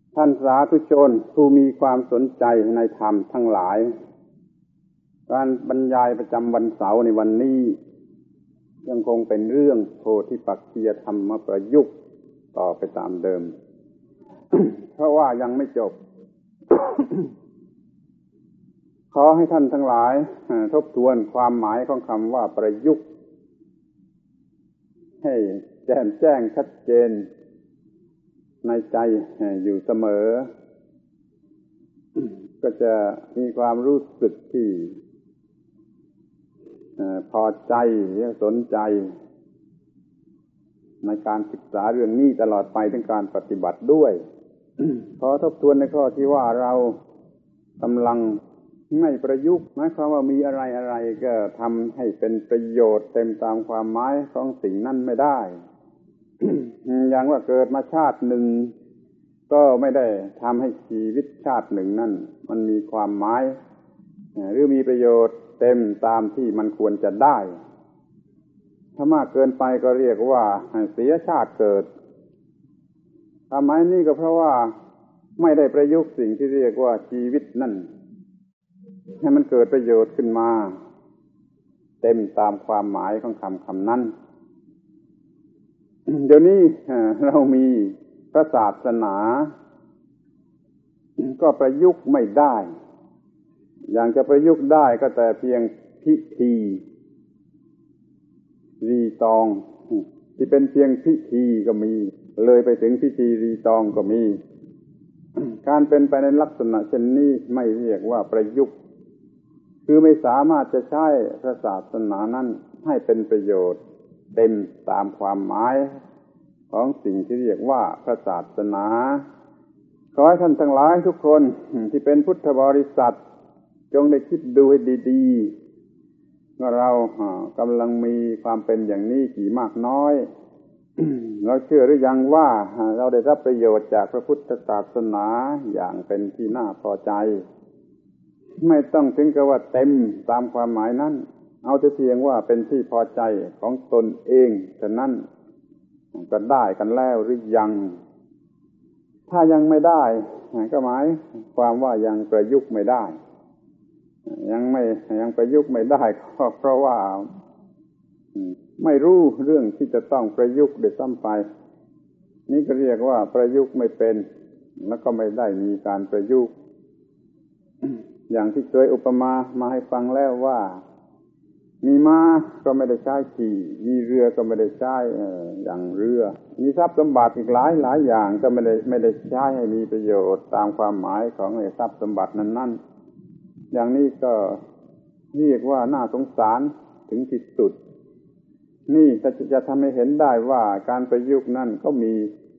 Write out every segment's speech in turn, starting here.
ท่านสาธุชนผู้มีความสนใจในธรรมทั้งหลายการบรรยายประจำวันเสาร์ในวันนี้ยังคงเป็นเรื่องโพธิปักขียธรรมประยุกต์ต่อไปตามเดิม เพราะว่ายังไม่จบ ขอให้ท่านทั้งหลายทบทวนความหมายของคำว่าประยุกต์ให้แจ่มแจ้งชัดเจนในใจอยู่เสมอ ก็จะมีความรู้สึกที่พอใจและสนใจในการศึกษาเรื่องนี้ตลอดไปถึงการปฏิบัติด้วย ขอทบทวนในข้อที่ว่าเรากำลังไม่ประยุกต์หมายความว่ามีอะไรก็ทำให้เป็นประโยชน์เต็มตามความหมายของสิ่งนั้นไม่ได้ อย่างว่าเกิดมาชาติหนึ่งก็ไม่ได้ทำให้ชีวิตชาติหนึ่งนั่นมันมีความหมายหรือมีประโยชน์เต็มตามที่มันควรจะได้ถ้ามากเกินไปก็เรียกว่าเสียชาติเกิดความหมายนี้ก็เพราะว่าไม่ได้ประยุกต์สิ่งที่เรียกว่าชีวิตนั่นให้มันเกิดประโยชน์ขึ้นมาเต็มตามความหมายของคำนั้นเดี๋ยวนี้เรามีพระศาสนาก็ประยุกต์ไม่ได้อย่างจะประยุกต์ได้ก็แต่เพียงพิธีรีตองที่เป็นเพียงพิธีก็มีเลยไปถึงพิธีรีตองก็มีการเป็นไปในลักษณะเช่นนี้ไม่เรียกว่าประยุกต์คือไม่สามารถจะใช้พระศาสนานั้นให้เป็นประโยชน์เต็มตามความหมายของสิ่งที่เรียกว่าพระศาสนาขอให้ท่านทั้งหลายทุกคนที่เป็นพุทธบริษัทจงได้คิดดูให้ดีๆว่าเรากำลังมีความเป็นอย่างนี้กี่มากน้อย เราเชื่อหรือยังว่าเราได้รับประโยชน์จากพระพุทธศาสนาอย่างเป็นที่น่าพอใจไม่ต้องถึงกับว่าเต็มตามความหมายนั้นเอาแต่เพียงว่าเป็นที่พอใจของตนเองเท่านั้นก็ได้กันแล้วหรือยังถ้ายังไม่ได้ก็หมายความว่ายังประยุกต์ไม่ได้ยังประยุกต์ไม่ได้ก็เพราะว่าไม่รู้เรื่องที่จะต้องประยุกต์โดยซ้ำไปนี่ก็เรียกว่าประยุกต์ไม่เป็นแล้วก็ไม่ได้มีการประยุกต์อย่างที่เคยอุปมาให้ฟังแล้วว่ามีม้าก็ไม่ได้ใช้ขี่มีเรือก็ไม่ได้ใช้อย่างเรือมีทรัพย์สมบัติอีกหลายอย่างก็ไม่ได้ใช้ให้มีประโยชน์ตามความหมายของทรัพย์สมบัตินั้นๆอย่างนี้ก็เรียกว่าน่าสงสารถึงที่สุดนี่จะทำให้เห็นได้ว่าการประยุกต์นั่นก็มี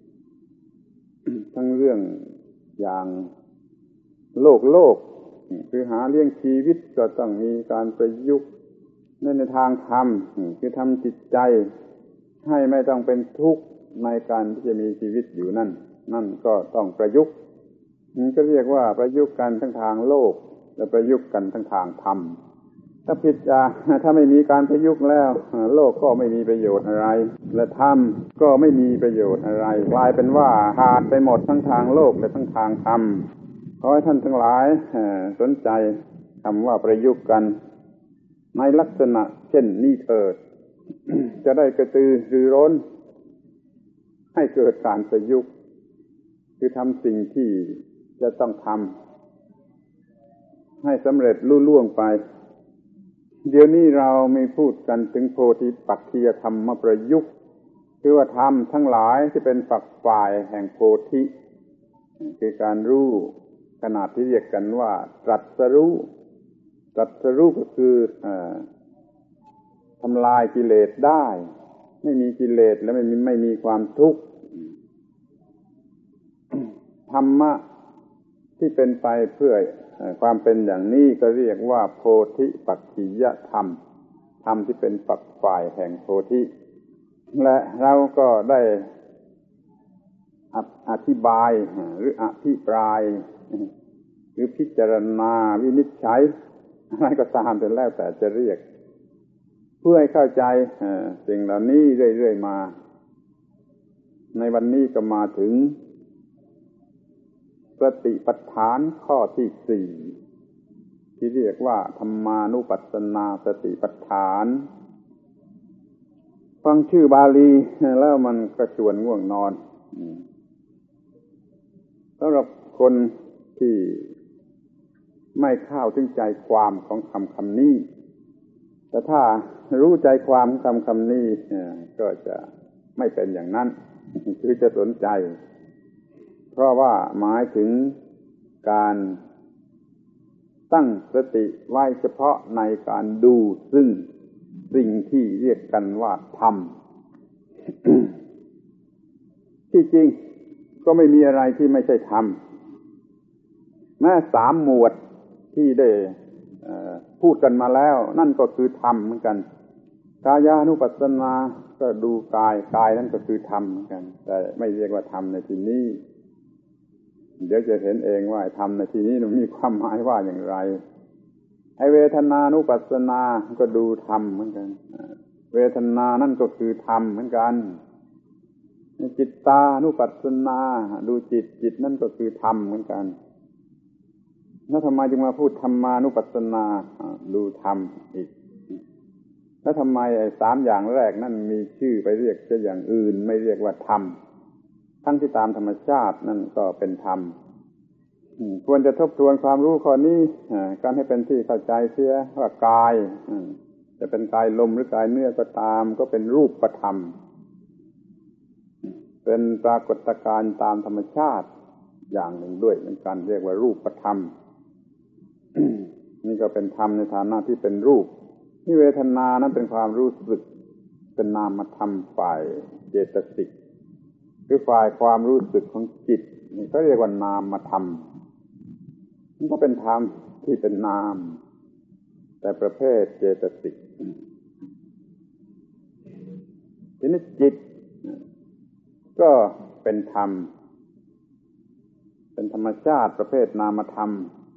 ทั้งเรื่องอย่างโลกคือหาเลี้ยงชีวิตก็ต้องมีการประยุกต์ในทางธรรมคือทำจิตใจให้ไม่ต้องเป็นทุกข์ในการที่จะมีชีวิตอยู่นั่นก็ต้องประยุกต์ก็เรียกว่าประยุกต์กันทั้งทางโลกและประยุกต์กันทั้งทางธรรมถ้าผิดถ้าไม่มีการประยุกต์แล้วโลกก็ไม่มีประโยชน์อะไรและธรรมก็ไม่มีประโยชน์อะไรกลายเป็นว่าขาดไปหมดทั้งทางโลกและทั้งทางธรรมขอให้ท่านทั้งหลายสนใจคำว่าประยุกต์กันในลักษณะเช่นนี้เถิด จะได้กระตือรือร้นให้เกิดการประยุกต์คือทำสิ่งที่จะต้องทำให้สำเร็จลุล่วงไปเดี๋ยวนี้เราไม่พูดกันถึงโพธิปักขียธรรมประยุกต์คือว่าธรรมทั้งหลายที่เป็นฝักฝ่ายแห่งโพธิคือการรู้ขนาดที่เรียกกันว่าตรัสรู้ก็คือทำลายกิเลสได้ไม่มีกิเลสและไม่มีความทุกข์ธรรมะที่เป็นไปเพื่อความเป็นอย่างนี้ก็เรียกว่าโพธิปักขียธรรมที่เป็นฝักฝ่ายแห่งโพธิและเราก็ได้อธิบายหรืออภิปรายหรือพิจารณาวินิจฉัยอะไรก็ตามแล้วแต่จะเรียกเพื่อให้เข้าใจสิ่งเหล่านี้เรื่อยๆมาในวันนี้ก็มาถึงสติปัฏฐานข้อที่สี่ที่เรียกว่าธรรมานุปัสสนาสติปัฏฐานฟังชื่อบาลีแล้วมันก็ชวนง่วงนอนสำหรับคนที่ไม่เข้าถึงใจความของคำนี้แต่ถ้ารู้ใจความคำนี้ก็จะไม่เป็นอย่างนั้นคือจะสนใจเพราะว่าหมายถึงการตั้งสติไว้เฉพาะในการดูซึ่งสิ่งที่เรียกกันว่าธรรม ที่จริงก็ไม่มีอะไรที่ไม่ใช่ธรรมแม้สามหมวดที่ได้พูดกันมาแล้วนั่นก็คือธรรมเหมือนกันกายานุปัสสนาก็ดูกายนั่นก็คือธรรมเหมือนกันแต่ไม่เรียกว่าธรรมในที่นี้เดี๋ยวจะเห็นเองว่าธรรมในที่นี้มันมีความหมายว่าอย่างไรไอ้เวทนานุปัสสนาก็ดูธรรมเหมือนกันเวทนานั่นก็คือธรรมเหมือนกันจิตตานุปัสสนาดูจิตนั่นก็คือธรรมเหมือนกันแล้วทำไมจึงมาพูดธรรมานุปัสสนาดูธรรมอีกแล้วทำไมไอ้สามอย่างแรกนั่นมีชื่อไปเรียกซะอย่างอื่นไม่เรียกว่าธรรมทั้งที่ตามธรรมชาตินั่นก็เป็นธรรมควรจะทบทวนความรู้ข้อนี้การให้เป็นที่เข้าใจเสียว่ากายจะเป็นกายลมหรือกายเนื้อก็ตามก็เป็นรูปธรรมเป็นปรากฏการณ์ตามธรรมชาติอย่างหนึ่งด้วยเหมือนกันเรียกว่ารูปธรรม นี่ก็เป็นธรรมในฐานะที่เป็นรูปนี่เวทนานั้นเป็นความรู้สึกเป็นนามธรรมฝ่ายเจตสิกคือฝ่ายความรู้สึกของจิตนี่ก็เรียกว่านามธรรมมันก็เป็นธรรมที่เป็นนามแต่ประเภทเจตสิกทีนี้จิตก็เป็นธรรมเป็นธรรมชาติประเภทนามธรรม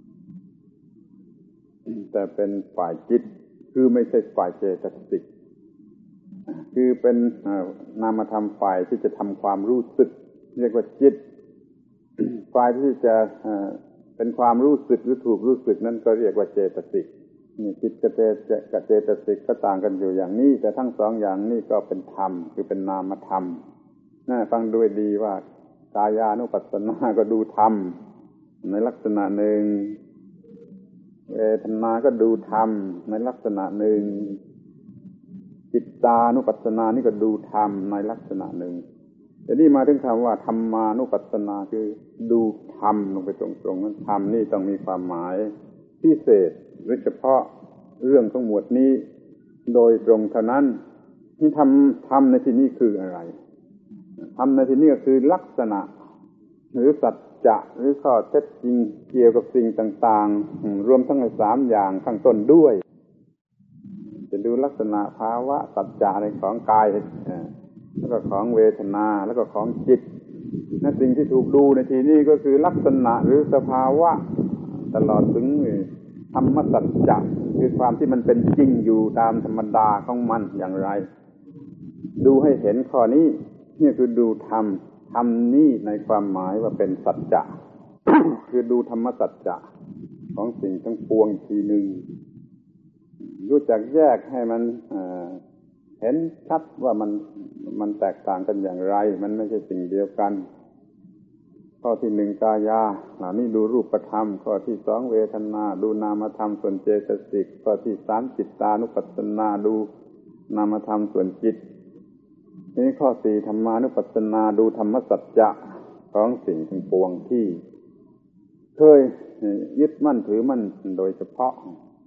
แต่เป็นฝ่ายจิตคือไม่ใช่ฝ่ายเจตสิกคือเป็นนามธรรมฝ่ายที่จะทำความรู้สึกเรียกว่าจิตฝ่ายที่จะเป็นความรู้สึกหรือถูกรู้สึกนั่นก็เรียกว่าเจตสิกนี่จิตกับเจตสิกก็ต่างกันอยู่อย่างนี้แต่ทั้งสองอย่างนี้ก็เป็นธรรมคือเป็นนามธรรมน่าฟังด้วยดีว่ากายานุปัสสนาก็ดูธรรมในลักษณะหนึ่งเวทนาก็ดูธรรมในลักษณะหนึ่งจิตตานุปัสสนานี่ก็ดูธรรมในลักษณะหนึ่งแต่นี่มาถึงคำว่าธรรมานุปัสสนาคือดูธรรมลงไปตรงๆนั้นธรรมนี่ต้องมีความหมายพิเศษหรือเฉพาะเรื่องของหมวดนี้โดยตรงเท่านั้นที่ธรรมในที่นี้คืออะไรธรรมในที่นี้ก็คือลักษณะหรือสัจจะหรือข้อเท็จจริงเกี่ยวกับสิ่งต่างๆรวมทั้งสามอย่างข้างต้นด้วยจะดูลักษณะภาวะสัจจะในของกายแล้วก็ของเวทนาแล้วก็ของจิตนั่นสิ่งที่ถูกดูในที่นี้ก็คือลักษณะหรือสภาวะตลอดถึงธรรมสัจจะคือความที่มันเป็นจริงอยู่ตามธรรมดาของมันอย่างไรดูให้เห็นข้อนี้นี่คือดูธรรมนี้ในความหมายว่าเป็นสัจจะ คือดูธรรมสัจจะของสิ่งทั้งปวงทีหนึ่งรู้จักแยกให้มันเห็นชัดว่ามันแตกต่างกันอย่างไรมันไม่ใช่สิ่งเดียวกันข้อที่หนึ่งกายานี่ดูรูปธรรมข้อที่สองเวทนาดูนามธรรมส่วนเจตสิกข้อที่สามจิตตานุปัสสนาดูนามธรรมส่วนจิตนี้ข้อสี่ธรรมานุปัสสนาดูธรรมสัจจะของสิ่งทั้งปวงที่เคยยึดมั่นถือมั่นโดยเฉพาะ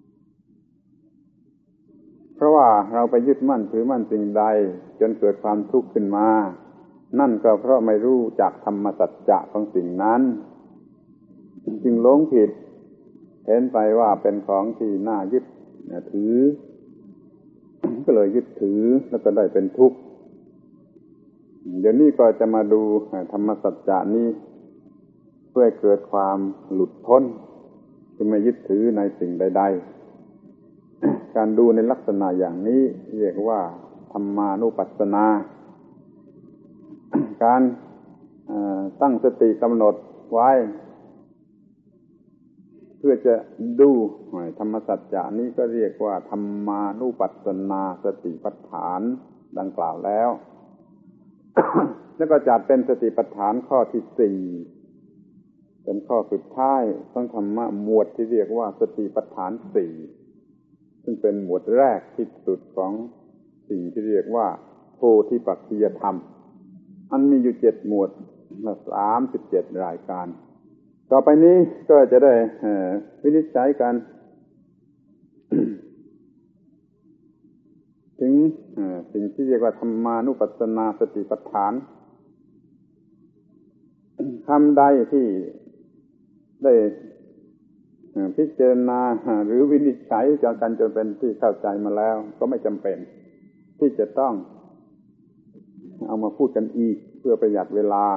เพราะว่าเราไปยึดมั่นถือมั่นสิ่งใดจนเกิดความทุกข์ขึ้นมานั่นก็เพราะไม่รู้จักธรรมสัจจะของสิ่งนั้นจึงหลงผิดเห็นไปว่าเป็นของที่น่ายึดถือก็เลยยึดถือแล้วก็ได้เป็นทุกข์เดี๋ยวนี้ก็จะมาดูธรรมสัจจะนี้เพื่อเกิดความหลุดพ้นคือไม่ยึดถือในสิ่งใดๆการดูในลักษณะอย่างนี้เรียกว่าธรรมานุปัสสนาการตั้งสติกำหนดไว้เพื่อจะดูธรรมสัจจะนี้ก็เรียกว่าธรรมานุปัสสนาสติปัฏฐานดังกล่าวแล้ว แล้วก็จัดเป็นสติปัฏฐานข้อที่ 4เป็นข้อสุดท้ายของธรรมะหมวดที่เรียกว่าสติปัฏฐาน 4ซึ่งเป็นหมวดแรกที่สุดของสิ่งที่เรียกว่าโพธิปักขิยธรรมอันมีอยู่7หมวด37รายการต่อไปนี้ก็จะได้วินิจฉัยกัน ถึงสิ่งที่เรียกว่าธรรมานุปัสสนาสติปัฏฐานคำใดที่ได้พิจารณาหรือวินิจฉัยจนกันจนเป็นที่เข้าใจมาแล้วก็ไม่จำเป็นที่จะต้องเอามาพูดกันอีกเพื่อประหยัดเวลา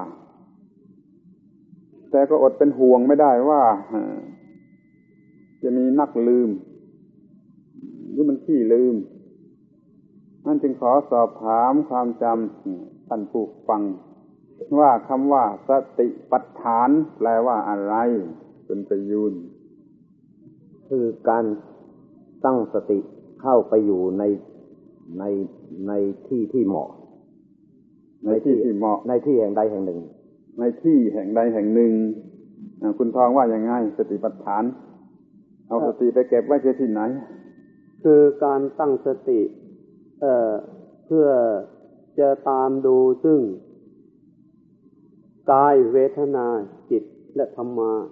แต่ก็อดเป็นห่วงไม่ได้ว่าจะมีนักลืมหรือมันขี้ลืมนั่นจึงขอสอบถามความจำท่านผู้ฟังว่าคำว่าสติปัฏฐานแปลว่าอะไรเป็นประยูนคือการตั้งสติเข้าไปอยู่ในที่ที่เหมาะในที่ที่เหมาะในที่แห่งใดแห่งหนึ่งในที่แห่งใดแห่งหนึ่งคุณทองว่ายังไงสติปัฏฐานเอาสติไปเก็บไว้ที่ไหนคือการตั้งสติเพื่อจะตามดูซึ่งกายเวทนาจิตและธรรมะ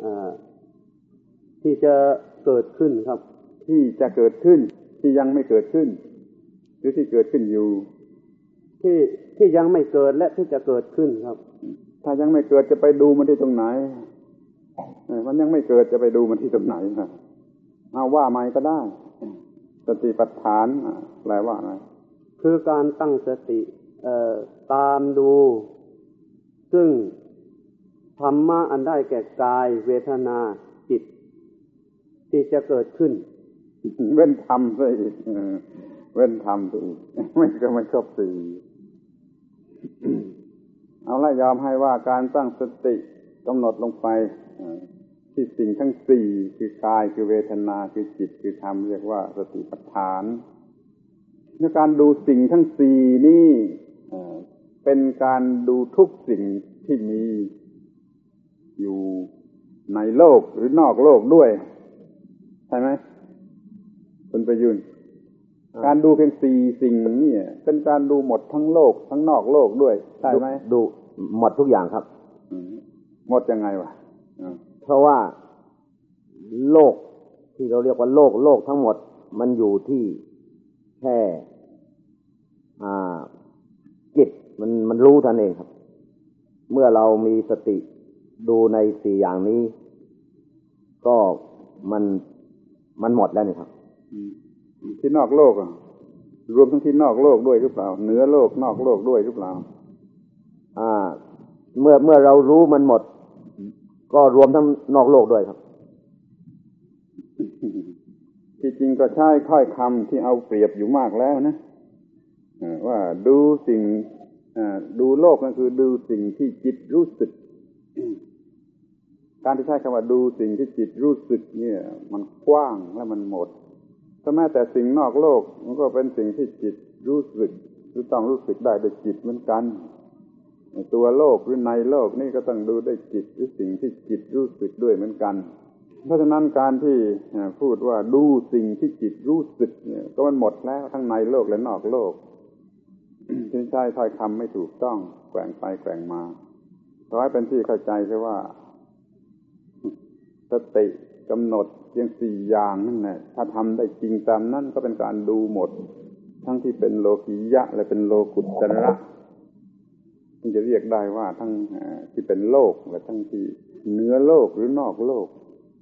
ที่จะเกิดขึ้นครับที่จะเกิดขึ้นที่ยังไม่เกิดขึ้นหรือที่เกิดขึ้นอยู่ที่ยังไม่เกิดและที่จะเกิดขึ้นครับถ้ายังไม่เกิดจะไปดูมันที่ตรงไหนมันยังไม่เกิดจะไปดูมันที่ตรงไหนเอาว่าใหม่ก็ได้สติปัฏฐานแปลว่าอะไรคือการตั้งสติตามดูซึ่งธรรมะอันได้แก่กายเวทนาจิตที่จะเกิดขึ้นเว้นธรรมซะอีกเว้นธรรมซะอีกไม่ครบสี่เอาละยอมให้ว่าการตั้งสติกำหนดลงไปที่สิ่งทั้งสี่คือกายคือเวทนาคือจิตคือธรรมเรียกว่าสติปัฏฐานในการดูสิ่งทั้งสี่นี่เป็นการดูทุกสิ่งที่มีอยู่ในโลกหรือนอกโลกด้วยใช่ไหมคุณประยุนการดูเพียงสี่สิ่งนี่เป็นการดูหมดทั้งโลกทั้งนอกโลกด้วยใช่ไหมดูหมดทุกอย่างครับหมดยังไงวะเพราะว่าโลกที่เราเรียกว่าโลกทั้งหมดมันอยู่ที่แค่จิตมันรู้ท่านเองครับเมื่อเรามีสติดูในสี่อย่างนี้ก็มันหมดแล้วนี่ครับที่นอกโลกรวมทั้งที่นอกโลกด้วยหรือเปล่าเหนือโลกนอกโลกด้วยหรือเปล่าเมื่อเรารู้มันหมดก็รวมทั้งนอกโลกด้วยครับที่จริงก็ใช้ค่อยคำที่เอาเปรียบอยู่มากแล้วนะว่าดูสิ่งดูโลกนั่นคือดูสิ่งที่จิตรู้สึกการที่ใช้คำว่าดูสิ่งที่จิตรู้สึกเนี่ยมันกว้างและมันหมดก็แม้แต่สิ่งนอกโลกมันก็เป็นสิ่งที่จิตรู้สึกหรือต้องรู้สึกได้ด้วยจิตเหมือนกันตัวโลกหรือในโลกนี่ก็ต้องดูด้วยจิตหรือสิ่งที่จิตรู้สึกด้วยเหมือนกันเพราะฉะนั้นการที่พูดว่าดูสิ่งที่จิตรู้สึกเนี่ยก็มันหมดแล้วทั้งในโลกและนอกโลกจึงใช้ถ้อยคำไม่ถูกต้องแกว่งไปแกว่งมาขอให้เป็นที่เข้าใจใช่ว่าสติกำหนดเพียงสี่อย่างนั่นแหละถ้าทำได้จริงตามนั้นก็เป็นการดูหมดทั้งที่เป็นโลกิยะและเป็นโลกุตระที่จะเรียกได้ว่าทั้งที่เป็นโลกและทั้งที่เหนือโลกหรือนอกโลก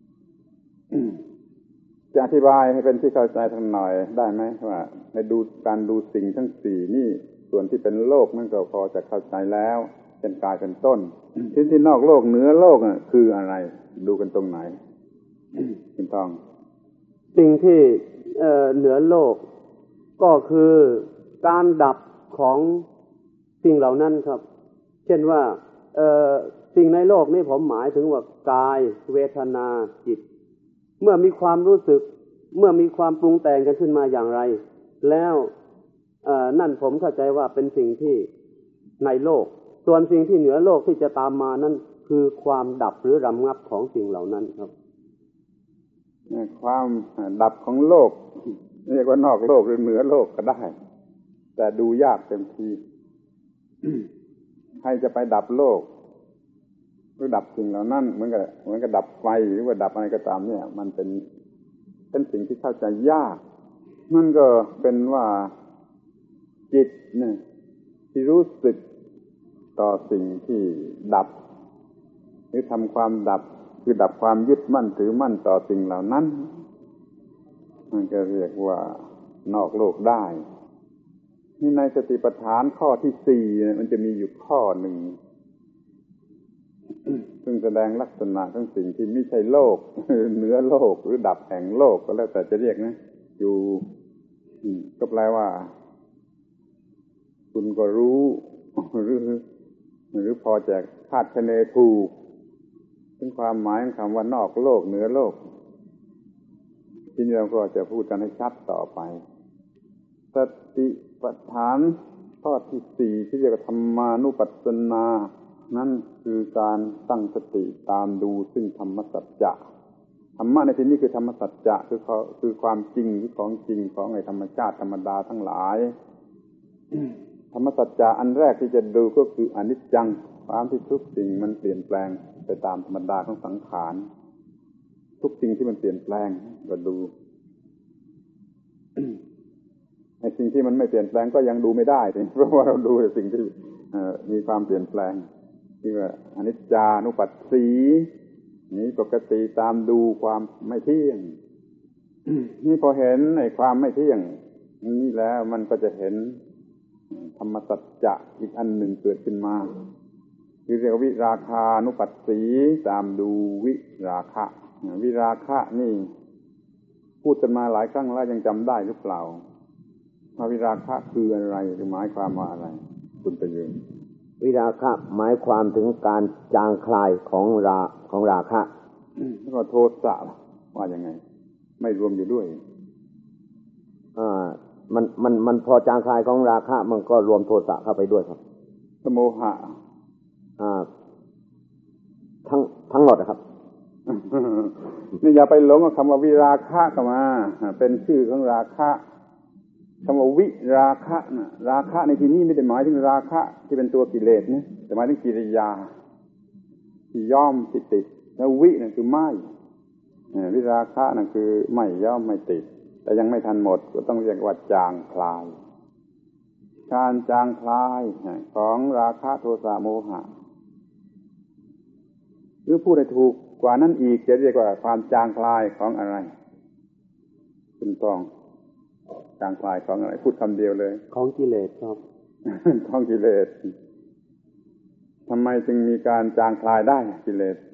จะอธิบายให้เป็นที่เข้าใจทั้งหน่อยได้ไหมว่าในการดูสิ่งทั้งสี่นี่ส่วนที่เป็นโลกนั่นก็พอจะเข้าใจแล้วเป็นกายเป็นต้น ที่นอกโลกเหนือโลกคืออะไรดูกันตรงไหนคุณทองสิ่งที่เหนือโลกก็คือการดับของสิ่งเหล่านั้นครับเช่นว่าสิ่งในโลกนี้ผมหมายถึงว่ากายเวทนาจิตเมื่อมีความรู้สึกเมื่อมีความปรุงแต่งกันขึ้นมาอย่างไรแล้วนั่นผมเข้าใจว่าเป็นสิ่งที่ในโลกส่วนสิ่งที่เหนือโลกที่จะตามมานั้นคือความดับหรือรำงับของสิ่งเหล่านั้นครับความดับของโลกเรียกว่านอกโลกหรือเหนือโลกก็ได้แต่ดูยากเต็มที ใครจะไปดับโลกหรือดับสิ่งเหล่านั้นเหมือนกับดับไฟหรือว่าดับอะไรก็ตามเนี่ยมันเป็นสิ่งที่เข้าใจยากนั่นก็เป็นว่าจิตเนี่ยที่รู้สึกต่อสิ่งที่ดับหรือทำความดับคือดับความยึดมั่นถือมั่นต่อสิ่งเหล่านั้นมันก็เรียกว่านอกโลกได้นี่ในสติปัฏฐานข้อที่ 4มันจะมีอยู่ข้อหนึ่ง ซึ่งแสดงลักษณะของสิ่งที่ไม่ใช่โลกเหนือโลกหรือดับแห่งโลกก็แล้วแต่จะเรียกนะอยู่ก็แปลว่าคุณก็รู้หรือพอจะคาดคะเนถูกถึงความหมายของคำว่านอกโลกเหนือโลกทีนี้เราก็จะพูดกันให้ชัดต่อไปสติปัฏฐานข้อที่ 4ที่เรียกว่าธรรมานุปัสสนานั่นคือการตั้งสติตามดูซึ่งธรรมสัจจะธรรมะในที่นี้คือธรรมสัจจะคือความจริงหรือของจริงของไอ้ธรรมชาติธรรมดาทั้งหลายธรรมสัจจะอันแรกที่จะดูก็คืออนิจจังความที่ทุกสิ่งมันเปลี่ยนแปลงไปตามธรรมดาของสังขารทุกสิ่งที่มันเปลี่ยนแปลงก็ดู ไอ้สิ่งที่มันไม่เปลี่ยนแปลงก็ยังดูไม่ได้เพราะว่าเราดูแต่สิ่งที่มีความเปลี่ยนแปลงนี่ว่าอนิจจานุปัสสีนี้ปกติตามดูความไม่เที่ยง นี่พอเห็นในความไม่เที่ยงนี่แล้วมันก็จะเห็นธรรมสัจจะอีกอันหนึ่งเกิดขึ้นมาคือเรียกว่าวิราคานุปัสสีตามดูวิราคะวิราคะนี่พูดกันมาหลายครั้งแล้วยังจำได้หรือเปล่าว่าวิราคะคืออะไรหรือหมายความว่าอะไรคุณประยืนวิราคะหมายความถึงการจางคลายของราคะแล้วก็โทสะว่ายังไงไม่รวมอยู่ด้วยมันพอจางคลายของราคะมันก็รวมโทสะเข้าไปด้วยครับโมหะทั้งหมดนะครับนี่อย่าไปหลงกับคำว่าวิราคะเข้ามาเป็นชื่อของราคะคำว่าวิราคะนะราคะในที่นี้ไม่ได้หมายถึงราคะที่เป็นตัวกิเลสนะแต่หมายถึงกิริยาที่ย่อมที่ติดแล้ววินั่นคือไม่วิราคะนั่นคือไม่ย่อมไม่ติดแต่ยังไม่ทันหมดก็ต้องเรียกว่าจางคลายการจางคลายของราคะโทสะโมหะหรือพูดให้ถูกกว่านั้นอีกจะเรียกว่าความจางคลายของอะไรคุณต้องจางคลายของอะไรพูดคำเดียวเลยของกิเลสครับของกิเลสทำไมจึงมีการจางคลายได้กิเลส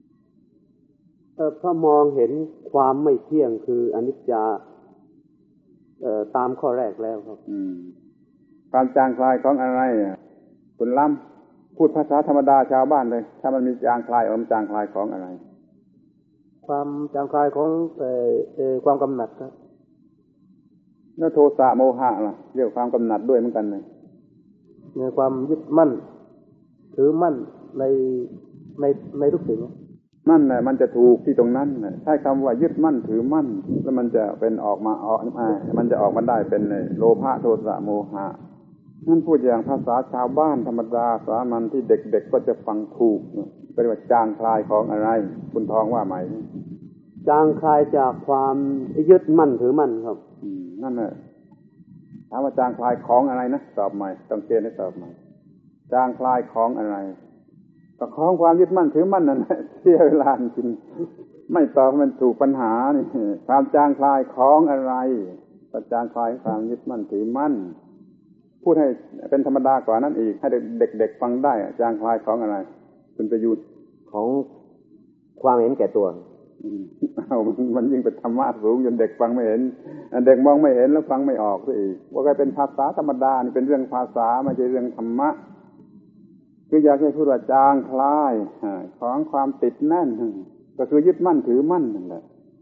เพราะมองเห็นความไม่เที่ยงคืออนิจจาตามข้อแรกแล้วครับการจางคลายของอะไรคุณล้ำพูดภาษาธรรมดาชาวบ้านเลยถ้ามันมีจางคลายมันจางคลายของอะไรความจางคลายของความกำหนัดครับแล้วโทสะโมหะล่ะเรียกความกำหนัดด้วยเหมือนกันเลยในความยึดมั่นถือมั่นในทุกสิ่งนั่นแหละมันจะถูกที่ตรงนั้นใช้คำว่ายึดมั่นถือมั่นแล้วมันจะเป็นมันจะออกมาได้เป็นโลภะโทสะโมหะนั่นพูดอย่างภาษาชาวบ้านธรรมดาสามัญที่เด็กๆก็จะฟังถูกเป็นว่าจางคลายของอะไรคุณทองว่าไหมจางคลายจากความยึดมั่นถือมั่นครับนั่นแหละถามว่าจางคลายของอะไรนะตอบใหม่ต้องเกณฑ์ให้ตอบใหม่จางคลายของอะไรก็ของความยึดมั่นถือมั่นนั่นแหละเสียเวลาจริงไม่ตอบมันถูกปัญหานี่ความจางคลายของอะไรก็จางคลายความยึดมั่นถือมั่นพูดให้เป็นธรรมดากว่านั้นอีกให้เด็กๆฟังได้จางคลายของอะไรคุณประยุทธ์ของความเห็นแก่ตัวมันยิ่งเป็นธรรมะสูงจนเด็กฟังไม่เห็นเด็กมองไม่เห็นแล้วฟังไม่ออกซะอีกว่าเป็นภาษาธรรมดานี่เป็นเรื่องภาษาไม่ใช่เรื่องธรรมะคืออยากให้พูดว่าจางคลายของความติดแน่นก็คือยึดมั่นถือมั่นนั่นแหละ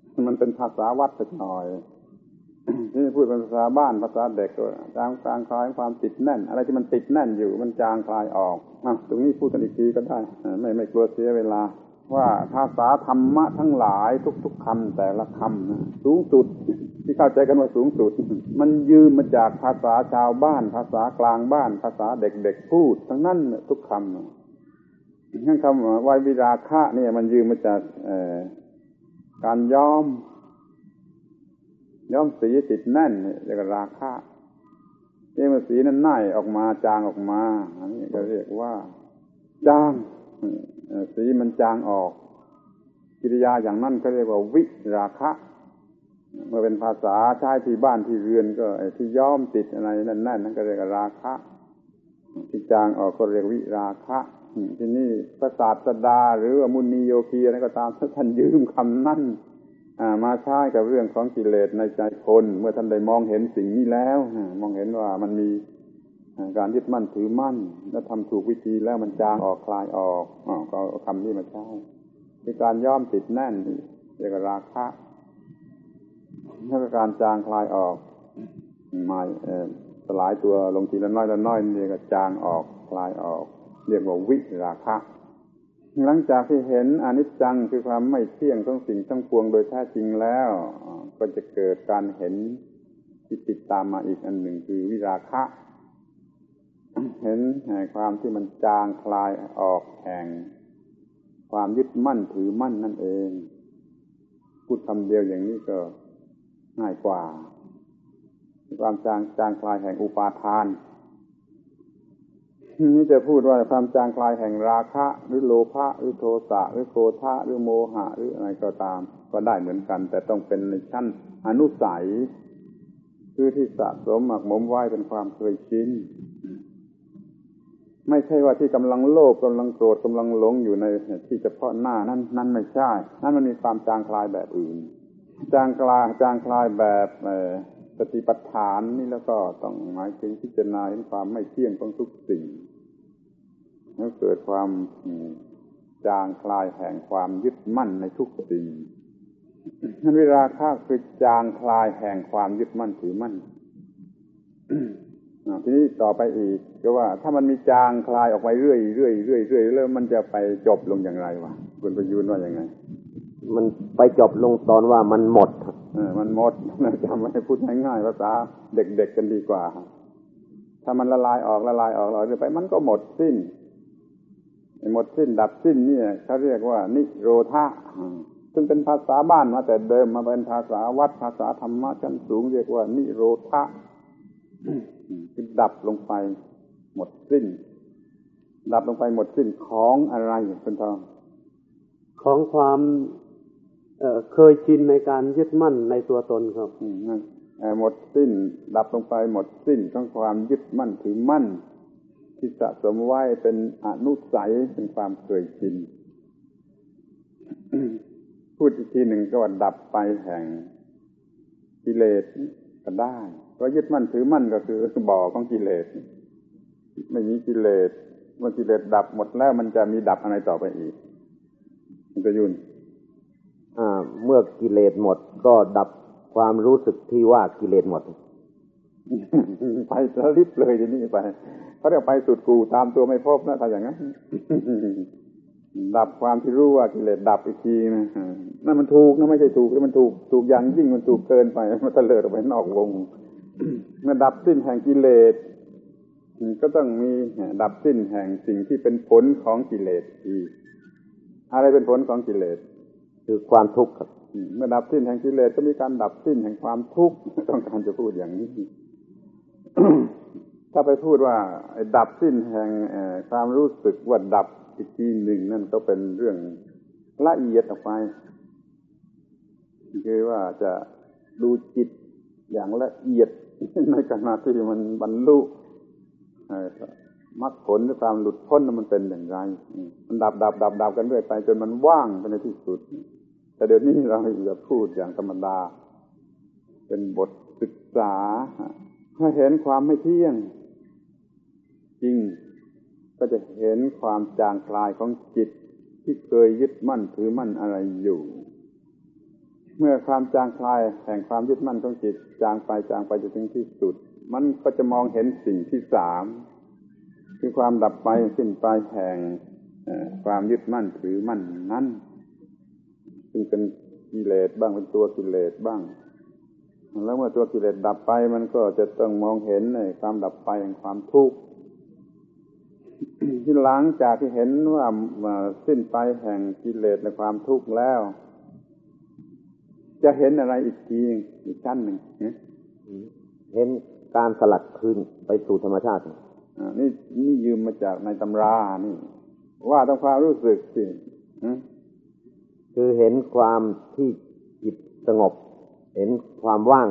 มันเป็นภาษาวัดสักหน่อยนี่พูดเป็นภาษาบ้านภาษาเด็กก็จางคลายความติดแน่นอะไรที่มันติดแน่นอยู่มันจางคลายออกตรงนี้พูดกันอีกทีก็ได้ไม่กลัวเสียเวลาว่าภาษาธรรมะทั้งหลายทุกๆคำแต่ละคำสูงสุดที่เข้าใจกันว่าสูงสุดมันยืมมาจากภาษาชาวบ้านภาษากลางบ้านภาษาเด็กๆพูดทั้งนั้นทุกคำทั้งคำวัยวิราคะเนี่ยมันยืมมาจากการย้อมสีติดแน่นเรียกว่าราคะนี่มันสีนั้นน่ายออกมาจางออกมาอันนี้ก็เรียกว่าจางสีมันจางออกกิริยาอย่างนั้นก็เรียกว่าวิราคะเมื่อเป็นภาษาใช้ที่บ้านที่เรือนก็ที่ย้อมติดอะไรนั่นนั่นก็เรียกว่าราคะที่จางออกก็เรียกวิราคะที่นี่พระศาสดาหรือว่ามุนีโยคีอะไรก็ตามท่านยืมคำนั้นมาใช้กับเรื่องของกิเลสในใจคนเมื่อท่านได้มองเห็นสิ่งนี้แล้วมองเห็นว่ามันมีการยึดมั่นถือมั่นและทำถูกวิธีแล้วมันจางออกคลายออกก็เอาคำนี้มาใช้คือการย้อมติดแน่นเรียกว่าราคะถ้าการจางคลายออกมาสลายตัวลงทีละน้อยละน้อยนี่ก็จางออกคลายออกเรียกว่าวิราคะหลังจากที่เห็นอนิจจังคือความไม่เที่ยงของสิ่งทั้งปวงโดยแท้จริงแล้วก็จะเกิดการเห็นที่ติดตามมาอีกอันหนึ่งคือวิราคะเห็นความที่มันจางคลายออกแห่งความยึดมั่นถือมั่นนั่นเองพูดคำเดียวอย่างนี้ก็ง่ายกว่าความจางคลายแห่งอุปาทานนี่จะพูดว่าความจางคลายแห่งราคะหรือโลภะหรือโทสะหรือโกฏะหรือโมหะหรืออะไรก็ตามก็ได้เหมือนกันแต่ต้องเป็นในชั้นอนุสัยคือที่สะสมหมักหมมไว้เป็นความเคยชินไม่ใช่ว่าที่กำลังโลภกำลังโกรธกำลังหลงอยู่ในที่เฉพาะหน้านั้นไม่ใช่นั่นมันมีความจางคลายแบบอื่นจางคลายแบบสติปัฏฐานนี่แล้วก็ต้องหมายถึงพิจารณาเห็นความไม่เที่ยงของทุกสิ่งแล้วเกิดความจางคลายแห่งความยึดมั่นในทุกสิ่งนั่นวิราคะคือจางคลายแห่งความยึดมั่นถือมั่นทีนี้ต่อไปอีกก็ว่าถ้ามันมีจางคลายออกไปเรื่อยแล้วมันจะไปจบลงอย่างไรวะคุณประยูนว่าอย่างไงมันไปจบลงตอนว่ามันหมดมันหมดจำไว้พูดง่ายๆภาษาเด็กๆกันดีกว่าถ้ามันละลายออกเรื่อยไปมันก็หมดสิ้นหมดสิ้นดับสิ้นนี่เขาเรียกว่านิโรธะซึ่งเป็นภาษาบ้านมาแต่เดิมมาเป็นภาษาวัดภาษาธรรมะชั้นสูงเรียกว่านิโรธะคือดับลงไปหมดสิ้นดับลงไปหมดสิ้นของอะไรเป็นทองของความเคยชินในการยึดมั่นในตัวตนครับหมดสิ้นดับลงไปหมดสิ้นของความยึดมั่นถือมั่นที่สะสมไว้เป็นอนุสัยเป็นความเคยชินพูดอีกทีหนึ่งก็ว่าดับไปแห่งกิเลสก็ได้เพราะยึดมั่นถือมั่นก็คือบ่อของกิเลสไม่มีกิเลสเมื่อกิเลสดับหมดแล้วมันจะมีดับอะไรต่อไปอีกมันจะยุ่นเมื่อกิเลสหมดก็ดับความรู้สึกที่ว่ากิเลสหมดไปสลิบเลยทีนี้ไปเขาเรียกไปสุดกูตามตัวไม่พบนะถ้าอย่างนั้นดับความที่รู้ว่ากิเลสดับอีกทีนะนั่นมันถูกนะไม่ใช่ถูกแต่มันถูกอย่างยิ่งมันถูกเกินไปมันตะเลิดออกไปนอกวงเมื่อดับสิ้นแห่งกิเลสก็ต้องมีดับสิ้นแห่งสิ่งที่เป็นผลของกิเลสอีกอะไรเป็นผลของกิเลสคือความทุกข์ครับเมื่อดับสิ้นแห่งกิเลสก็มีการดับสิ้นแห่งความทุกข์ต้องการจะพูดอย่างนี้ ถ้าไปพูดว่าดับสิ้นแห่งความรู้สึกว่าดับอีกทีหนึ่งนั่นก็เป็นเรื่องละเอียดออกไปคือว่าจะดูจิตอย่างละเอียดในขณะที่มันบรรลุมรรคผลหรือความหลุดพ้นมันเป็นอย่างไรมันดับกันเรื่อยไปจนมันว่างไปในที่สุดแต่เดี๋ยวนี้เราจะพูดอย่างธรรมดาเป็นบทศึกษาให้เห็นความไม่เที่ยงจริงก็จะเห็นความจางคลายของจิตที่เคยยึดมั่นถือมั่นอะไรอยู่เมื่อความจางคลายแห่งความยึดมั่นของจิตจางไปจนถึงที่สุดมันก็จะมองเห็นสิ่งที่สามคือความดับไปสิ้นไปแห่งความยึดมั่นถือมั่นนั้นซึ่งเป็นกิเลสบ้างเป็นตัวกิเลสบ้างแล้วเมื่อตัวกิเลสดับไปมันก็จะต้องมองเห็นในความดับไปแห่งความทุกข์ ที่หลังจากที่เห็นว่าสิ้นไปแห่งกิเลสและความทุกข์แล้วจะเห็นอะไรอีกทีอีกชั้นหนึ่งเห็นการสลัดคืนไปสู่ธรรมชาตินี่ยืมมาจากในตำรานี่ว่าตามความรู้สึกสิคือเห็นความที่จิตสงบเห็นความว่าง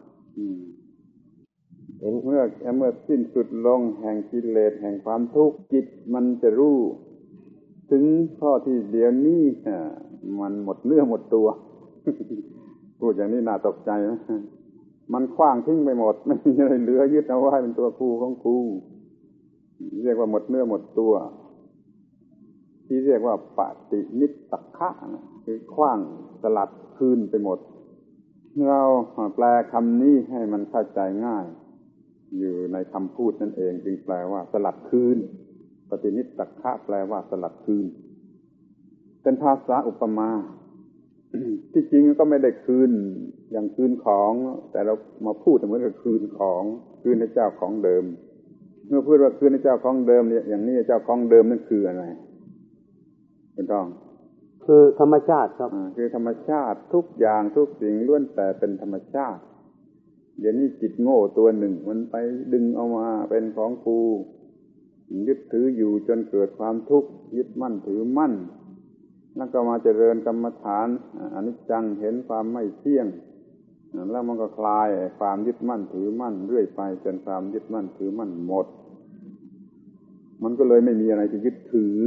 เห็นเมื่อสิ้นสุดลงแห่งกิเลสแห่งความทุกข์จิตมันจะรู้ถึงข้อที่เดี๋ยวนี้มันหมดเนื้อหมดตัวพูดอย่างนี้น่าตกใจนะมันขว้างทิ้งไปหมดไม่มีอะไรเหลือยึดเอาไว้เป็นตัวกูของกูเรียกว่าหมดเนื้อหมดตัวที่เรียกว่าปฏินิสสักขะคือขว้างสลัดคืนไปหมดเราแปลคำนี้ให้มันเข้าใจง่ายอยู่ในคำพูดนั่นเองจึงแปลว่าสลัดคืนปฏินิสสักขะแปลว่าสลัดคืนเป็นภาษาอุปมาที่จริงก็ไม่ได้คืนอย่างคืนของแต่เรามาพูดเหมือนกับคืนของคืนให้เจ้าของเดิมเมื่อพูดว่าคืนให้เจ้าของเดิมเนี่ยอย่างนี้เจ้าของเดิมนั่นคืออะไรเป็นต้องคือธรรมชาติครับคือธรรมชาติทุกอย่างทุกสิ่งล้วนแต่เป็นธรรมชาติเดี๋ยวนี้จิตโง่ตัวหนึ่งมันไปดึงเอามาเป็นของกูยึดถืออยู่จนเกิดความทุกข์ยึดมั่นถือมั่นแล้วก็มาเจริญกรรมฐานอนิจจังเห็นความไม่เที่ยงแล้วมันก็คลายความยึดมั่นถือมั่นเรื่อยไปจนความยึดมั่นถือมั่นหมดมันก็เลยไม่มีอะไรจะยึดถือ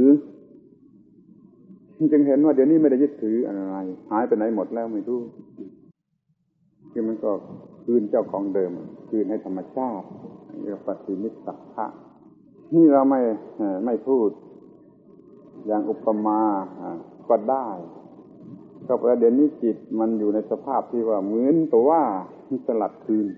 จึงเห็นว่าเดี๋ยวนี้ไม่ได้ยึดถืออะไรหายไปไหนหมดแล้วไม่รู้คือมันก็คืนเจ้าของเดิมคืนให้ธรรมชาติเรียกปฏินิสสักขะนี่เราไม่พูดอย่างอุปมาก็ได้ก็ประเด็นนี้จิตมันอยู่ในสภาพที่ว่าเหมือนกับว่าสลัดคืน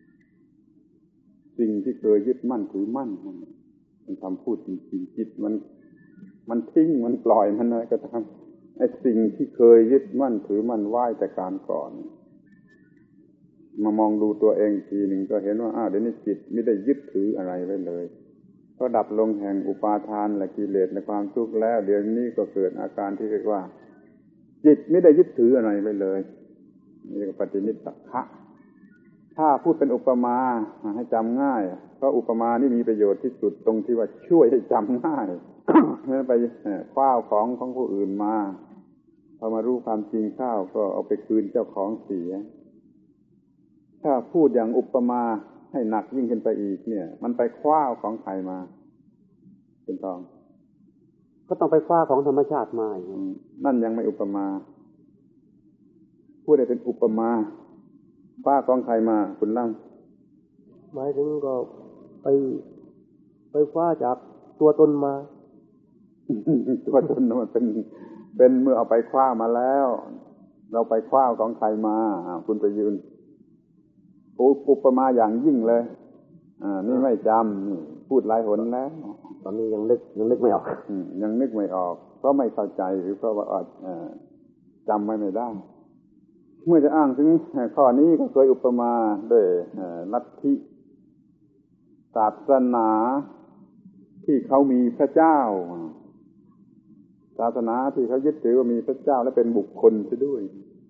สิ่งที่เคยยึดมั่นถือมั่นมันคำพูดจริงๆจิตมันทิ้งมันปล่อยมันอะไรก็ตามไอ้สิ่งที่เคยยึดมั่นถือมั่นไว้แต่การก่อนมามองดูตัวเองทีหนึ่งก็เห็นว่าเดี๋ยวนี้จิตไม่ได้ยึดถืออะไรไว้เลยก็ดับลงแห่งอุปาทานและกิเลสในความทุกข์แล้วเดี๋ยวนี้ก็เกิดอาการที่เรียกว่าจิตไม่ได้ยึดถืออะไรไว้เลยนี่เรียกว่าปฏินิสสักขะถ้าพูดเป็นอุปมาให้จำง่ายเพราะอุปมานี่มีประโยชน์ที่สุดตรงที่ว่าช่วยให้จำง่าย ไปคว้าของผู้อื่นมาพอมารู้ความจริงเข้าก็เอาไปคืนเจ้าของเสียถ้าพูดอย่างอุปมาให้หนักยิ่งขึ้นไปอีกเนี่ยมันไปคว้าของใครมาเป็นต้องก็ต้องไปคว้าของธรรมชาติมานั่นยังไม่อุปมาพูดได้เป็นอุปมาคว้าของใครมาคุณล่ำหมายถึงก็ไปคว้าจากตัวตนมาตัวตนมันเป็นเมื่อเอาไปคว้ามาแล้วเราไปคว้าของใครมาคุณไปยืนอุปมาอย่างยิ่งเลยนี่ไม่จำพูดหลายหนแล้วตอนนี้ยังนึกไม่ออกยังนึกไม่ออกเพราะไม่เข้าใจหรือเพราะว่าจำไม่ได้เมื่อจะอ้างถึงข้อนี้ก็เคยอุปมาด้วยลัทธิศาสนาที่เขามีพระเจ้าศาสนาที่เขายึดถือว่ามีพระเจ้าและเป็นบุคคลซะด้วย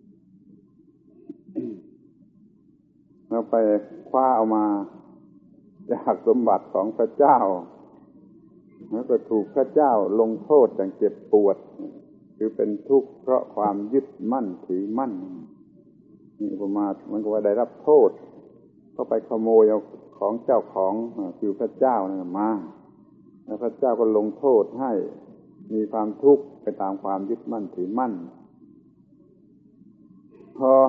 เราไปคว้าเอามาจากสมบัติของพระเจ้าแล้วก็ถูกพระเจ้าลงโทษอย่างเจ็บปวดคือเป็นทุกข์เพราะความยึดมั่นถือมั่นนี่ประมาณมันก็ว่าได้รับโทษก็ไปขโมยเอาของเจ้าของคือพระเจ้าเนี่ยมาแล้วพระเจ้าก็ลงโทษให้มีความทุกข์ไปตามความยึดมั่นถือมั่นพอ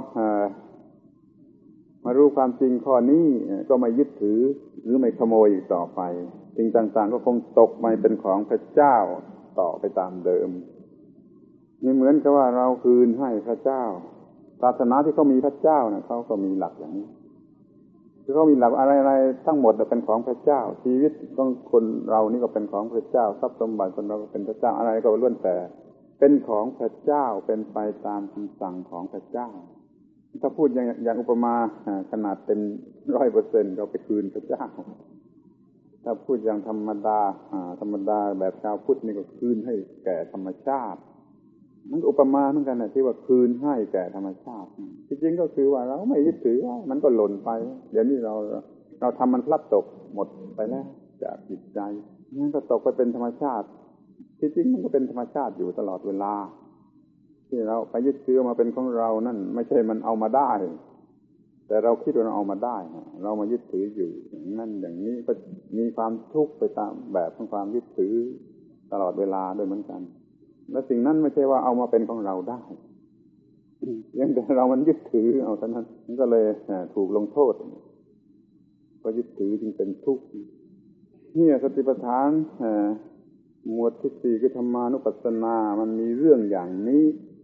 มารู้ความจริงข้อนี้ก็ไม่ยึดถือหรือไม่ขโมยอีกต่อไปสิ่งต่างๆก็คงตกมาเป็นของพระเจ้าต่อไปตามเดิมนี่เหมือนกับว่าเราคืนให้พระเจ้าศาสนาที่เขามีพระเจ้านะเขาก็มีหลักอย่างนี้คือเขามีหลักอะไรๆทั้งหมดเป็นของพระเจ้าชีวิตของคนเรานี่ก็เป็นของพระเจ้าทรัพย์สมบัติคนเราก็เป็นพระเจ้าอะไรก็ล้วนแต่เป็นของพระเจ้าเป็นไปตามคำสั่งของพระเจ้าถ้าพูดอย่างอุปมาขนาดเป็น 100% เราไปคืนพระเจ้าถ้าพูดอย่างธรรมดาแบบชาวพุทธนี่ก็คืนให้แก่ธรรมชาติมันอุปมาเหมือนกันนะที่ว่าคืนให้แก่ธรรมชาติจริงๆก็คือว่าเราไม่ยึดถือมันก็หล่นไปเดี๋ยวนี้เราทำมันพลัดตกหมดไปแล้วจากจิตใจมันก็ตกไปเป็นธรรมชาติที่จริงมันก็เป็นธรรมชาติอยู่ตลอดเวลาที่เราไปยึดถือมาเป็นของเรานั่นไม่ใช่มันเอามาได้แต่เราคิดว่าเราเอามาได้เรามายึดถืออยู่อย่างนั้นอย่างนี้ก็มีความทุกข์ไปตามแบบของความยึดถือตลอดเวลาด้วยเหมือนกันและสิ่งนั้นไม่ใช่ว่าเอามาเป็นของเราได้ยังแต่เรามันยึดถือเอาเท่านั้นมันก็เลยถูกลงโทษเพราะยึดถือจึงเป็นทุกข์นี่สติปัฏฐานหมวดที่ 4คือธรรมานุปัสสนามันมีเรื่องอย่างนี้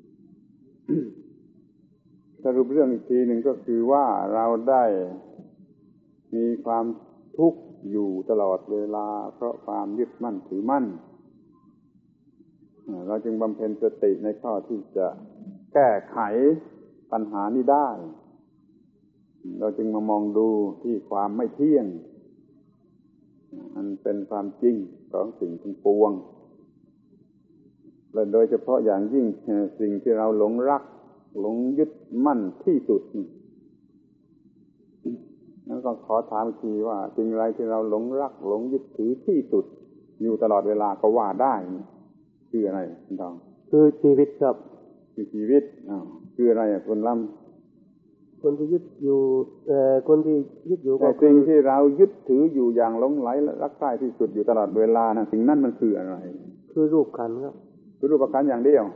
สรุปเรื่องอีกทีหนึ่งก็คือว่าเราได้มีความทุกข์อยู่ตลอดเวลาเพราะความยึดมั่นถือมั่นเราจึงบำเพ็ญสติในข้อที่จะแก้ไขปัญหานี้ได้เราจึงมามองดูที่ความไม่เที่ยงอันเป็นความจริงของสิ่งทั้งปวงและโดยเฉพาะอย่างยิ่งสิ่งที่เราหลงรักหลงยึดมั่นที่สุดนั้นก็ขอถามอีกทีว่าสิ่งอะไรที่เราหลงรักหลงยึดถือที่สุดอยู่ตลอดเวลาก็ว่าได้คืออะไรคุณทองคือชีวิตครับคือชีวิตคืออะไรคนล่ำคนที่ยึดอยู่คนที่ยึดอยู่ก็สิ่งที่เรายึดถืออยู่อย่างหลงไหลและรักใคร่ที่สุดอยู่ตลอดเวลานะสิ่งนั้นมันคืออะไรคือรูปขันธ์ครับคือรูปขันธ์อย่างเดียว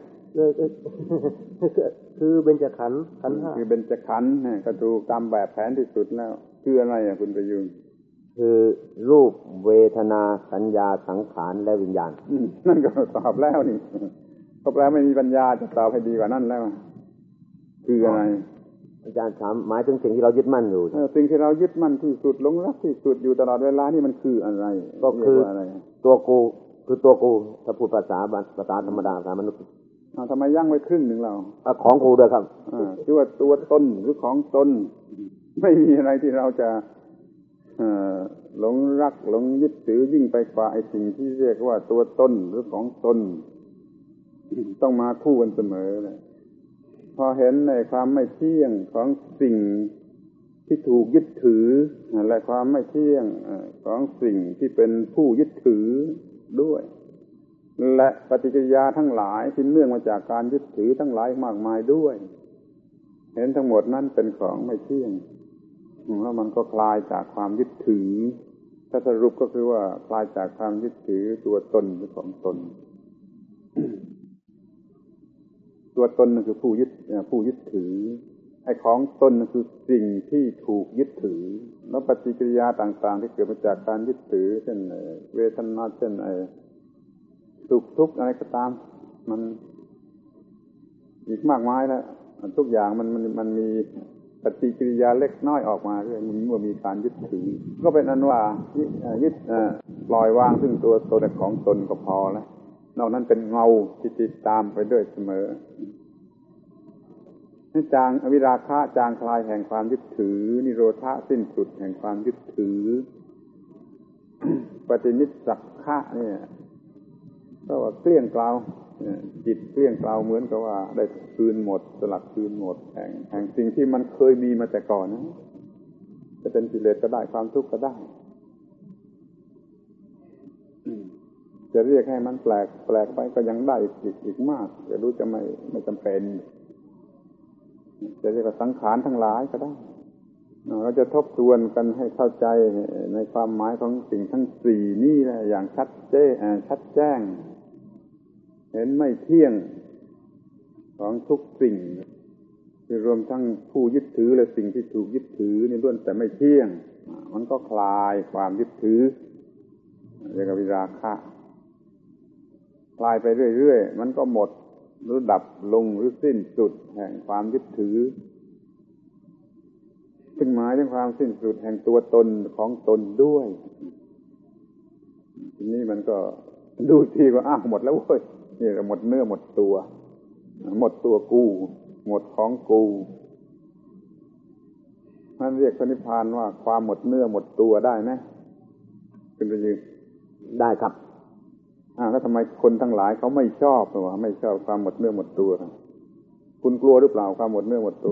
คือเบญจขันธ์ขันธ์ 5 คือเบญจขันธ์ก็ถูกตามแบบแผนที่สุดแล้วคืออะไรคุณประยุงคือรูปเวทนาสัญญาสังขารและวิญญาณนั่นก็ตอบแล้วนี่ก็แปลไม่มีปัญญาจะตอบให้ดีกว่านั้นแล้วคืออะไรอาจารย์ถามหมายถึงสิ่งที่เรายึดมั่นอยู่สิ่งที่เรายึดมั่นที่สุดหลงรักที่สุดอยู่ตลอดเวลานี่มันคืออะไรก็คืออะไรตัวกูคือตัวกูถ้าพูดภาษาธรรมดาภาษามนุษย์ทำไมยั่งไว้ครึ่งหนึ่งเราของกูด้วยครับคือว่าตัวตนหรือของตนไม่มีอะไรที่เราจะหลงรักหลงยึดถือยิ่งไปกว่าไอ้สิ่งที่เรียกว่าตัวตนหรือของตนต้องมาคู่กันเสมอเลยพอเห็นในความไม่เที่ยงของสิ่งที่ถูกยึดถือและความไม่เที่ยงของสิ่งที่เป็นผู้ยึดถือด้วยและปฏิกิริยาทั้งหลายที่เนื่องมาจากการยึดถือทั้งหลายมากมายด้วยเห็นทั้งหมดนั้นเป็นของไม่เที่ยงแล้วมันก็คลายจากความยึดถือถ้าสรุปก็คือว่าคลายจากความยึดถือตัวตนหรือของตน ตัวตนนั่นคือผู้ยึดถือไอ้ของตนนั่นคือสิ่งที่ถูกยึดถือแล้วปฏิกิริยาต่างๆที่เกิดมาจากการยึดถือเช่นเวทนาเช่นสุขทุกข์อะไรก็ตามมันอีกมากมายแล้วทุกอย่างมันมีปฏิกิริยาเล็กน้อยออกมาเรื่อยเมื่อมีการยึดถือก็เป็นอันว่ายึดปล่อยวางซึ่งตัวตนของตนก็พอแล้วนอกนั้นเป็นเงาที่ติดตามไปด้วยเสมอให้จางอวิราคะจางคลายแห่งความยึดถือนิโรธะสิ้นสุดแห่งความยึดถือ ปฏินิสสักขะเนี่ยก็ว่าเกลี้ยงเกลาจิตเกลี้ยงเกลาเหมือนกับว่าได้คืนหมดสลัดคืนหมดแห่งสิ่งที่มันเคยมีมาแต่ก่อนนะจะเป็นกิเลสก็ได้ความทุกข์ก็ได้จะเรียกให้มันแปลกไปก็ยังได้อีกมากแต่รู้จะไม่จำเป็นจะเรียกว่าสังขารทั้งหลายก็ได้เราจะทบทวนกันให้เข้าใจในความหมายของสิ่งทั้งสี่นี่แหละอย่างชัดแจ้งเห็นไม่เที่ยงของทุกสิ่งคือรวมทั้งผู้ยึดถือและสิ่งที่ถูกยึดถือนี่ล้วนแต่ไม่เที่ยงมันก็คลายความยึดถือเรียกว่าวิราคะคลายไปเรื่อยๆมันก็หมดหรือดับลงหรือสิ้นสุดแห่งความยึดถือซึ่งหมายถึงความสิ้นสุดแห่งตัวตนของตนด้วยทีนี้มันก็ดูทีก็อ้าวหมดแล้วเว้ยนี่หมดเนื้อหมดตัวหมดตัวกูหมดของกูนั่นเรียกพระนิพพานว่าความหมดเนื้อหมดตัวได้ไหมคุณไปยืนได้ครับแล้วทำไมคนทั้งหลายเขาไม่ชอบวะไม่ชอบความหมดเนื้อหมดตัวคุณกลัวหรือเปล่าความหมดเนื้อหมดตัว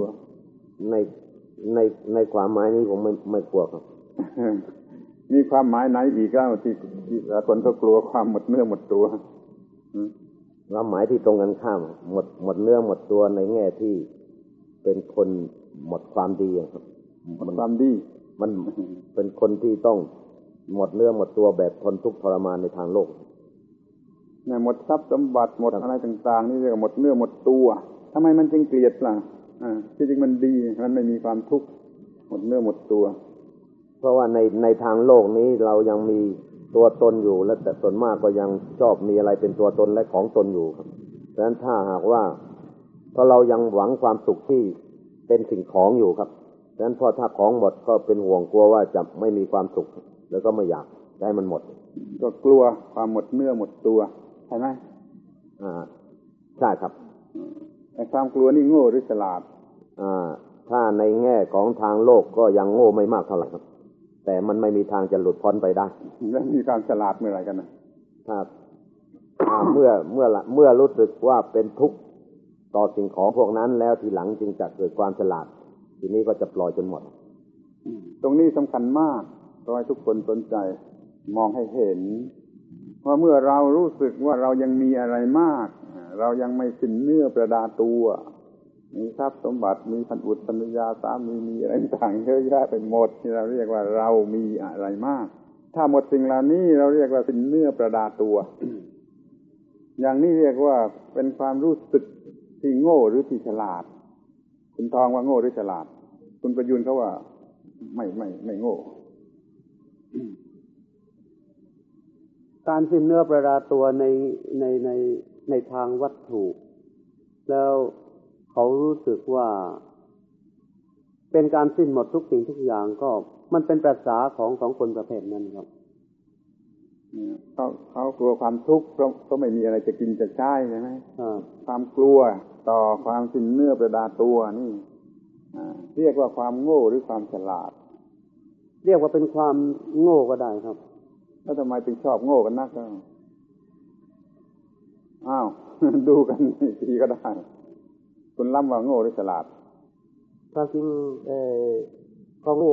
ในความหมายนี้ผมไม่กลัวครับมีความหมายไหนอีกแล้วที่คนเขากลัวความหมดเนื้อหมดตัวความหมายที่ตรงกันข้ามหมดเนื้อหมดตัวในแง่ที่เป็นคนหมดความดีครับหมดความดีมันเป็นคนที่ต้องหมดเนื้อหมดตัวแบบทนทุกข์ทรมานในทางโลกเนี่ยหมดทรัพย์สมบัติหมดอะไรต่างๆนี่เรียกว่าหมดเนื้อหมดตัวทำไมมันจึงเกลียดล่ะที่จริงมันดีมันไม่มีความทุกข์หมดเนื้อหมดตัวเพราะว่าในทางโลกนี้เรายังมีตัวตนอยู่และแต่ส่วนมากก็ยังชอบมีอะไรเป็นตัวตนและของตนอยู่ครับดังนั้นถ้าหากว่าเพราะเรายังหวังความสุขที่เป็นสิ่งของอยู่ครับดังนั้นพอถ้าของหมดก็เป็นห่วงกลัวว่าจะไม่มีความสุขแล้วก็ไม่อยากได้มันหมดก็กลัวความหมดเนื้อหมดตัวใช่ไหมใช่ครับไอ้ความกลัวนี่โง่หรือฉลาดถ้าในแง่ของทางโลกก็ยังโง่ไม่มากเท่าไหร่ครับแต่มันไม่มีทางจะหลุดพ้นไปได้แล้วมีความฉลาดเมื่อไหร่กันนะครับเมื่อรู้สึกว่าเป็นทุกข์ต่อสิ่งของพวกนั้นแล้วทีหลังจึงจะเกิดความฉลาดทีนี้ก็จะปล่อยจนหมดตรงนี้สำคัญมากขอให้ทุกคนสนใจมองให้เห็นว่าเมื่อเรารู้สึกว่าเรายังมีอะไรมากเรายังไม่สิ้นเนื้อประดาตัวมีทรัพย์สมบัติมีพันอุตภรรยาสามีอะไรต่างเยอะแยะไปหมดที่เราเรียกว่าเรามีอะไรมากถ้าหมดสิ่งเหล่านี้เราเรียกว่าสิ้นเนื้อประดาตัว อย่างนี้เรียกว่าเป็นความรู้สึกที่โง่หรือที่ฉลาดคุณทองว่าโง่หรือฉลาดคุณประยุนเขาว่าไม่โง่การสิ้นเนื้อประดาตัวในทางวัตถุแล้วเขารู้สึกว่าเป็นการสิ้นหมดทุกสิ่งทุกอย่างก็มันเป็นประสาของคนประเภทนั้นครับเขากลัวความทุกข์เพราะไม่มีอะไรจะกินจะใช้ใช่ไหมความกลัวต่อความสิ้นเนื้อประดาตัวนี่เรียกว่าความโง่หรือความฉลาดเรียกว่าเป็นความโง่ก็ได้ครับแล้วทำไมถึงชอบโง่กันนักดูกันอีกทีก็ได้คุณล้ำว่าโง่หรือฉลาดความจริงความโง่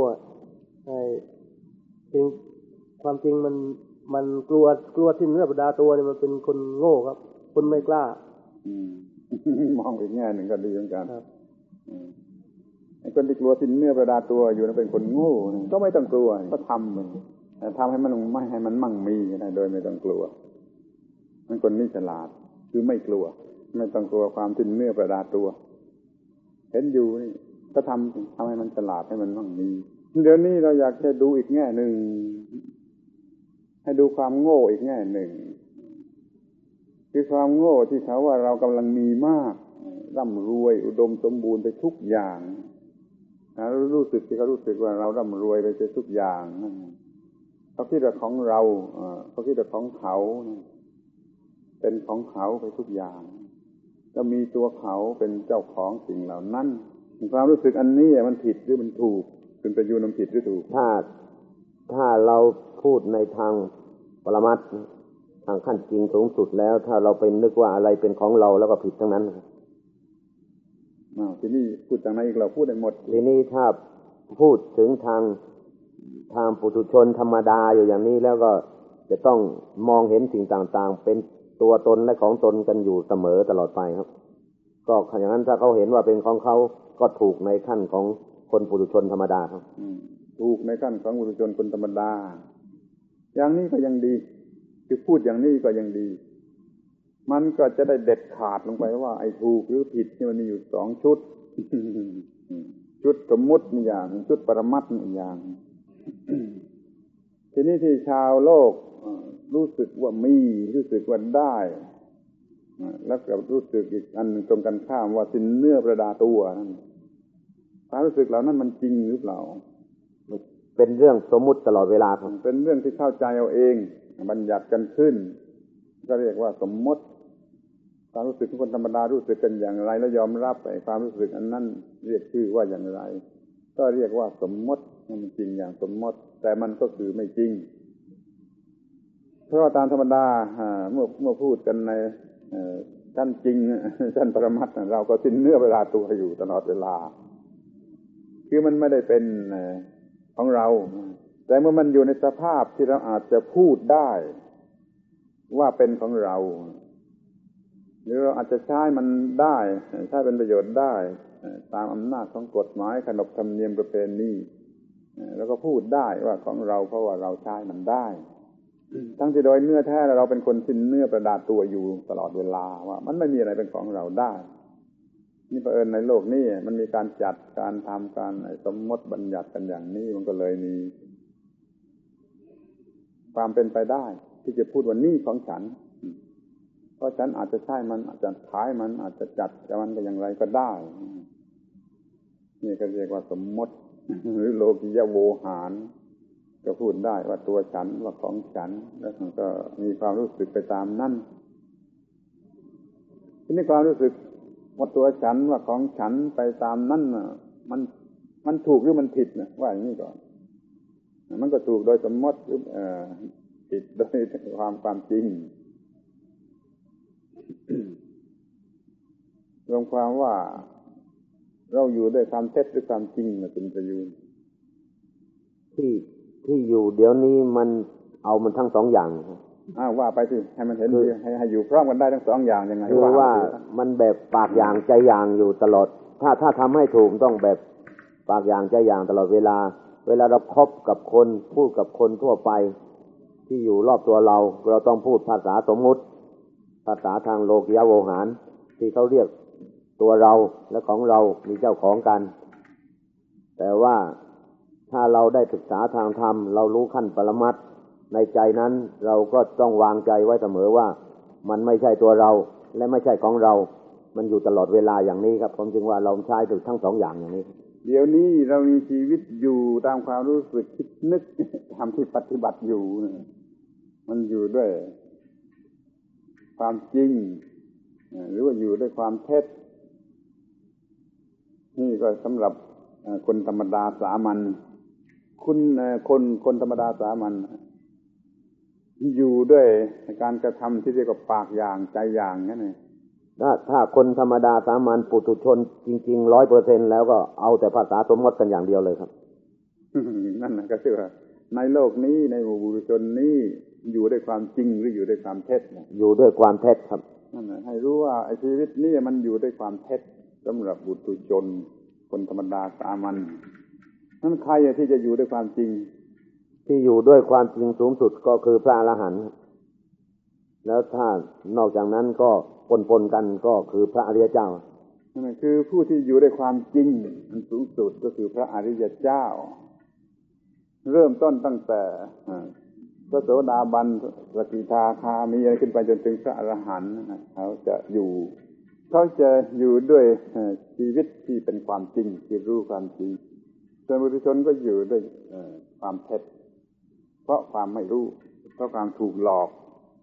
จริงความจริงมันกลัวที่เนื้อประดาตัวเนี่ยมันเป็นคนโง่ครับคนไม่กล้ามองอีกแง่หนึ่งก็ดีเหมือนกันไอ้คนที่กลัวสิ้นเนื้อประดาตัวอยู่นั้นเป็นคนโง่ก็ไม่ต้องกลัวก็ทำมันแต่ทำให้มันไม่ให้มันมั่งมีได้โดยไม่ต้องกลัวมันคนนี้ฉลาดคือไม่กลัวไม่ต้องกลัวความสิ้นเนื้อประดาตัวเห็นอยู่นี่ก็ทำให้มันฉลาดให้มันมั่งมีเดี๋ยวนี้เราอยากจะดูอีกแง่หนึ่งให้ดูความโง่อีกแง่หนึ่งคือความโง่ที่เขาว่าเรากำลังมีมากร่ำรวยอุดมสมบูรณ์ไปทุกอย่างรู้สึกที่เขารู้สึกว่าเราร่ำรวยไปทุกอย่างเขาคิดว่าของเราเขาคิดว่าของเขาเป็นของเขาไปทุกอย่างแล้วมีตัวเขาเป็นเจ้าของสิ่งเหล่านั้นความรู้สึกอันนี้มันผิดหรือมันถูกคุณประยุนต์ผิดหรือถูกถ้าเราพูดในทางปรมัตถ์ทางขั้นจริงสูงสุดแล้วถ้าเราไปนึกว่าอะไรเป็นของเราแล้วก็ผิดทั้งนั้นทีนี้พูดจากไหนอีกเราพูดได้หมดทีนี้ถ้าพูดถึงทางปุถุชนธรรมดาอยู่อย่างนี้แล้วก็จะต้องมองเห็นสิ่งต่างๆเป็นตัวตนและของตนกันอยู่เสมอตลอดไปครับก็อย่างนั้นถ้าเขาเห็นว่าเป็นของเขาก็ถูกในขั้นของคนปุถุชนธรรมดาครับถูกในขั้นของปุถุชนคนธรรมดาอย่างนี้ก็ยังดีคือพูดอย่างนี้ก็ยังดีมันก็จะได้เด็ดขาดลงไปว่าไอ้ถูกหรือผิดนี่มันมีอยู่สองชุด ชุดสมมุติมีอย่างชุดปรมัตถ์อีกอย่าง ทีนี้ที่ชาวโลกรู้สึกว่ามีรู้สึกว่าได้แล้วก็รู้สึกอีกอันหนึ่งตรงกันข้ามว่าสิ้นเนื้อประดาตัวนั่นความรู้สึกเหล่านั้นมันจริงหรือเปล่าเป็นเรื่องสมมุติตลอดเวลาครับเป็นเรื่องที่เข้าใจเอาเองบัญญัติกันขึ้นก็เรียกว่าสมมติความรู้สึกของคนธรรมดารู้สึกกันอย่างไรแล้วยอมรับไอ้ความรู้สึกอันนั้นเรียกชื่อว่าอย่างไรก็เรียกว่าสมมติมันจริงอย่างสมมติแต่มันก็คือไม่จริงเพราะว่าตามธรรมดาเมื่อพูดกันในชั้นจริงชั้นปรมัตถ์เราก็สิ้นเนื้อเวลาตัวอยู่ตลอดเวลาคือมันไม่ได้เป็นของเราแต่เมื่อมันอยู่ในสภาพที่เราอาจจะพูดได้ว่าเป็นของเราหรือเราอาจจะใช้มันได้ใช้เป็นประโยชน์ได้ตามอำนาจของกฎหมายขนบธรรมเนียมประเพณีแล้วก็พูดได้ว่าของเราเพราะว่าเราใช้มันได้ทั้งที่โดยเนื้อแท้เราเป็นคนสิ้นเนื้อประดาตัวอยู่ตลอดเวลาว่ามันไม่มีอะไรเป็นของเราได้นี่เผอิญในโลกนี้มันมีการจัดการทำการสมมติบัญญัติกันอย่างนี้มันก็เลยมีความเป็นไปได้ที่จะพูดว่านี่ของฉันเพราะฉันอาจจะใช้มันอาจจะขายมันอาจจะจัดกับมันก็อย่างไรก็ได้นี่ก็เรียกว่าสมมติหรือโลกิยโวหารก็พูดได้ว่าตัวฉันว่าของฉันแล้วก็มีความรู้สึกไปตามนั่นทีนี้ความรู้สึกว่าตัวฉันว่าของฉันไปตามนั่นมันถูกหรือมันผิดนะว่าอย่างนี้ก่อนมันก็ถูกโดยสมมติหรือผิดโดยความจริงรวมความว่าเราอยู่ด้วยความเท็จหรือความจริงนะคุณประยูนที่อยู่เดี๋ยวนี้มันเอามันทั้งสองอย่างว่าไปสิให้มันเห็นให้อยู่พร้อมกันได้ทั้งสองอย่างยังไงคือว่ามันแบบปากอย่างใจอย่างอยู่ตลอดถ้าทำให้ถูกต้องแบบปากอย่างใจอย่างตลอดเวลาเราคบกับคนพูดกับคนทั่วไปที่อยู่รอบตัวเราต้องพูดภาษาสมมุติภาษาทางโลกิยโวหารที่เขาเรียกตัวเราและของเรามีเจ้าของกันแต่ว่าถ้าเราได้ศึกษาทางธรรมเรารู้ขั้นปรมัตถ์ในใจนั้นเราก็ต้องวางใจไว้เสมอว่ามันไม่ใช่ตัวเราและไม่ใช่ของเรามันอยู่ตลอดเวลาอย่างนี้ครับผมจึงว่าเราใช้ถึงทั้งสองอย่างอย่างนี้เดี๋ยวนี้เรามีชีวิตอยู่ตามความรู้สึกคิดนึกทำที่ปฏิบัติอยู่มันอยู่ด้วยความจริงหรือว่าอยู่ด้วยความเท็จนี่ก็สำหรับคนธรรมดาสามัญคนธรรมดาสามัญอยู่ด้วยการกระทำที่เรียกว่าปากอย่างใจอย่างนั่นเองถ้าคนธรรมดาสามัญปุถุชนจริงๆ 100% แล้วก็เอาแต่ภาษาสมมติกันอย่างเดียวเลยครับนั่นนะก็คือว่าในโลกนี้ในหมู่ปุถุชนนี้อยู่ด้วยความจริงหรืออยู่ด้วยความเท็จอยู่ด้วยความเท็จครับนั่นแหละให้รู้ว่าไอ้ชีวิตนี้มันอยู่ด้วยความเท็จสำหรับปุถุชนคนธรรมดาสามัญนั่นใครที่จะอยู่ด้วยความจริงที่อยู่ด้วยความจริงสูงสุดก็คือพระอรหันต์แล้วถ้านอกจากนั้นก็ปนกันก็คือพระอริยเจ้านั่นคือผู้ที่อยู่ด้วยความจริงอันสูงสุดก็คือพระอริยเจ้าเริ่มต้นตั้งแต่พระโสดาบันสกิทาคามีอะไรขึ้นไปจนถึงพระอรหันต์เขาจะอยู่ด้วยชีวิตที่เป็นความจริงคือรู้ความจริงส่วนปุถุชนก็อยู่ด้วยความเท็จเพราะความไม่รู้เพราะความถูกหลอก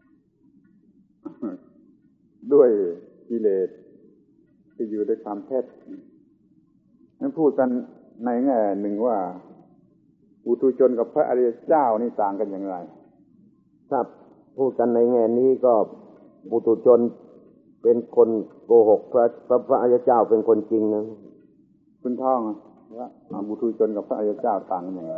ด้วยกิเลสที่อยู่ด้วยความเท็จนั้นพูดกันในแง่หนึ่งว่าปุถุชนกับพระอริยเจ้านี่ต่างกันอย่างไรถ้าพูดกันในแง่นี้ก็ปุถุชนเป็นคนโกหกพระอริยเจ้าเป็นคนจริงนะคุณท่องว่าปุถุชนกับพระอริยเจ้าต่างกันอย่างไร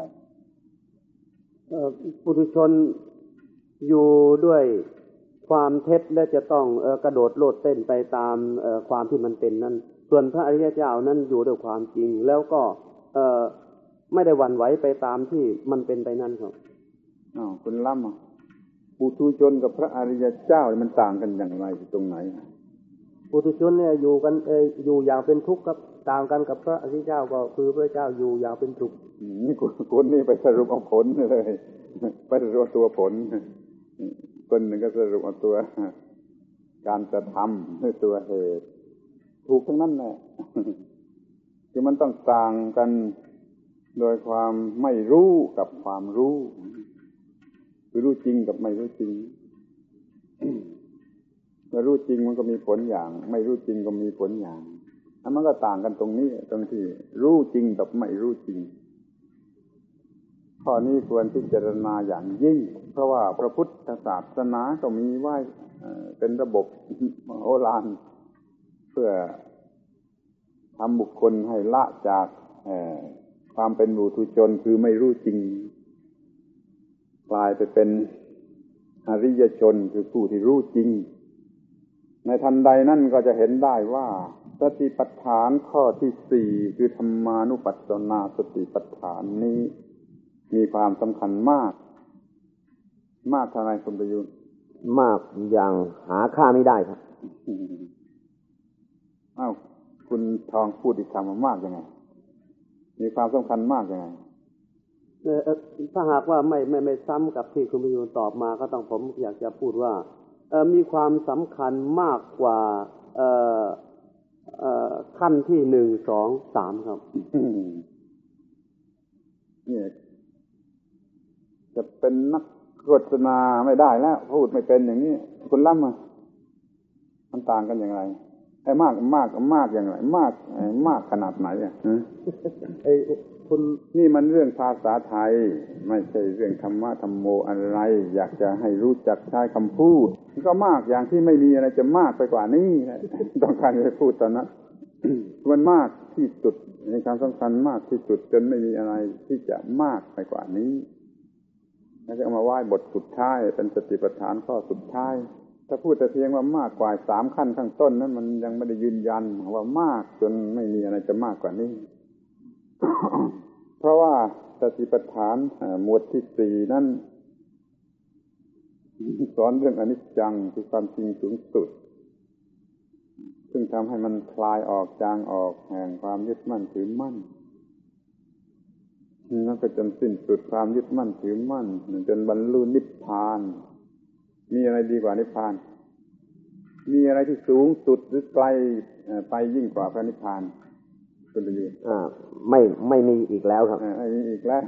ปุถุชนอยู่ด้วยความเท็จและจะต้องกระโดดโลดเต้นไปตามความที่มันเป็นนั้นส่วนพระอริยเจ้านั้นอยู่ด้วยความจริงแล้วก็ไม่ได้หวั่นไหวไปตามที่มันเป็นไปนั่นครับคุณล้ำปุถุชนกับพระอริยเจ้ามันต่างกันอย่างไรตรงไหนปุถุชนเนี่ยอยู่กันอยู่อย่างเป็นทุกข์ครับต่างกันกับพระอริยเจ้าก็คือพระเจ้าอยู่อย่างเป็นทุกข์นี่คุณนี่ไปสรุปเอาผลเลยไปสรุปตัวผลคนหนึ่งก็สรุปเอาตัวการกระทำด้วยตัวเหตุถูกทั้งนั้นแหละ คือมันต้องต่างกันโดยความไม่รู้กับความรู้คือรู้จริงกับไม่รู้จริง เมื่อรู้จริงมันก็มีผลอย่างไม่รู้จริงก็มีผลอย่างแล้วมันก็ต่างกันตรงนี้ตรงที่รู้จริงกับไม่รู้จริงข้อนี้ควรพิจารณาอย่างยิ่งเพราะว่าพระพุทธศาสนาก็มีไว้เป็นระบบมโหฬารเพื่อทำบุคคลให้ละจากความเป็นปุถุชนคือไม่รู้จริงกลายไปเป็นอริยชนคือผู้ที่รู้จริงในทันใดนั่นก็จะเห็นได้ว่าสติปัฏฐานข้อที่ 4คือธรรมานุปัสสนาสติปัฏฐานนี้มีความสำคัญมากเท่าไรคุณประยุทธ์มากอย่างหาค่าไม่ได้ครับอ้าวคุณทองพูดอีกคำว่ามากยังไงมีความสำคัญมากยังไงถ้าหากว่าไม่ซ้ำกับที่คุณประยุทธ์ตอบมาก็ต้องผมอยากจะพูดว่ามีความสำคัญมากกว่าขั้นที่1 2 3ครับเนี่ยจะเป็นนักโฆษณาไม่ได้แล้วพูดไม่เป็นอย่างนี้คุณล้ำมันต่างกันอย่างไรไอ้มากอย่างไรมากขนาดไหนอ่ะไอ้คุณนี่มันเรื่องภาษาไทยไม่ใช่เรื่องธรรมะธรรมโมอะไรอยากจะให้รู้จักใช้คำพูดก็มากอย่างที่ไม่มีอะไรจะมากไปกว่านี้ต้องการให้พูดตอนนั้น มันมากที่สุดในความสำคัญมากที่สุดจนไม่มีอะไรที่จะมากไปกว่านี้แล้วจะเอามาไหว้บทสุดท้ายเป็นสติปัฏฐานข้อสุดท้ายถ้าพูดแต่เพียงว่ามากกว่า3ขั้นข้างต้นนั้นมันยังไม่ได้ยืนยันว่ามากจนไม่มีอะไรจะมากกว่านี้ เพราะว่าสติปัฏฐานหมวดที่4นั้นสอนเรื่องอนิจจังคือความจริงสูงสุดซึ่งทำให้มันคลายออกจางออกแห่งความยึดมั่นถือมั่นแล้วก็จนสิ้นสุดความยึดมั่นถือมั่นจนบรรลุนิพพานมีอะไรดีกว่านิพพานมีอะไรที่สูงสุดหรือไกลไปยิ่งกว่าพระนิพพานคุณประยุทธ์ไม่มีอีกแล้วครับไม่มีอีกแล้ว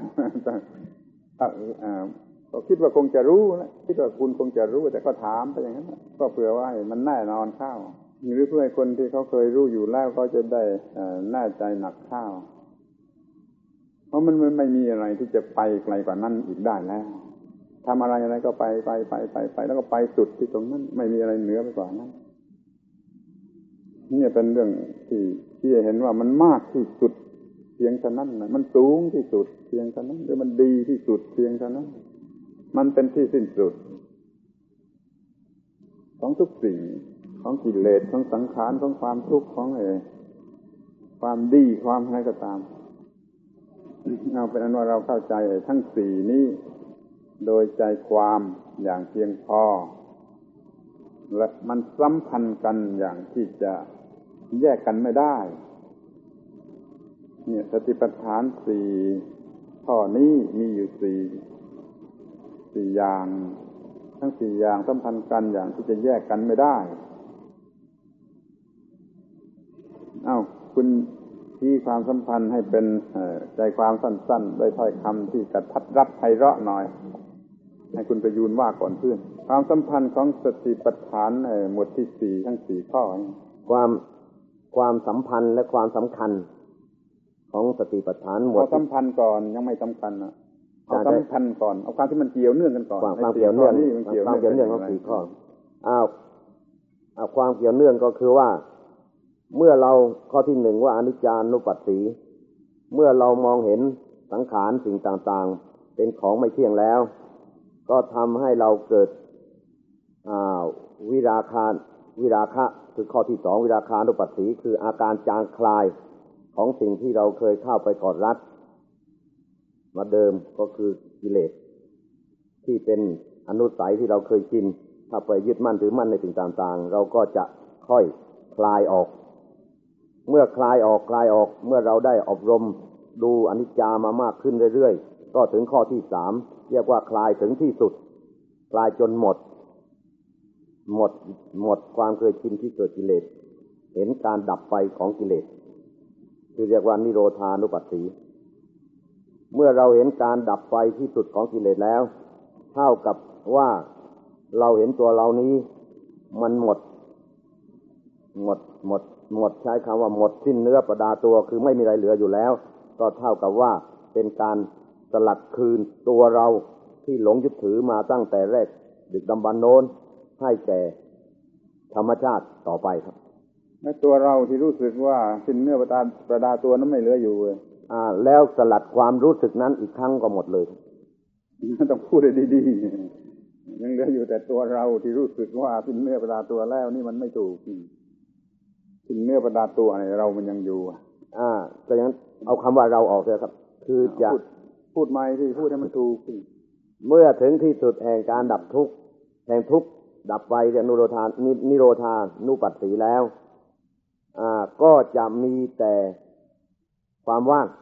ก็คิดว่าคงจะรู้นะคิดว่าคุณคงจะรู้แต่ก็ถามไปอย่างนั้นก็เผื่อว่ามันแน่นอนเข้าหรือเพื่อให้คนที่เขาเคยรู้อยู่แล้วเขาจะได้แน่ใจหนักเข้าเพราะมันไม่มีอะไรที่จะไปไกลกว่านั้นอีกได้แล้วทำอะไรก็ไปแล้วก็ไปสุดที่ตรงนั้นไม่มีอะไรเหนือไปกว่านั้นนี่เป็นเรื่องที่เห็นว่ามันมากที่สุดเพียงเท่านั้นนะมันสูงที่สุดเพียงเท่านั้นหรือมันดีที่สุดเพียงเท่านั้นมันเป็นที่สิ้นสุดของทุกสิ่งของกิเลสของสังขารของความทุกข์ของความดีความอะไรก็ตามเอาเป็นอันว่าเราเข้าใจทั้ง4นี้โดยใจความอย่างเพียงพอและมันสัมพันธ์กันอย่างที่จะแยกกันไม่ได้เนี่ยสติปัฏฐาน4ข้อนี้มีอยู่4อย่างทั้ง4อย่างสัมพันธ์กันอย่างที่จะแยกกันไม่ได้คุณชี้ความสัมพันธ์ให้เป็นใจความสั้นๆด้วยถ้อยคำที่กระทัดรัดไพเราะหน่อยให้คุณประยูนว่าก่อนเพื่อนความสัมพันธ์ของสติปัฏฐานหมวดที่4ทั้ง4ข้อความสัมพันธ์และความสำคัญของสติปัฏฐานหมวดสัมพันธ์ก่อนยังไม่สำคัญนะเอาสัมพันธ์ก่อนเอาความที่มันเกี่ยวเนื่องกันก่อนความเกี่ยวเนื่องนี่มันเกี่ยวเนื่องของ4ข้อความเกี่ยวเนื่องก็คือว่าเมื่อเราข้อที่1ว่าอนิจจานุปัสสีเมื่อเรามองเห็นสังขารสิ่งต่างๆเป็นของไม่เที่ยงแล้วก็ทำให้เราเกิดวิราคะคือข้อที่2วิราคานุปัสสีคืออาการจางคลายของสิ่งที่เราเคยเข้าไปกอดรัดมาเดิมก็คือกิเลสที่เป็นอนุสัยที่เราเคยชินถ้าไปยึดมั่นถือมั่นในสิ่งต่างๆเราก็จะค่อยคลายออกเมื่อคลายออกเมื่อเราได้อบรมดูอนิจจามามากขึ้นเรื่อยๆก็ถึงข้อที่3เรียกว่าคลายถึงที่สุดคลายจนหมดหมดความเคยชินที่เกิดกิเลสเห็นการดับไปของกิเลสคือเรียกว่านิโรธานุปัสสีเมื่อเราเห็นการดับไปที่สุดของกิเลสแล้วเท่ากับว่าเราเห็นตัวเรานี้มันหมดใช้คำว่าหมดสิ้นเนื้อประดาตัวคือไม่มีอะไรเหลืออยู่แล้วก็เท่ากับว่าเป็นการสลัดคืนตัวเราที่หลงยึดถือมาตั้งแต่แรกดึกดำบรรพ์โน้นให้แก่ธรรมชาติต่อไปครับและตัวเราที่รู้สึกว่าสิ้นเนื้อประดาตัวนั้นไม่เหลืออยู่แล้วสลัดความรู้สึกนั้นอีกครั้งก็หมดเลยต้องพูดให้ดีๆยังเหลืออยู่แต่ตัวเราที่รู้สึกว่าสิ้นเนื้อประดาตัวแล้วนี่มันไม่ถูกสิ้นเนื้อประดาตัวเนี่ยเรามันยังอยู่ก็ยังเอาคำว่าเราออกเลยครับคือจะพูดใหม่ที่พูดให้มันถูกเมื่อถึงที่สุดแห่งการดับทุกข์แห่งทุกข์ดับไปเรียกนิโรธานุปัสสีแล้วก็จะมีแต่ความว่าง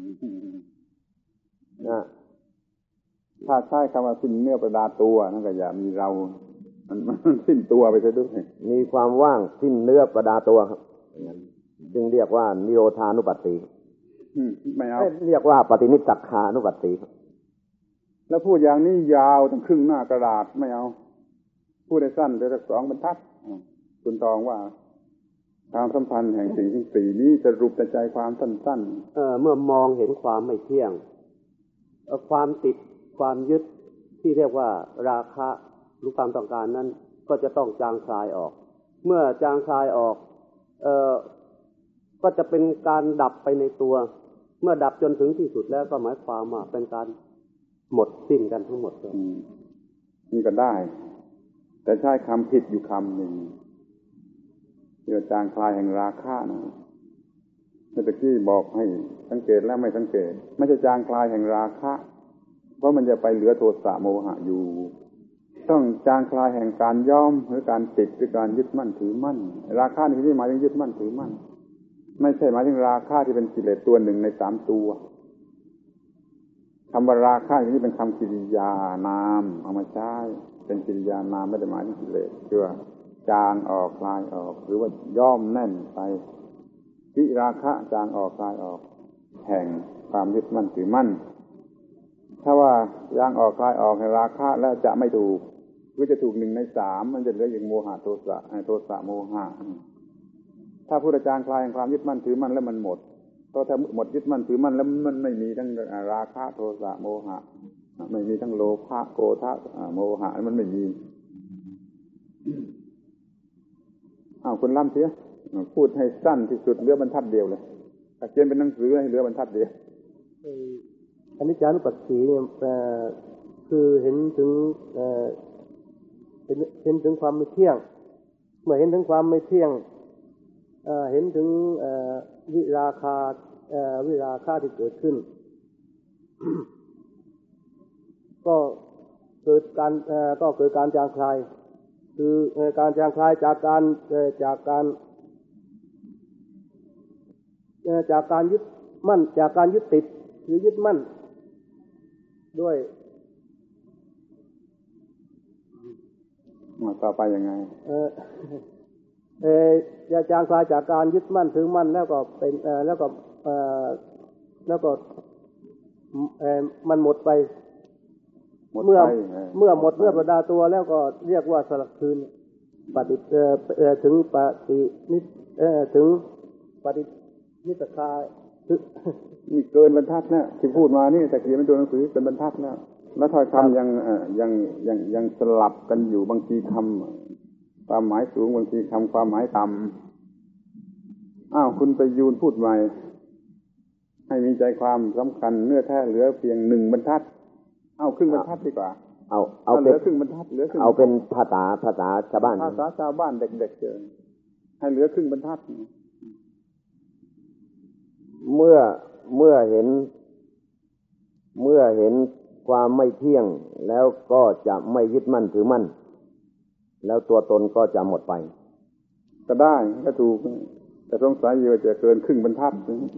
ถ้าใช้คำว่าสิ้นเนื้อประดาตัวนั่นก็อย่ามีเรามันสิ้นตัวไปซะด้วยมีความว่างสิ้นเนื้อประดาตัวครับจึงเรียกว่านิโรธานุปัสสีไม่เอาเรียกว่าปฏินิสสักขานุปัสสีแล้วพูดอย่างนี้ยาวตั้งครึ่งหน้ากระดาษไม่เอาพูดได้สั้นแต่สองบรรทัดคุณตองว่าความสัมพันธ์แห่งสิ่งทั้งสี่นี้สรุปแต่ใจความสั้นๆเมื่อมองเห็นความไม่เที่ยงความติดความยึดที่เรียกว่าราคะหรือความต้องการนั้นก็จะต้องจางคลายออกเมื่อจางคลายออกก็จะเป็นการดับไปในตัวเมื่อดับจนถึงที่สุดแล้วก็หมายความว่าเป็นการหมดสิ้นกันทั้งหมดเลยนี่ก็ได้แต่ใช้คำผิดอยู่คำหนึ่งเรื่องจางคลายแห่งราคะนะเมื่อกี้บอกให้สังเกตแล้วไม่สังเกตไม่ใช่จางคลายแห่งราคะเพราะมันจะไปเหลือโทสะโมหะอยู่ต้องจางคลายแห่งการย้อมหรือการติดหรือการยึดมั่นถือมั่นราคะนี่ที่หมายถึงยึดมั่นถือมั่นไม่ใช่หมายถึงราคะที่เป็นกิเลสตัวหนึ่งใน3ตัวคำว่าราคะนี่เป็นคำกิริยานามเอามาใช้เป็นกิริยานามไม่ได้หมายถึงกิเลสคือว่าจางออกคลายออกหรือว่าย้อมแน่นไปวิราคะจางออกคลายออกแห่งความยึดมั่นถือมั่นถ้าว่าจางออกคลายออกแห่งราคะแล้วจะไม่ถูกคือจะถูก1 ใน 3มันจะเหลืออย่างโมหะโทสะโมหะถ้าพุทธจางคลายแห่งความยึดมั่นถือมั่นแล้วมันหมดเพราะถ้าหมดยึดมั่นถือมั่นแล้วมันไม่มีทั้งราคะโทสะโมหะไม่มีทั้งโลภะโกฏะโมหะมันไม่มีคุณล่ำเสียพูดให้สั้นที่สุดเหลือบรรทัดเดียวเลยเขียนเป็นหนังสือให้เหลือบรรทัดเดียวอนิจจานุปัสสีเนี่ยคือเห็นถึงเห็นถึงความไม่เที่ยงเมื่อเห็นถึงความไม่เที่ยงเห็นถึงวิราคะที่เกิดขึ้น ก็เกิดการจางคลายคือการจางคลายจากการยึดมั่นจากการยึดติดหรือยึดมั่นด้วยต่อไปยังไงจะจางคลายจากการยึดมั่นถือมั่นแล้วก็เป็นแล้วก็มันหมดไปเมื่อหมดเนื้อประดาตัวแล้วก็เรียกว่าสลัดคืนถึงปฏินิสขานี่เกินบรรทัดนะที่พูดมานี่แต่เขียนเป็นตัวหนังสือเป็นบรรทัดแล้วถ้อยคำยังสลับกันอยู่บางทีคำความหมายสูงบางทีคำความหมายต่ำคุณประยูนพูดใหม่ให้มีใจความสำคัญเนื้อแท้เหลือเพียง1 บรรทัดครึ่งบรรทัดดีกว่าเอาเหลือครึ่งบรรทัดเหลือครึ่งเอาเป็นภาษาชาวบ้านภาษาชาวบ้านเด็กๆเจอให้เหลือครึ่งบรรทัดเมื่อเห็นความไม่เที่ยงแล้วก็จะไม่ยึดมั่นถือมั่นแล้วตัวตนก็จะหมดไปก็ได้ก็ถูกแต่สงสัยอยู่จะเกินครึ่งบรรทัด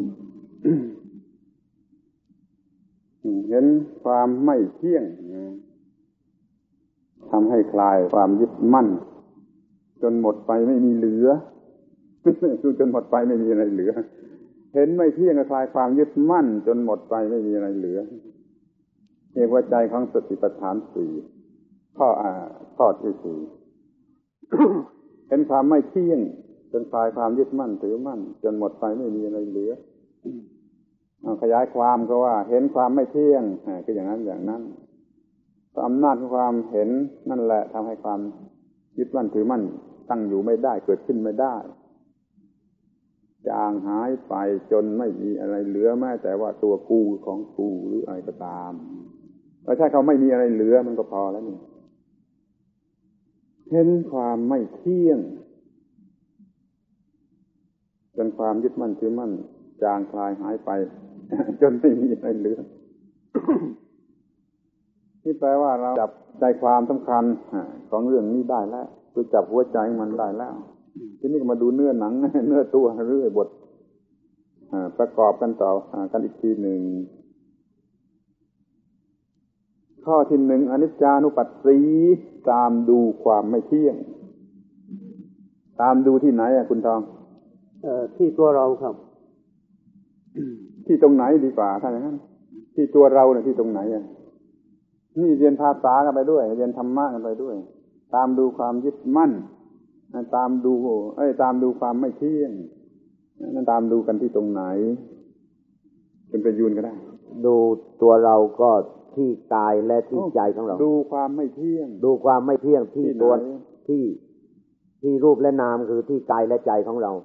เห็นความไม่เที่ยงทำให้คลายความยึดมั่นจนหมดไปไม่มีเหลือดูจนหมดไปไม่มีอะไรเหลือเห็นไม่เที่ยงคลายความยึดมั่นจนหมดไปไม่มีอะไรเหลือเรียกว่าใจของสติปัฏฐานสี่ข้อที่สี่ เห็นความไม่เที่ยงจนคลายความยึดมั่นถือมั่นจนหมดไปไม่มีอะไรเหลือขยายความก็ว่าเห็นความไม่เที่ยงก็อย่างนั้นอย่างนั้นอำนาจของความเห็นนั่นแหละทำให้ความยึดมั่นถือมั่นตั้งอยู่ไม่ได้เกิดขึ้นไม่ได้จางหายไปจนไม่มีอะไรเหลือแม้แต่ว่าตัวกูของกูหรืออะไรก็ตามถ้าเขาไม่มีอะไรเหลือมันก็พอแล้วนี่เห็นความไม่เที่ยงจนความยึดมั่นถือมั่นจางคลายหายไป จนไม่มีอะไรเหลือ นี่แปลว่าเราจับใจความสำคัญของเรื่องนี้ได้แล้วคือจับหัวใจมันได้แล้วทีนี้ก็มาดูเนื้อหนัง เนื้อตัวเรื่อยบทประกอบกันต่อกันอีกทีหนึ่งข้อที่หนึ่งอนิจจานุปัสสีตามดูความไม่เที่ยงตามดูที่ไหนคุณทองที่ตัวเราครับที่ตรงไหนดีกว่าถ้าอย่างนั้นที่ตัวเราเนี่ยที่ตรงไหนนี่เรียนภาษากันไปด้วยเรียนธรรมะกันไปด้วยตามดูความยึดมั่นตามดูความไม่เที่ยงนั่นตามดูกันที่ตรงไหนเป็นประยูนก็ได้ดูตัวเราก็ที่กายและที่ใจของเราดูความไม่เที่ยงดูความไม่เที่ยงที่ตัวที่รูปและนามคือที่กายและใจของเรา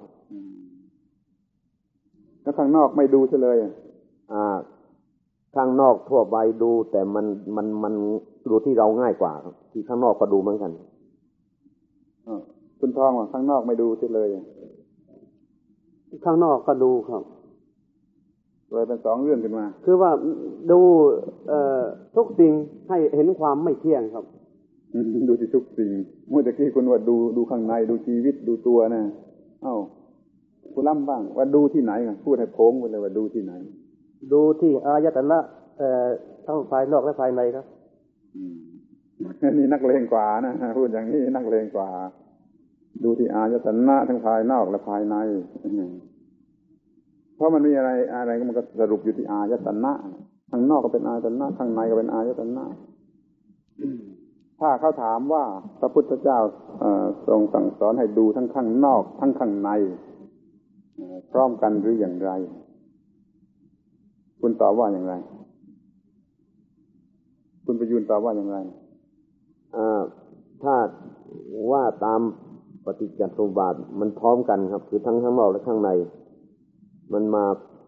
แล้วข้างนอกไม่ดูเฉยเลยข้างนอกทั่วไปดูแต่มันดูที่เราง่ายกว่าที่ข้างนอกก็ดูเหมือนกันคุณทองว่าข้างนอกไม่ดูเฉยเลยข้างนอกก็ดูครับเลยเป็นสองเรื่องขึ้นมาคือว่าดูทุกสิ่งให้เห็นความไม่เที่ยงครับดูที่ทุกสิ่งเมื่อกี้คุณว่าดูข้างในดูชีวิตดูตัวนะคุณล้ำบ้างว่าดูที่ไหนกันพูดให้โค้งไปเลยว่าดูที่ไหนดูที่อายตนะทั้งภายนอกและภายในครับนี่นักเลงกว่านะพูดอย่างนี้นักเลงกว่าดูที่อายตนะทั้งภายนอกและภายในเพราะมันมีอะไรมันก็สรุปอยู่ที่อายตนะข้างนอกก็เป็นอายตนะข้างในก็เป็นอายตนะถ้าเขาถามว่าพระพุทธเจ้าทรงสั่งสอนให้ดูทั้งข้างนอกทั้งข้างในพร้อมกันหรืออย่างไรคุณตอบว่าอย่างไรคุณประยูนตอบว่าอย่างไรถ้าว่าตามปฏิจจสมุปบาทมันพร้อมกันครับคือทั้งข้างนอกและข้างในมันมา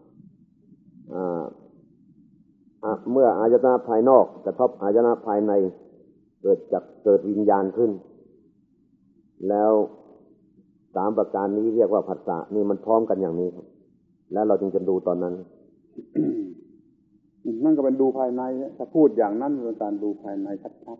เมื่ออายตนะภายนอกกระทบอายตนะภายในเกิดวิญญาณขึ้นแล้วสามประการนี้เรียกว่าผัสสะนี่มันพร้อมกันอย่างนี้ครับแล้วเราจึงจะดูตอนนั้นนั่นก็เป็นดูภายในถ้าพูดอย่างนั้นเป็นการดูภายในชัด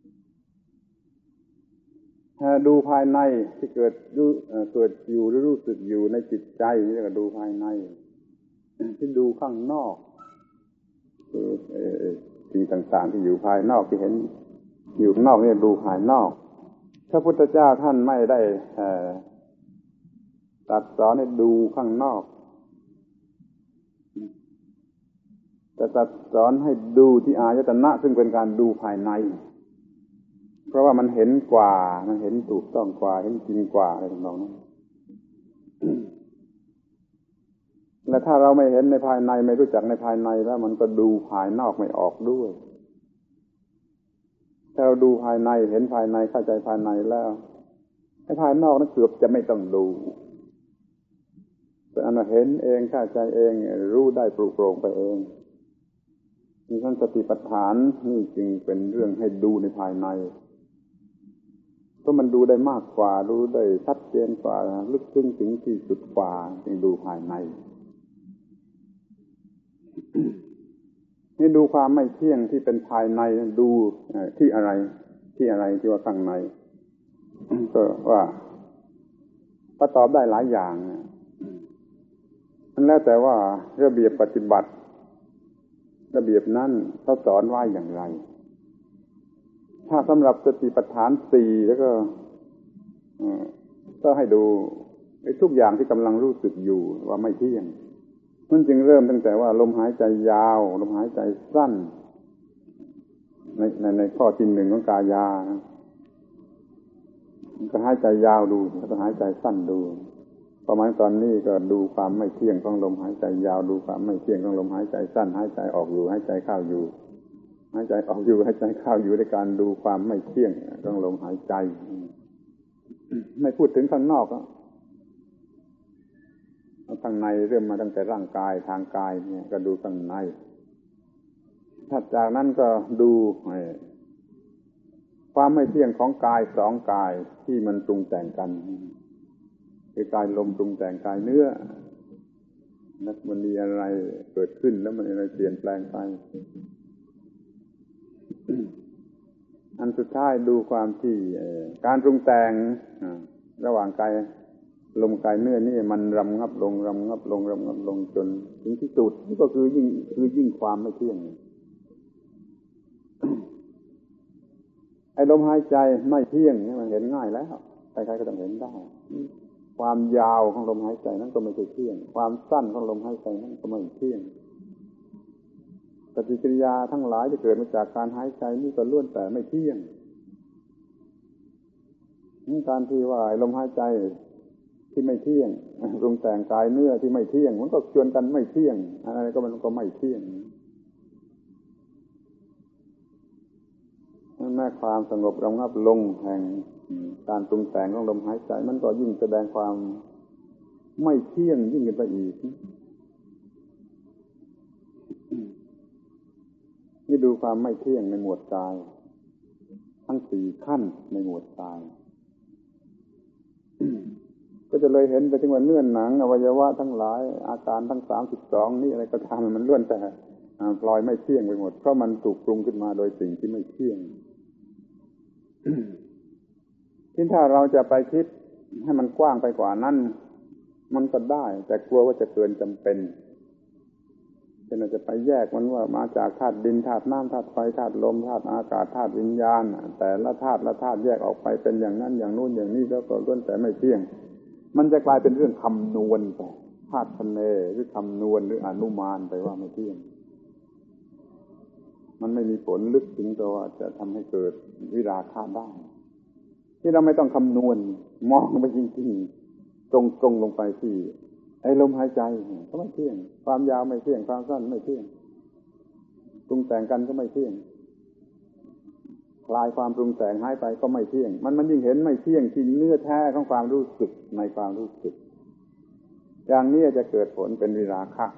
ๆดูภายในที่เกิดอยู่หรือรู้สึกอยู่ในจิตใจนี่ก็ดูภายในที่ดูข้างนอกคือสิ่งต่างๆที่อยู่ภายนอกที่เห็นอยู่ข้างนอกนี่ดูภายนอกพระพุทธเจ้าท่านไม่ได้ตรัสสอนให้ดูข้างนอกแต่ตรัสสอนให้ดูที่อายตนะซึ่งเป็นการดูภายในเพราะว่ามันเห็นกว่ามันเห็นถูกต้องกว่าเห็นจริงกว่าอะไรต่างๆนั้น และถ้าเราไม่เห็นในภายในไม่รู้จักในภายในแล้วมันก็ดูภายนอกไม่ออกด้วยถ้าเราดูภายในเห็นภายในเข้าใจภายในแล้วในภายนอกนั้นเกือบจะไม่ต้องดูเป็นอันเห็นเองเข้าใจเองรู้ได้ปลุกโปร่งไปเองมีขั้นสติปัฏฐานนี่จึงเป็นเรื่องให้ดูในภายในเพราะมันดูได้มากกว่ารู้ได้ชัดเจนกว่าลึกซึ้งถึงที่สุดกว่าจึงดูภายในนี่ดูความไม่เที่ยงที่เป็นภายในดูที่อะไรที่ว่าข้างในก็ว่าก็ตอบได้หลายอย่างมันแล้วแต่ว่าระเบียบปฏิบัติระเบียบนั้นเขาสอนว่าอย่างไรถ้าสำหรับสติปัฏฐาน4แล้วก็ก็ให้ดูทุกอย่างที่กำลังรู้สึกอยู่ว่าไม่เที่ยงมันจึงเริ่มตั้งแต่ว่าลมหายใจยาวลมหายใจสั้นในข้อที่หนึ่งของกายาก็หายใจยาวดูแล้วก็หายใจสั้นดูประมาณตอนนี้ก็ดูความไม่เที่ยงของลมหายใจยาวดูความไม่เที่ยงของลมหายใจสั้นหายใจออกอยู่หายใจเข้าอยู่หายใจออกอยู่หายใจเข้าอยู่ในการดูความไม่เที่ยงของลมหายใจไม่พูดถึงข้างนอกข้างในเริ่มมาตั้งแต่ร่างกายทางกายเนี่ยก็ดูข้างในถัดจากนั้นก็ดูความไม่เที่ยงของกายสองกายที่มันปรุงแต่งกันคือกายลมปรุงแต่งกายเนื้อมันมีอะไรเกิดขึ้นแล้วมันอะไรเปลี่ยนแปลงไป อันสุดท้ายดูความที่การปรุงแต่งระหว่างกายลมกายเนื้อนี่มันรำงับลงรำงับลงรำงับลงจนถึงที่สุดนี่ก็คือยิ่งความไม่เที่ยง ไอ้ลมหายใจไม่เที่ยงนี่มันเห็นง่ายแล้วใครๆก็ต้องเห็นได้ความยาวของลมหายใจนั้นก็ไม่ใช่เที่ยงความสั้นของลมหายใจนั้นก็ไม่เที่ยงปฏิกิริยาทั้งหลายที่เกิดมาจากการหายใจนี่ก็ล้วนแต่ไม่เที่ยงการที่ว่าลมหายใจที่ไม่เที่ยงปรุงแต่งกายเนื้อที่ไม่เที่ยงมันก็ชวนกันไม่เที่ยงอะไรก็มันก็ไม่เที่ยงแม้ความสงบระงับลงแห่งการปรุงแต่งของลมหายใจมันก็ยิ่งแสดงความไม่เที่ยงยิ่งขึ้นไปอีกนี่ดูความไม่เที่ยงในหมวดกายทั้งสี่ขั้นในหมวดกายก็จะเลยเห็นไปถึงว่าเนื้อหนังอวัยวะทั้งหลายอาการทั้ง32นี่อะไรก็ตามมันล้วนแต่ปล่อยไม่เที่ยงไปหมดเพราะมันถูกปรุงขึ้นมาโดยสิ่งที่ไม่เที่ยง ที่ถ้าเราจะไปคิดให้มันกว้างไปกว่านั้นมันก็ได้แต่กลัวว่าจะเกินจำเป็นเช่นเราจะไปแยกมันว่ามาจากธาตุดินธาตุน้ำธาตุไฟธาตุลมธาตุอากาศธาตุวิญญาณแต่ละธาตุแยกออกไปเป็นอย่างนั้นอย่างนู้นอย่างนี้แล้วก็ล้วนแต่ไม่เที่ยงมันจะกลายเป็นเรื่องคำนวณไปคาดคะเนหรือคำนวณหรืออนุมานไปว่าไม่เที่ยงมันไม่มีผลลึกถึงตัวว่าจะทำให้เกิดวิราคะได้ที่เราไม่ต้องคำนวณมองไปจริงๆตรงลงไปที่ไอ้ลมหายใจก็ไม่เที่ยงความยาวไม่เที่ยงความสั้นไม่เที่ยงปรุงแต่งกันก็ไม่เที่ยงคลายความปรุงแต่งหายไปก็ไม่เที่ยงมันยิ่งเห็นไม่เที่ยงที่เนื้อแท้ของความรู้สึกในความรู้สึกอย่างนี้จะเกิดผลเป็นวิราคะ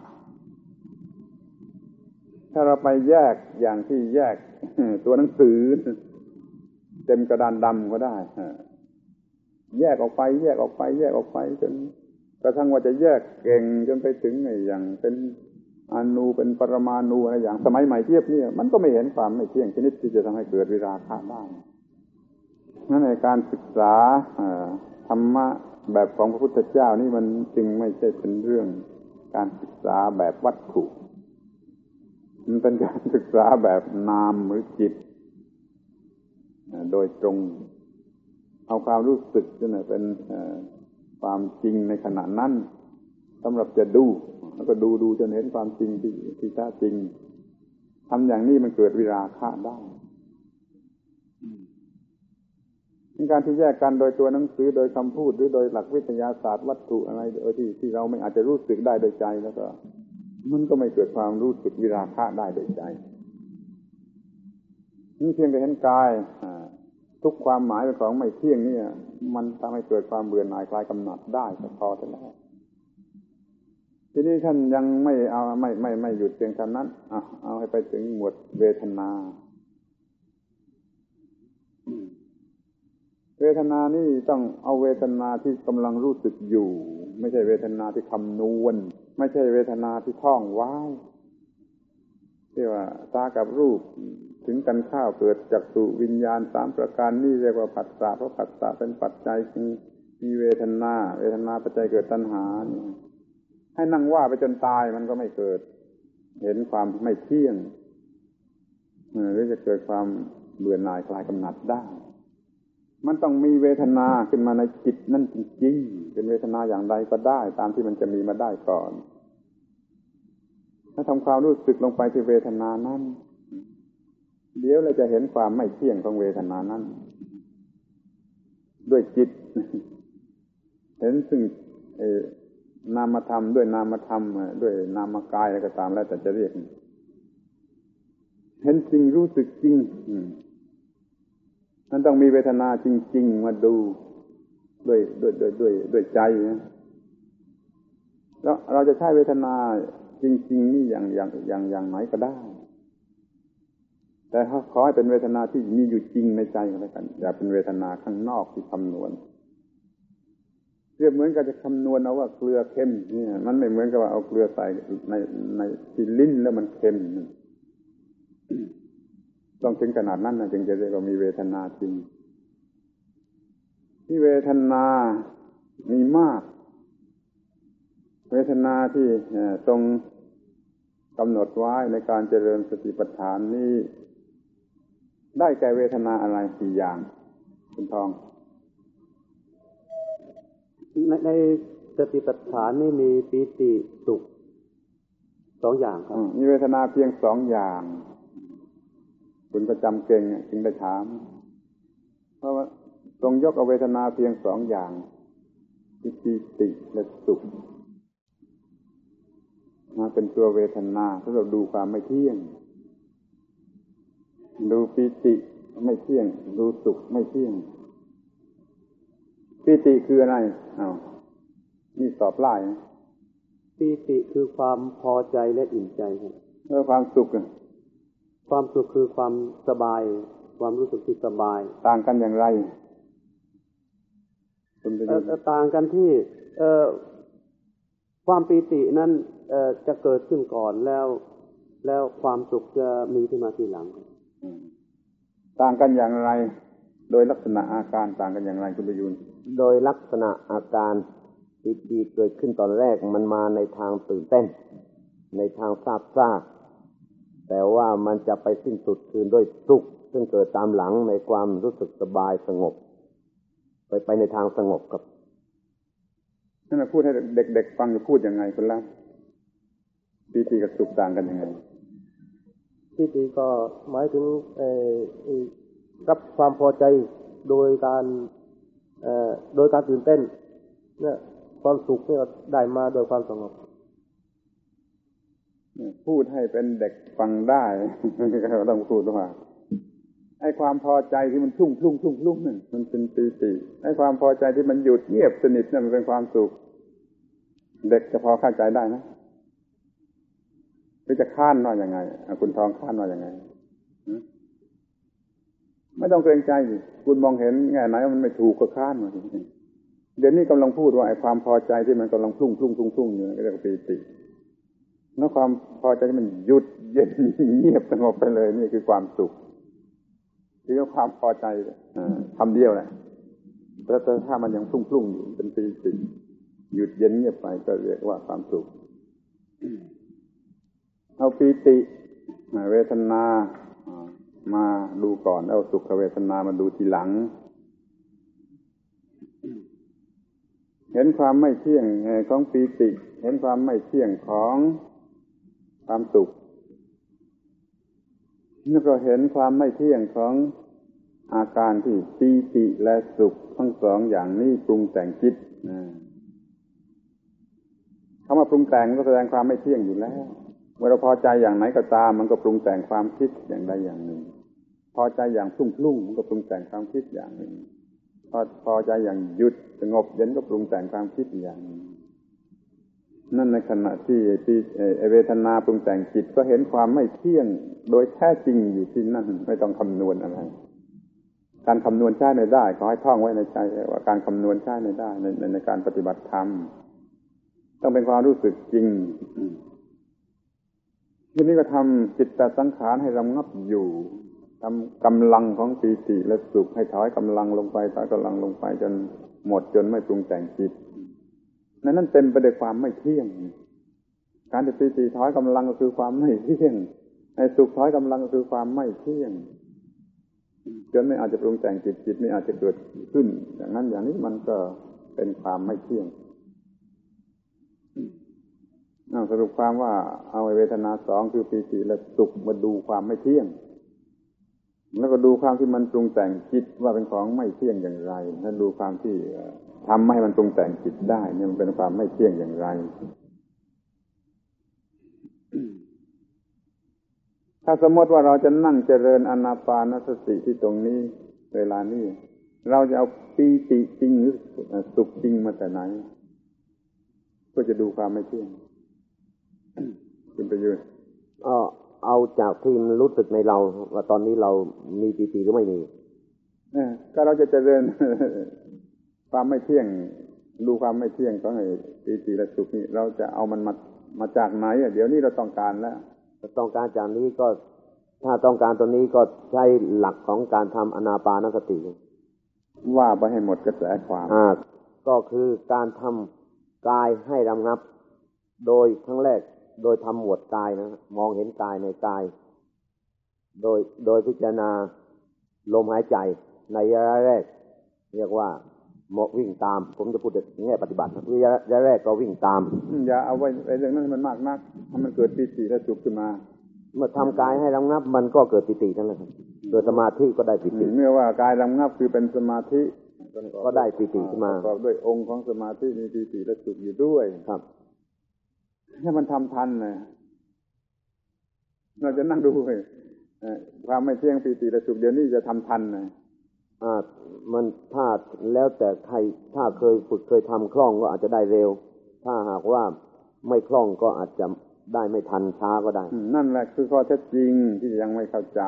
ถ้าเราไปแยกอย่างที่แยกตัวหนังสือเต็มกระดานดำก็ได้แยกออกไปจนกระทั่งว่าจะแยกเก่งจนไปถึงอย่างเป็นอนูเป็นปรมาณูอะไรอย่างสมัยใหม่เทียบนี่มันก็ไม่เห็นความไม่เที่ยงชนิดที่จะทำให้เกิดวิราคะได้นั่นในการศึกษาธรรมะแบบของพระพุทธเจ้านี่มันจึงไม่ใช่เป็นเรื่องการศึกษาแบบวัตถุมันเป็นการศึกษาแบบนามหรือจิตโดยตรงเอาความรู้สึกนี่นะเป็นความจริงในขณะนั้นสำหรับจะดูแล้วก็ดูจนเห็นความจริงที่แท้จริงทำอย่างนี้มันเกิดวิราคะได้การที่แยกกันโดยตัวหนังสือโดยคำพูดหรือโดยหลักวิทยาศาสตร์วัตถุอะไรที่เราไม่อาจจะรู้สึกได้โดยใจแล้วก็มันก็ไม่เกิดความรู้สึกวิราคะได้โดยใจนี่เพียงแต่เห็นกายทุกความหมายเป็นของไม่เที่ยงนี่มันทำให้เกิดความเบื่อหน่ายคลายกำหนัดได้ก็พอแล้วทีนี้ท่านยังไม่เอาไม่หยุดเพียงเท่านั้นเอาให้ไปถึงหมวดเวทนาเวทนานี่ต้องเอาเวทนาที่กำลังรู้สึกอยู่ไม่ใช่เวทนาที่คำนวณไม่ใช่เวทนาที่ท่องไว้ที่ว่าตากับรูปถึงกันข้าวเกิดจักษุวิญญาณ3ประการนี่เรียกว่าผัสสะเพราะผัสสะเป็นปัจจัยมีเวทนาปัจจัยเกิดตัณหาให้นั่งว่าไปจนตายมันก็ไม่เกิดเห็นความไม่เที่ยงหรือจะเกิดความเบื่อหน่ายคลายกำหนัดได้มันต้องมีเวทนาขึ้นมาในจิตนั่นจริงๆเป็นเวทนาอย่างใดก็ได้ตามที่มันจะมีมาได้ก่อนถ้าทำความรู้สึกลงไปที่เวทนานั้นเดี๋ยวเราจะเห็นความไม่เที่ยงของเวทนานั้นด้วยจิตเห็นซึ่งนามธรรมด้วยนามธรรมด้วยนามกายอะไรก็ตามแล้วแต่จะเรียกเห็นจริงรู้สึกจริงนั่นต้องมีเวทนาจริงๆมาดูด้วยใจนะแล้วเราจะใช้เวทนาจริงๆนี่อย่างไหนก็ได้แต่ขอให้เป็นเวทนาที่มีอยู่จริงในใจก็แล้วกันอย่าเป็นเวทนาข้างนอกที่คำนวณเทียบเหมือนกับจะคำนวณเอาว่าเกลือเค็มเนี่ยมันไม่เหมือนกับว่าเอาเกลือใส่ในที่ลิ้นแล้วมันเค็มต้องถึงขนาดนั้นนะจึงจะเรียกว่ามีเวทนาจริงที่เวทนามีมากเวทนาที่ทรงกำหนดไว้ในการเจริญสติปัฏฐานนี้ได้แก่เวทนาอะไรกี่อย่างคุณทองในสติปัฏฐานนี่มีปีติสุข2 อย่างครับมีเวทนาเพียง2 อย่างคุณก็จำเก่งจึงได้ถามเพราะว่าทรงยกเอาเวทนาเพียง2 อย่างคือปีติและสุขมาเป็นตัวเวทนาถ้าเราดูความไม่เที่ยงดูปีติไม่เที่ยงดูสุขไม่เที่ยงปีติคืออะไรนี่ตอบไล่ปีติคือความพอใจและอิ่มใจครับแล้วความสุขคือความสบายความรู้สึกที่สบายต่างกันอย่างไรต่างกันที่ความปีตินั้นจะเกิดขึ้นก่อนแล้วความสุขจะมีขึ้นมาทีหลังต่างกันอย่างไรโดยลักษณะอาการต่างกันอย่างไรคุณประยูนโดยลักษณะอาการปีติเกิดขึ้นตอนแรกมันมาในทางตื่นเต้นในทางซาบซ่าแต่ว่ามันจะไปสิ้นสุดคือด้วยสุขซึ่งเกิดตามหลังในความรู้สึกสบายสงบไปในทางสงบครับนั่นพูดให้เด็กๆฟังจะพูดยังไงคุณล่ะปีติกับสุขต่างกันยังไงปีติก็หมายถึงรับความพอใจโดยการตื่นเต้นเนี่ยความสุขเนี่ยได้มาโดยความสงบพูดให้เป็นเด็กฟังได้ก็ต้องพูดว่าไอ้ความพอใจที่มันพุ่งนั่นมันเป็นปีติไอ้ความพอใจที่มันหยุดเงียบสนิทนั่นมันเป็นความสุขเด็กจะพอเข้าใจได้นะหรือจะค้านว่ายังไงคุณทองค้านว่ายังไงไม่ต้องเกรงใจคุณมองเห็นแง่ไหนมันไม่ถูกก็ค้านมาเดี๋ยวนี้กำลังพูดว่าไอ้ความพอใจที่มันกำลังพุ่งอยู่นี่เรียกว่าปีติแล้วความพอใจที่มันหยุดเย็นเงียบสงบไปเลยนี่คือความสุขคือความพอใจคำเดียวแหละแต่ถ้ามันยังพุ่งอยู่เป็นปีติหยุดเย็นเงียบไปก็เรียกว่าความสุขเอาปีติเวทนามาดูก่อนเอาสุขเวทนามาดูทีหลังเห็นความไม่เที่ยงของปีติเห็นความไม่เที่ยงของความสุขแล้วก็เห็นความไม่เที่ยงของอาการที่ปีติและสุขทั้ง2อย่างนี้ปรุงแต่งจิตคำว่าปรุงแต่งก็แสดงความไม่เที่ยงอยู่แล้วเมื่อเราพอใจอย่างไหนก็ตามมันก็ปรุงแต่งความคิดอย่างใดอย่างหนึ่งพอใจอย่างพุ่งมันก็ปรุงแต่งความคิดอย่างหนึ่งพอใจอย่างหยุดสงบเย็นก็ปรุงแต่งความคิดอย่างหนึ่งนั่นในขณะที่เวทนาปรุงแต่งจิตก็เห็นความไม่เที่ยงโดยแท้จริงอยู่ที่นั่นไม่ต้องคำนวณอะไรการคำนวณใช้ไม่ได้ขอให้ท่องไว้ในใจว่าการคำนวณใช้ไม่ได้ในการปฏิบัติธรรมต้องเป็นความรู้สึกจริงทีนี้ก็ทำจิตตสังขารให้ระงับอยู่ทำกำลังของปีติและสุขให้ถอยกำลังลงไปจนหมดจนไม่ปรุงแต่งจิตนั่นเต็มไปด้วยความไม่เที่ยงการที่ปีติถอยกำลังก็คือความไม่เที่ยงไอ้สุขถอยกำลังก็คือความไม่เที่ยงจนไม่อาจจะปรุงแต่งจิตไม่อาจจะเกิดขึ้นอย่างนั้นอย่างนี้มันก็เป็นความไม่เที่ยงสรุปความว่าเอาเวทนาสองคือปีติและสุขมาดูความไม่เที่ยงแล้วก็ดูความที่มันปรุงแต่งจิตว่าเป็นของไม่เที่ยงอย่างไรแล้วดูความที่ทำให้มันปรุงแต่งจิตได้เนี่ยมันเป็นความไม่เที่ยงอย่างไรถ้าสมมติว่าเราจะนั่งเจริญอานาปานสติที่ตรงนี้เวลานี้เราจะเอาปีติจริงหรือสุขจริงมาแต่ไหนก็จะดูความไม่เที่ยงคุณประยุทธ์เอาจากที่มันรู้สึกในเราว่าตอนนี้เรามีปีติหรือไม่มีก็เราจะเจริญ ความไม่เที่ยงดูความไม่เที่ยงของไอ้ปีติและสุขนี่เราจะเอามันมาจากไหนเดี๋ยวนี้เราต้องการแล้วต้องการจากนี้ก็ถ้าต้องการตัวนี้ก็ใช้หลักของการทำอานาปานสติว่าไปให้หมดกระแสความก็คือการทำกายให้ระงับโดยครั้งแรกโดยทำหมวดกายนะมองเห็นกายในกายโดยพิจารณาลมหายใจในระยะแรกเรียกว่าวิ่งตามผมจะพูดในแง่ปฏิบัติระยะแรกก็วิ่งตามอย่าเอาไว้เรื่องนั้นมันมากนักถ้ามันเกิดปีติและสุขขึ้นมาเมื่อทำกายให้ระงับมันก็เกิดปีตินั่นแหละครับโดยสมาธิก็ได้ปีติเมื่อว่ากายระงับคือเป็นสมาธิก็ได้ปีติขึ้นมาประกอบด้วยองค์ของสมาธิมีปีติและสุขอยู่ด้วยครับถ้ามันทำทันเลยเราจะนั่งดูความไม่เที่ยงปีติและสุขเดี๋ยวนี้จะทำทันเลยมันถ้าแล้วแต่ใครถ้าเคยฝึกเคยทำคล่องก็อาจจะได้เร็วถ้าหากว่าไม่คล่องก็อาจจะได้ไม่ทันช้าก็ได้นั่นแหละคือข้อเท็จจริงที่ยังไม่เข้าใจ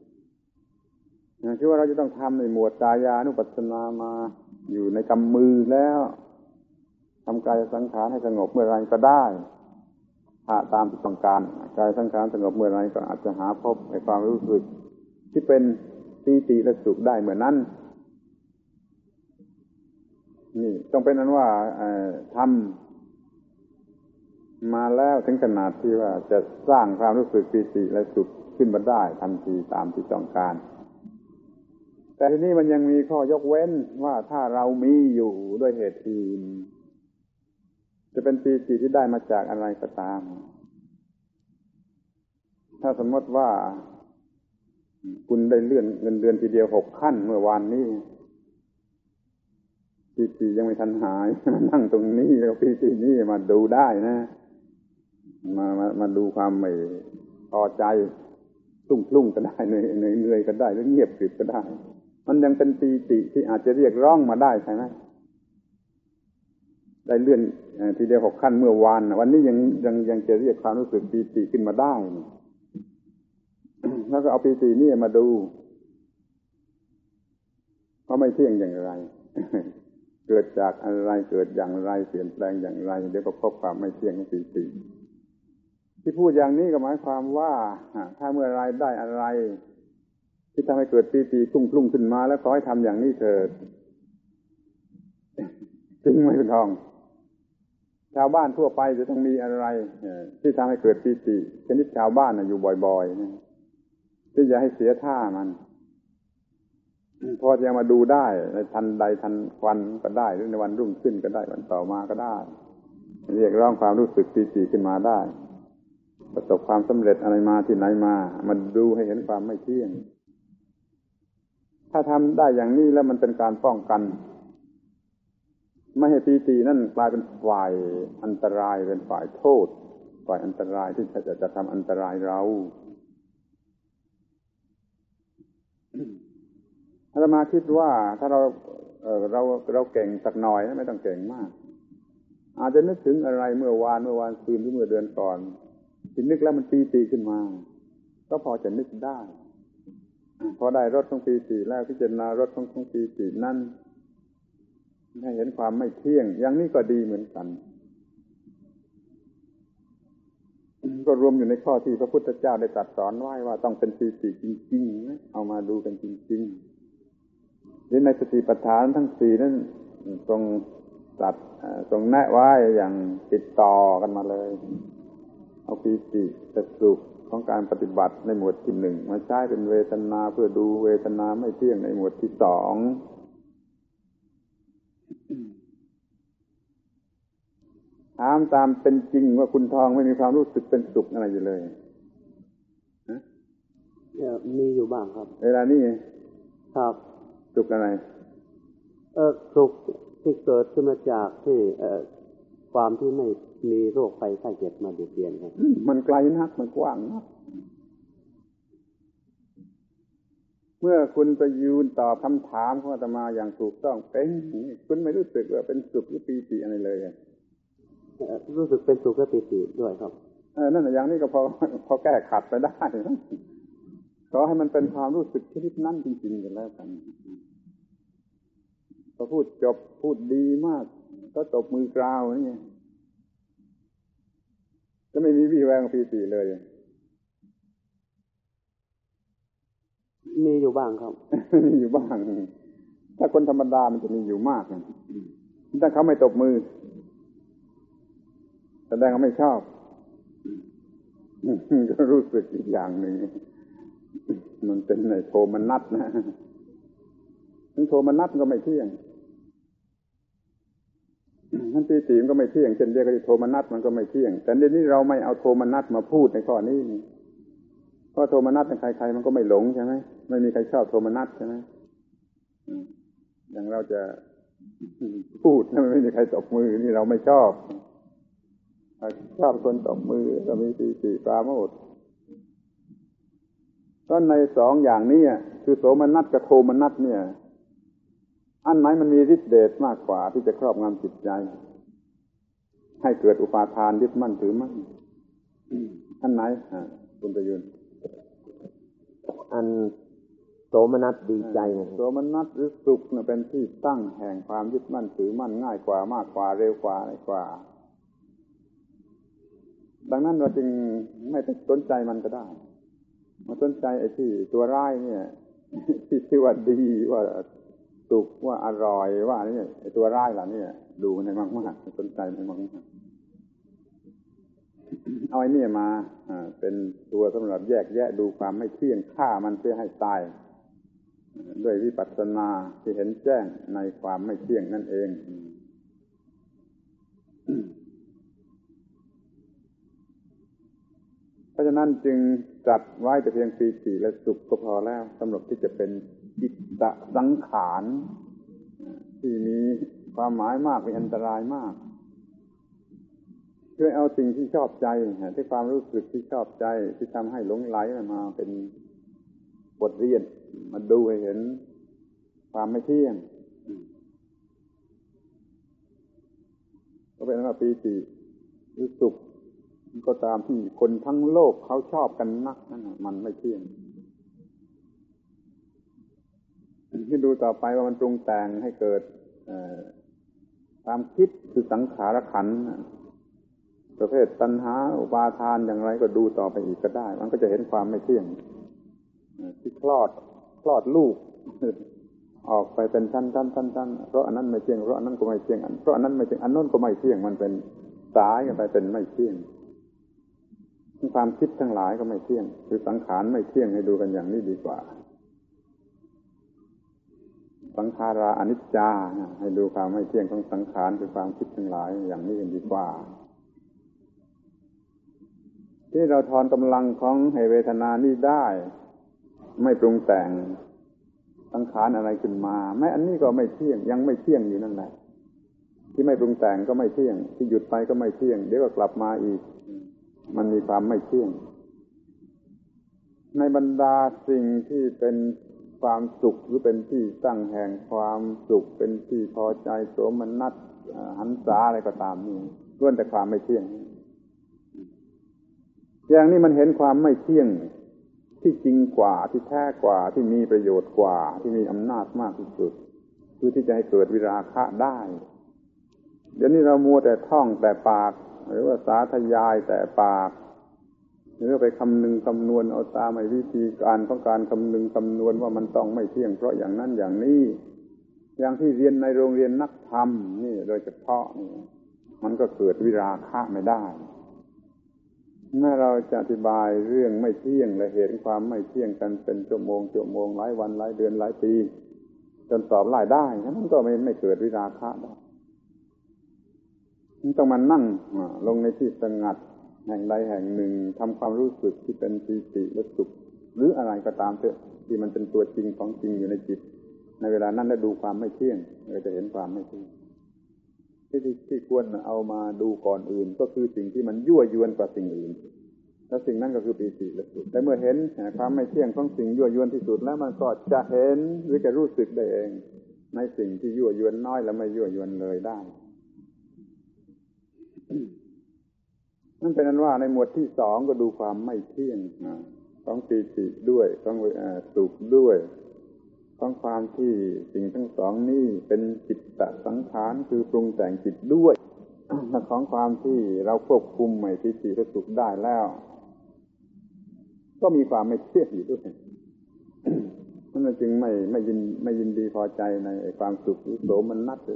คือว่าเราจะต้องทำในหมวดกายานุปัสสนามาอยู่ในกำมือแล้วทำกายสังขารให้สงบเมื่อไรก็ได้ถ้าตามที่ต้องการกายสังขารสงบเมื่อไรก็อาจจะหาพบในความรู้สึกที่เป็นปีติและสุขได้เหมือนนั้นนี่ต้องเป็นนั้นว่าทำมาแล้วถึงขนาดที่ว่าจะสร้างความรู้สึกปีติและสุขขึ้นมาได้ทันทีตามที่ต้องการแต่ทีนี้มันยังมีข้อยกเว้นว่าถ้าเรามีอยู่ด้วยเหตุอื่นจะเป็นปีติที่ได้มาจากอะไรก็ตามถ้าสมมติว่าคุณได้เลื่อนเงินเดือนทีเดียว6 ขั้นเมื่อวานนี้ปีติยังไม่ทันหายนั่งตรงนี้แล้วปีตินี้มาดูได้นะมาดูความไม่พอใจตุ้งก็ได้เหนื่อยก็ได้หรือเงียบกริบก็ได้มันยังเป็นปีติที่อาจจะเรียกร้องมาได้ใช่ไหมได้เลื่อนทีเดียว6 ขั้นเมื่อวานวันนี้ยังจะเรียกความรู้สึกปีติขึ้นมาได้แล้วก็เอาปีตินี่มาดูว่าไม่เที่ยงอย่างไรเกิดจากอะไรเกิดอย่างไรเปลี่ยนแปลงอย่างไรเดี๋ยวก็พบความไม่เที่ยงของปีติที่พูดอย่างนี้ก็หมายความว่าถ้าเมื่อไรได้อะไรที่ทำให้เกิดปีติพุ่งขึ้นมาแล้วขอให้ทำอย่างนี้เถิดจริงไหมคุณทองชาวบ้านทั่วไปจะต้องมีอะไรที่ทำให้เกิดปีติชนิดชาวบ้านอยู่บ่อยๆที่จะให้เสียท่ามันพอจะมาดูได้ในทันใดทันควันก็ได้หรือในวันรุ่งขึ้นก็ได้วันต่อมาก็ได้เรียกร้องความรู้สึกปีติขึ้นมาได้ประสบความสำเร็จอะไรมาที่ไหนมาดูให้เห็นความไม่เที่ยงถ้าทำได้อย่างนี้แล้วมันเป็นการป้องกันไม่ให้ปีตินั่นกลายเป็นฝ่ายอันตรายเป็นฝ่ายโทษฝ่ายอันตรายที่จะทำอันตรายเราอาตมาคิดว่าถ้าเราเก่งสักหน่อยไม่ต้องเก่งมากอาจจะนึกถึงอะไรเมื่อวานคืนหรือเมื่อเดือนก่อนที่นึกแล้วมันปีติขึ้นมาก็พอจะนึกได้พอได้รสของปีติแล้วพิจารณารสของปีตินั่นให้เห็นความไม่เที่ยงอย่างนี้ก็ดีเหมือนกันก็รวมอยู่ในข้อที่พระพุทธเจ้าได้ตรัสสอนไว้ว่าต้องเป็นปีติจริงๆนะเอามาดูกันจริงๆในสติปัฏฐานทั้ง4นั้นทรงตรัสทรงแนะไว้อย่างติดต่อกันมาเลยเอาปีติและสุขของการปฏิบัติในหมวดที่หนึ่งมาใช้เป็นเวทนาเพื่อดูเวทนาไม่เที่ยงในหมวดที่สองถามตามเป็นจริงว่าคุณทองไม่มีความรู้สึกเป็นสุขอะไรอยู่เลยมีอยู่บ้างครับเวลานี้ครับสุขอะไรสุขที่เกิดขึ้นมาจากที่ความที่ไม่มีโรคภัยไข้เจ็บมาเบียดเบียนครับมันไกลนักมันกว้างนักเมื่อคุณไปยืนตอบคำถามของอาตมาอย่างถูกต้องเป็นคุณไม่รู้สึกว่าเป็นสุขหรือปีติอะไรเลยรู้สึกเป็นสุขและปีติด้วยครับนั่นอย่างนี้ก็พอแก้ขัดไปได้ขอให้มันเป็นความรู้สึกชนิดนั้นจริงๆกันแล้วกันพอพูดจบพูดดีมากก็ตบมือกราวนี่ก็ไม่มีวี่แววของปีติเลยมีอยู่บ้างครับมีอยู่บ้างถ้าคนธรรมดามันจะมีอยู่มากถ้าเขาไม่ตบมือแสดงว่าไม่ชอบก็รู้สึกอีกอย่างหนึ่งมันเป็นในโทมนัสนะถึงโทมนัสก็ไม่เที่ยงท่านปีติมันก็ไม่เที่ยงเช่นเดียวกับโทมนัสมันก็ไม่เที่ยงแต่เดี๋ยวนี้เราไม่เอาโทมนัสมาพูดในข้อนี้เพราะโทมนัสใครๆมันก็ไม่หลงใช่ไหมไม่มีใครชอบโทมนัสใช่ไหมอย่างเราจะพูดไม่มีใครตบมือนี่เราไม่ชอบคนตบมือก็มีปีติปราโมทย์ก็ในสองอย่างนี้คือโสมนัสกับโทมนัสเนี่ยอันไหนมันมีฤทธิ์เดชมากกว่าที่จะครอบงำจิตใจให้เกิดอุปาทานยึดมั่นถือมั่นอันไหนคุณประยุนอันโสมนัสดีใจโสมนัสหรือสุขเนี่ยเป็นที่ตั้งแห่งความยึดมั่นถือมั่นง่ายกว่ามากกว่าเร็วกว่าอะไรกว่าดังนั้นเราจึงไม่ต้องสนใจมันก็ได้มาสนใจไอ้ที่ตัวร้ายเนี่ยที่ว่าดีว่าสุขว่าอร่อยว่านี่ไอ้ตัวร้ายเหล่านี้ดูมันให้มากๆสนใจมันมากๆเอาไอ้นี่มาเป็นตัวสำหรับแยกแยะดูความไม่เที่ยงฆ่ามันเพื่อให้ตายด้วยวิปัสสนาที่เห็นแจ้งในความไม่เที่ยงนั่นเองเพราะฉะนั้นจึงจัดไว้แต่เพียงปีติและสุขก็พอแล้วสำหรับที่จะเป็นจิตตสังขารที่มีความหมายมากมีอันตรายมากช่วยเอาสิ่งที่ชอบใจที่ความรู้สึกที่ชอบใจที่ทำให้หลงไหลมาเป็นบทเรียนมาดูให้เห็นความไม่เที่ยงก็เป็นว่าปีติหรือสุขก็ตามที่คนทั้งโลกเขาชอบกันนักนั่นมันไม่เที่ยงที่ดูต่อไปว่ามันปรุงแต่งให้เกิดความคิดคือสังขารขันธ์ประเภทตัณหาอุปาทานอย่างไรก็ดูต่อไปอีกก็ได้มันก็จะเห็นความไม่เที่ยงที่คลอดลูกออกไปเป็นชั้นๆเพราะอันนั้นไม่เที่ยงเพราะอันนั้นก็ไม่เที่ยงเพราะอันนั้นไม่เที่ยงอันนั้นก็ไม่เที่ยงมันเป็นสายกันไปเป็นไม่เที่ยงความคิดทั้งหลายก็ไม่เที่ยงคือสังขารไม่เที่ยงให้ดูกันอย่างนี้ดีกว่าสังขาราอนิจจาให้ดูความไม่เที่ยงของสังขารคือความคิดทั้งหลายอย่างนี้กันดีกว่าที่เราถอนกำลังของให้เวทนานี้ได้ไม่ปรุงแต่งสังขารอะไรขึ้นมาแม้อันนี้ก็ไม่เที่ยงยังไม่เที่ยงอยู่นั่นแหละที่ไม่ปรุงแต่งก็ไม่เที่ยงที่หยุดไปก็ไม่เที่ยงเดี๋ยวก็กลับมาอีกมันมีความไม่เที่ยงในบรรดาสิ่งที่เป็นความสุขหรือเป็นที่ตั้งแห่งความสุขเป็นที่พอใจโสมนัสหันษาอะไรก็ตามนี่ล้วนแต่ความไม่เที่ยงอย่างนี้มันเห็นความไม่เที่ยงที่จริงกว่าที่แท้กว่าที่มีประโยชน์กว่าที่มีอำนาจมากที่สุดคือที่จะให้เกิดวิราคะได้เดี๋ยวนี้เรามัวแต่ท่องแต่ปากหรือว่าสาธยายแต่ปากหรือไปคำนึงคำนวณเอาตามวิธีการของการคำนึงคำนวณว่ามันต้องไม่เที่ยงเพราะอย่างนั้นอย่างนี้อย่างที่เรียนในโรงเรียนนักธรรมนี่โดยเฉพาะมันก็เกิดวิราคะไม่ได้เมื่อเราจะอธิบายเรื่องไม่เที่ยงและเหตุความไม่เที่ยงกันเป็นชั่วโมงหลายวันหลายเดือนหลายปีจนตอบไล่ได้นั้นก็ไม่เกิดวิราคะได้ต้องมานั่งลงในที่สงัดแห่งใดแห่งหนึ่งทำความรู้สึกที่เป็นปีติและสุขหรืออะไรก็ตามเถอะที่มันเป็นตัวจริงของจริงอยู่ในจิตในเวลานั้นได้ดูความไม่เที่ยงเราจะเห็นความไม่เที่ยงที่ควรเอามาดูก่อนอื่นก็คือสิ่งที่มันยั่วยวนกว่าสิ่งอื่นแล้วสิ่งนั้นก็คือปีติและสุขแต่เมื่อเห็นความไม่เที่ยงของสิ่งยั่วยวนที่สุดแล้วมันก็จะเห็นหรือจะรู้สึกได้เองในสิ่งที่ยั่วยวนน้อยและไม่ยั่วยวนเลยได้นั่นเป็นนั้นว่าในหมวดที่สองก็ดูความไม่เที่ยงของปีติด้วยของสุขด้วยของความที่สิ่งทั้งสองนี้เป็นจิตตสังขารคือปรุงแต่งจิตด้วยและของความที่เราควบคุมไม่ปีติและสุขได้แล้วก็มีความไม่เที่ยงอยู่ด้วยนั่นจึงไม่ยินดีพอใจในความสุขหรือโสมนัส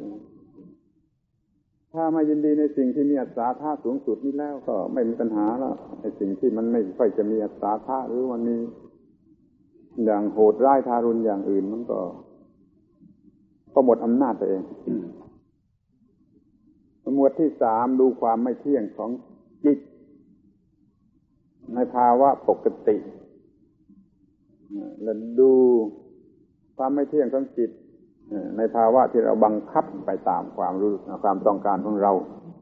ถ้าไม่ยินดีในสิ่งที่มีอัตตาธาตุสูงสุดนี้แล้วก็ไม่มีปัญหาแล้วไอ้สิ่งที่มันไม่ค่อยจะมีอัตตาธาตุหรือมันมีอย่างโหดร้ายทารุณอย่างอื่นมันก็หมดอำนาจตัวเองหมวดที่สามดูความไม่เที่ยงของจิตในภาวะปกติและดูความไม่เที่ยงของจิตในภาวะที่เราบังคับไปตามความต้องการของเรา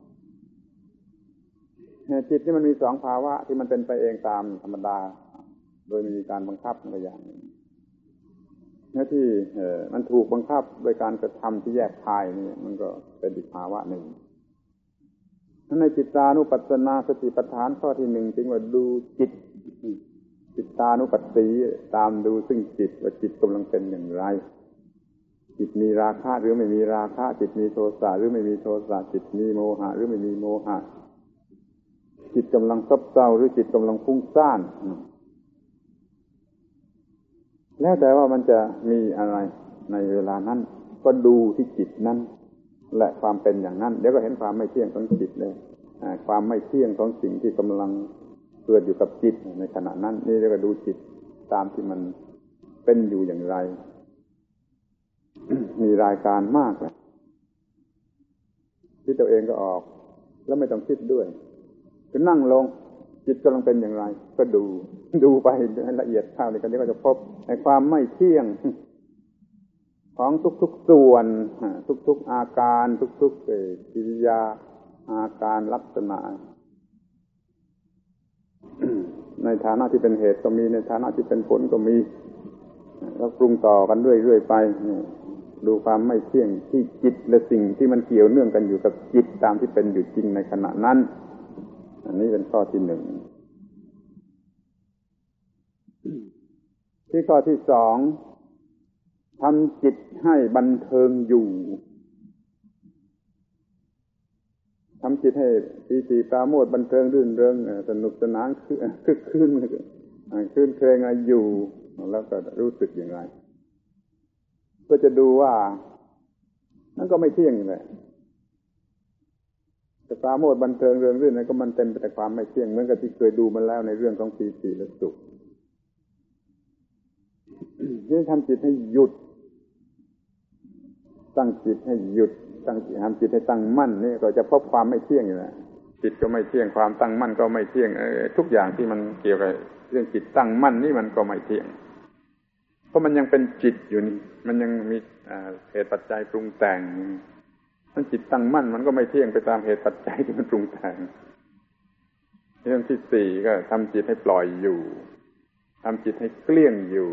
จิตนี่มันมีสองภาวะที่มันเป็นไปเองตามธรรมดาโดยมีการบังคับตัวอย่างเนื้อที่มันถูกบังคับโดยการกระทำที่แยกคายนี่มันก็เป็นอีกภาวะหนึ่งในจิตตานุปัสสนาสติปัฏฐานข้อที่หนึ่งจึงว่าดูจิตตานุปัสสีตามดูซึ่งจิตว่าจิตกำลังเป็นอย่างไรจิตมีราคะหรือไม่มีราคะจิตมีโทสะหรือไม่มีโทสะจิตมีโมหะหรือไม่มีโมหะจิตกำลังซบเซาหรือจิตกำลังฟุ้งซ่านแล้วแต่ว่ามันจะมีอะไรในเวลานั้นก็ดูที่จิตนั้นและความเป็นอย่างนั้นเดี๋ยวก็เห็นความไม่เที่ยงของจิตเลยความไม่เที่ยงของสิ่งที่กำลังเกิดอยู่กับจิตในขณะนั้นนี่เรียกว่าดูจิตตามที่มันเป็นอยู่อย่างไร มีรายการมากเลยที่ตัวเองก็ออกแล้วไม่ต้องคิดด้วยคือนั่งลงจิตกำลังเป็นอย่างไรก็ดูไปให้ละเอียดเข้าเลยกันเดี๋ยวก็จะพบในความไม่เที่ยงของทุกๆส่วนทุกๆอาการทุกๆกิริยาอาการลักษณะ ในฐานะที่เป็นเหตุก็มีในฐานะที่เป็นผลก็มีแล้วปรุงต่อกันเรื่อยๆไปดูความไม่เที่ยงที่จิตและสิ่งที่มันเกี่ยวเนื่องกันอยู่กับจิตตามที่เป็นอยู่จริงในขณะนั้นอันนี้เป็นข้อที่หนึ่งที่ข้อที่สองทำจิตให้บันเทิงอยู่ทำจิตให้ปีติปราโมทย์บันเทิงรื่นเริงสนุกสนานคึกคืนเพลงอยู่แล้วก็รู้สึกอย่างไรก็จะดูว่านั่นก็ไม่เที่ยงแหละแต่ปราโมทย์บันเทิงเริงรื่นนั้นก็มันเต็มไปด้วยความไม่เที่ยงเหมือนกับที่เคยดูมาแล้วในเรื่องของปีติและสุขนี่ทำจิตให้หยุดตั้งจิตให้หยุดทำจิตให้ตั้งมั่นนี่ก็จะพบความไม่เที่ยงอยู่แหละจิตก็ไม่เที่ยงความตั้งมั่นก็ไม่เที่ยงทุกอย่างที่มันเกี่ยวกับเรื่องจิตตั้งมั่นนี่มันก็ไม่เที่ยงเพราะมันยังเป็นจิตอยู่นี่มันยังมีเหตุปัจจัยปรุงแต่งมันจิตตั้งมั่นมันก็ไม่เที่ยงไปตามเหตุปัจจัยที่มันปรุงแต่งเรื่องที่สี่ก็ทำจิตให้ปล่อยอยู่ทำจิตให้เกลี้ยงอยู่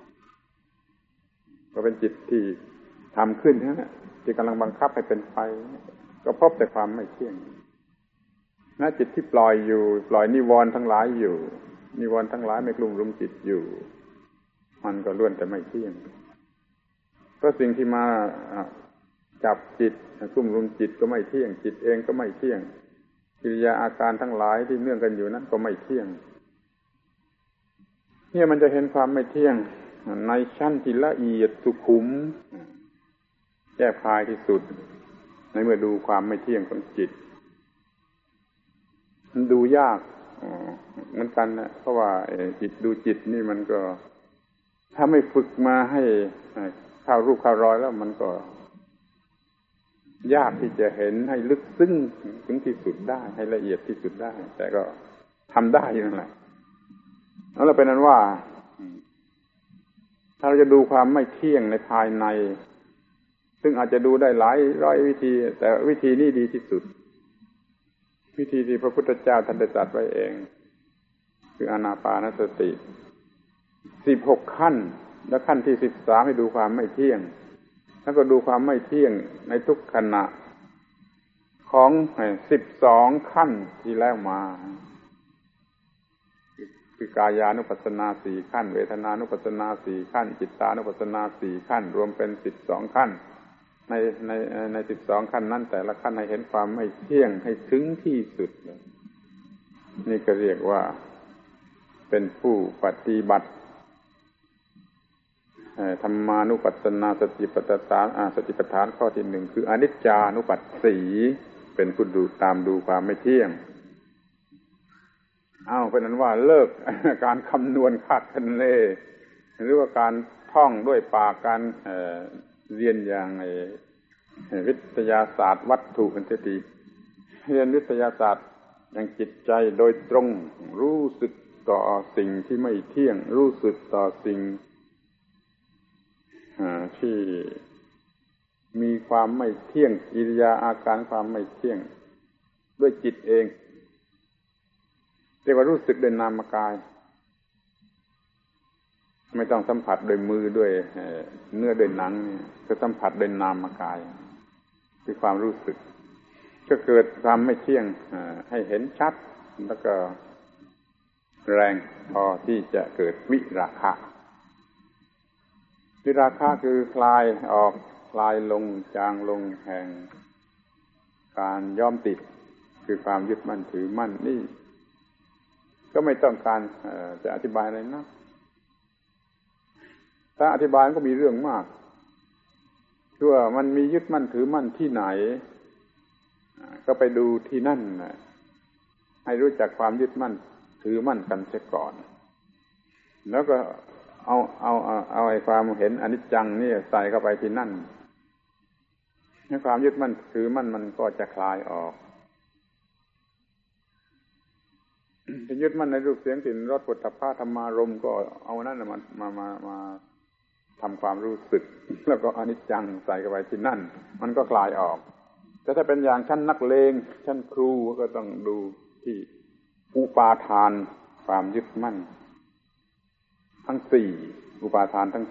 ก็เป็นจิตที่ทำขึ้นนะที่กำลังบังคับให้เป็นไปก็พบแต่ความไม่เที่ยงนะจิตที่ปล่อยอยู่ปล่อยนิวรณ์ทั้งหลายอยู่นิวรณ์ทั้งหลายไม่กลุ่มรุมจิตอยู่มันก็ล้วนแต่ไม่เที่ยงเพราะสิ่งที่มาจับจิตกลุ่มรุมจิตก็ไม่เที่ยงจิตเองก็ไม่เที่ยงกิริยาอาการทั้งหลายที่เนื่องกันอยู่นั้นก็ไม่เที่ยงเนี่ยมันจะเห็นความไม่เที่ยงในชั้นที่ละเอียดสุขุมแยบคายที่สุดในเมื่อดูความไม่เที่ยงของจิตมันดูยากเหมือนกันนะเพราะว่าจิตดูจิตนี่มันก็ถ้าไม่ฝึกมาให้เข้ารูปเข้ารอยแล้วมันก็ยากที่จะเห็นให้ลึกซึ้งถึงที่สุดได้ให้ละเอียดที่สุดได้แต่ก็ทำได้นั่นแหละแล้วเราเป็นนั้นว่าถ้าเราจะดูความไม่เที่ยงในภายในซึ่งอาจจะดูได้หลายร้อยวิธีแต่วิธีนี้ดีที่สุดวิธีที่พระพุทธเจ้าท่านได้ตรัสไว้เองคืออานาปานสติ16ขั้นและขั้นที่13ให้ดูความไม่เที่ยงแล้วก็ดูความไม่เที่ยงในทุกขณะของ12ขั้นที่แล้วมาคือกายานุปัสสนา4ขั้นเวทนานุปัสสนา4ขั้นจิตตานุปัสสนา4ขั้นรวมเป็น12ขั้นใน12ขั้นนั้นแต่ละขั้นให้เห็นความไม่เที่ยงให้ถึงที่สุดนี่ก็เรียกว่าเป็นผู้ปฏิบัติธรรมานุปัสสนาสติปัฏฐานข้อที่1คืออนิจจานุปัสสีเป็นผู้ดูตามดูความไม่เที่ยงเป็นนั้นว่าเลิกการคำนวณคาดคะเนหรือว่าการท่องด้วยปากการเรียนอย่างวิทยาศาสตร์วัตถุเป็นทีเรียนวิทยาศาสตร์อย่างจิตใจโดยตรงรู้สึกต่อสิ่งที่ไม่เที่ยงรู้สึกต่อสิ่งที่มีความไม่เที่ยงกิริยาอาการความไม่เที่ยงด้วยจิตเองเรียกว่ารู้สึกโดยนามกายไม่ต้องสัมผัสโดยมือด้วยเนื้อโดยหนังเนี่ยก็สัมผัสโดยนามกายคือความรู้สึกก็เกิดความไม่เที่ยงให้เห็นชัดแล้วก็แรงพอที่จะเกิดวิราคะวิราคะคือคลายออกคลายลงจางลงแห่งการย้อมติดคือความยึดมั่นถือมั่นนี่ก็ไม่ต้องการจะอธิบายอะไรนะถ้าอธิบายก็มีเรื่องมากคือว่ามันมียึดมั่นถือมั่นที่ไหนก็ไปดูที่นั่นให้รู้จักความยึดมั่นถือมั่นกันเสียก่อนแล้วก็เอาไอ้ความเห็นอนิจจังนี่ใส่เข้าไปที่นั่นให้ความยึดมั่นถือมั่นมันก็จะคลายออกจะยึดมั่นในรูปเสียงกลิ่นรสโผฏฐัพพะธรรมารมณ์ก็เอานั่นมาทำความรู้สึกแล้วก็อนิจจังใส่เข้าไปที่นั่นมันก็คลายออกแต่ถ้าเป็นอย่างชั้นนักเลงชั้นครูก็ต้องดูที่อุปาทานความยึดมั่นทั้ง4อุปาทานทั้ง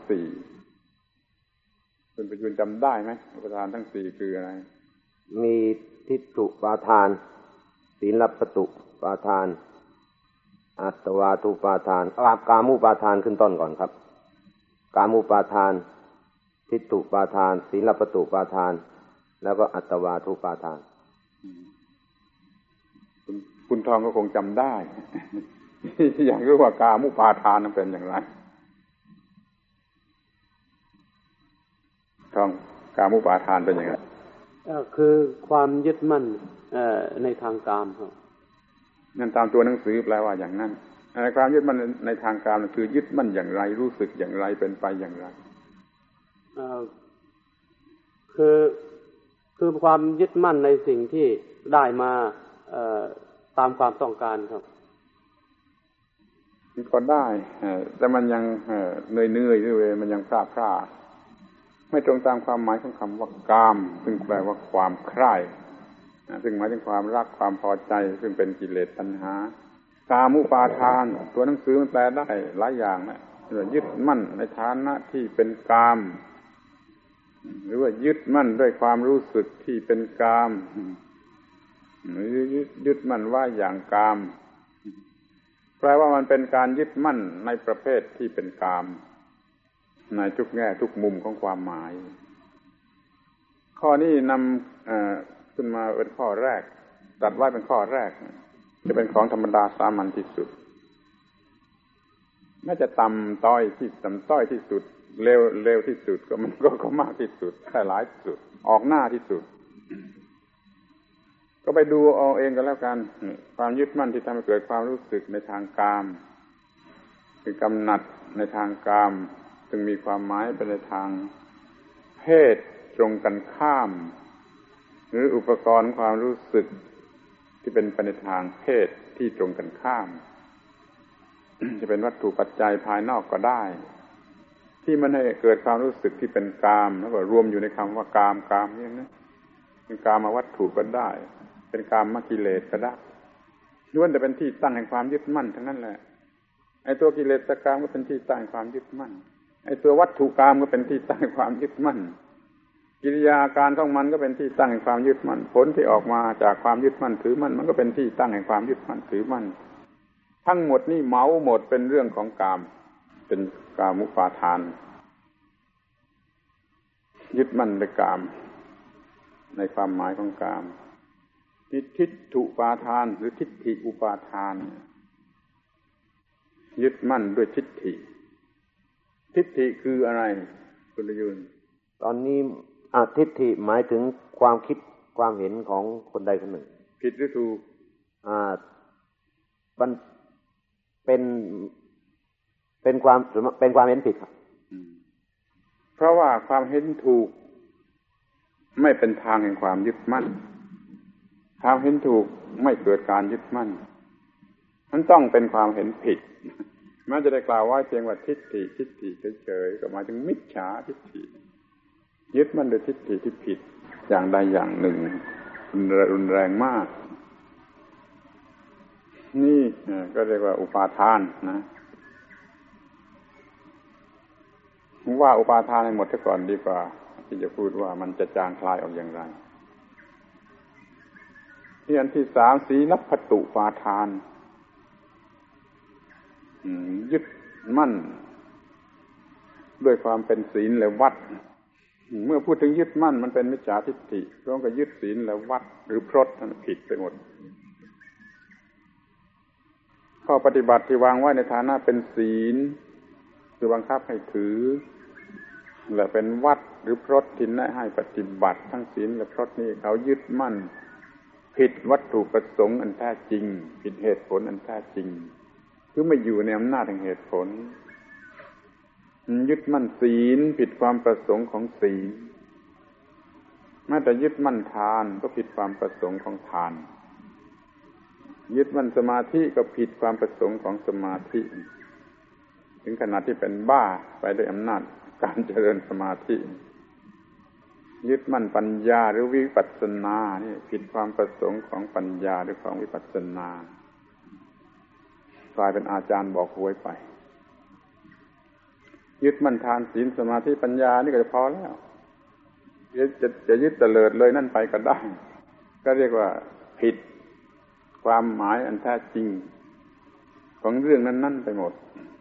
4คุณประยุนจำได้ไหมอุปาทานทั้ง4คืออะไรมีทิฏฐุปาทานศีลปตุปาทานอัตวาทุปาทานกามุปาทานขึ้นต้นก่อนครับกามุปาทานทิฏฐุปาทานศีลปตุปาทานแล้วก็อัตวาทุปาทานคุณทองก็คงจำได้ อยากรู้ว่ากามุปาทานนั้นเป็นอย่างไรทองกามุปาทานเป็นอย่างไรคือความยึดมั่นในทางกามครับนั่นตามตัวหนังสือแปลว่าอย่างนั้นความยึดมั่นในทางกามคือยึดมั่นอย่างไรรู้สึกอย่างไรเป็นไปอย่างไรคือความยึดมั่นในสิ่งที่ได้มาตามความต้องการครับก็ได้แต่มันยังเหนื่อยๆด้วยมันยังพลาดไม่ตรงตามความหมายของคำว่ากามซึ่งแปลว่าความใคร่ซึ่งหมายถึงความรักความพอใจซึ่งเป็นกิเลสตัณหากามุปาทานตัวหนังสือมันแปลได้หลายอย่างนะยึดมั่นในฐานะที่เป็นกามหรือว่ายึดมั่นด้วยความรู้สึกที่เป็นกามหรือยึดมั่นว่าอย่างกามแปลว่ามันเป็นการยึดมั่นในประเภทที่เป็นกามในทุกแง่ทุกมุมของความหมายข้อนี้นำขึ้นมาเป็นข้อแรกตัดไว้เป็นข้อแรกจะเป็นของธรรมดาสามัญที่สุดน่าจะต่ำต้อยที่สุดเร็วที่สุดก็มันก็มากที่สุดได้หลายที่สุดออกหน้าที่สุดก็ไปดูเอาเองก็แล้วกันความยึดมั่นที่ทำให้เกิดความรู้สึกในทางกามคือกำหนัดในทางกามจึงมีความหมายไปในทางเพศตรงกันข้ามหรืออุปกรณ์ความรู้สึกที่เป็นไปในทางเพศที่ตรงกันข้าม จะเป็นวัตถุปัจจัยภายนอกก็ได้ที่มันให้เกิดความรู้สึกที่เป็นกามแล้วก็รวมอยู่ในคำว่ากามนี่นะเป็นกามวัตถุก็ได้เป็นกามกิเลสก็ได้ล้วนแต่เป็นที่ตั้งแห่งความยึดมั่นทั้งนั้นแหละไอ้ตัวกิเลสกามก็เป็นที่ตั้งแห่งความยึดมั่นไอ้ตัววัตถุกามก็เป็นที่ตั้งแห่งความยึดมั่นกิริยาการของมันก็เป็นที่ตั้งแห่งความยึดมั่นผลที่ออกมาจากความยึดมั่นถือมั่นมันก็เป็นที่ตั้งแห่งความยึดมั่นถือมั่นทั้งหมดนี่เมาหมดเป็นเรื่องของกามเป็นกามุปาทานยึดมั่นในกามในความหมายของกามทิฏฐุปาทานหรือทิฏฐิอุปาทานยึดมั่นด้วยทิฏฐิคืออะไรคุณประยุนตอนนี้ทิฏฐิหมายถึงความคิดความเห็นของคนใดคนหนึ่งผิดหรือถูกมันเป็นความเห็นผิดครับเพราะว่าความเห็นถูกไม่เป็นทางแห่งความยึดมั่นความเห็นถูกไม่เกิดการยึดมั่นมันต้องเป็นความเห็นผิดมันจะได้กล่าวว่าเพียงว่าทิฏฐิเฉยๆก็หมายถึงมิจฉาทิฏฐิยึดมั่นโดยทิฏฐิที่ผิดอย่างใดอย่างหนึ่งรุนแรงมากนี่ก็เรียกว่าอุปาทานนะว่าอุปาทานให้หมดซะก่อนดีกว่าที่จะพูดว่ามันจะจางคลายออกอย่างไรที่อันที่3ศีลพัตตุปาทานยึดมั่นด้วยความเป็นศีลและวัดเมื่อพูดถึงยึดมั่นมันเป็นมิจฉาทิฏฐิเพราะว่ายึดศีลและวัดหรือพรตมันผิดไปหมดข้อปฏิบัติที่วางไว้ในฐานะเป็นศีลคือบังคับให้ถือและเป็นวัดหรือพรตที่แนะให้ปฏิบัติทั้งศีลและพรตนี้เขายึดมั่นผิดวัตถุประสงค์อันแท้จริงผิดเหตุผลอันแท้จริงคือไม่อยู่ในอำนาจแห่งเหตุผลยึดมั่นศีลผิดความประสงค์ของศีลแม้แต่ยึดมั่นทานก็ผิดความประสงค์ของทานยึดมั่นสมาธิก็ผิดความประสงค์ของสมาธิถึงขนาดที่เป็นบ้าไปด้วยอำนาจการเจริญสมาธิยึดมั่นปัญญาหรือวิปัสสนานี่ผิดความประสงค์ของปัญญาหรือของวิปัสสนากลายเป็นอาจารย์บอกหวยไปยึดมั่นทานศีลสมาธิปัญญานี่ก็จะพอแล้วจะยึดเตลิดเลยนั่นไปก็ได้ก็เรียกว่าผิดความหมายอันแท้จริงของเรื่องนั้นๆไปหมด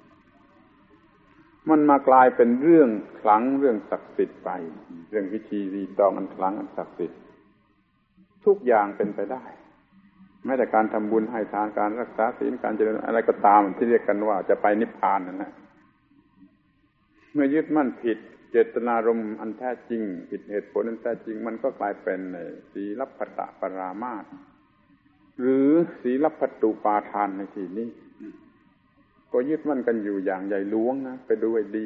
มันมากลายเป็นเรื่องขลังเรื่องศักดิ์สิทธิ์ไปเรื่องพิธีรีตองอันขลังอันศักดิ์สิทธิ์ทุกอย่างเป็นไปได้แม้แต่การทำบุญให้ทานการรักษาศีลการเจริญอะไรก็ตามที่เรียกกันว่าจะไปนิพพานนั่นแหละเมื่อยึดมั่นผิดเจตนารมณ์อันแท้จริงผิดเหตุผลอันแท้จริงมันก็กลายเป็นศีลพัตตปรามาสหรือศีลพัตตุปาทานในที่นี้ก็ยึดมั่นกันอยู่อย่างใหญ่หลวงนะไปดูให้ดี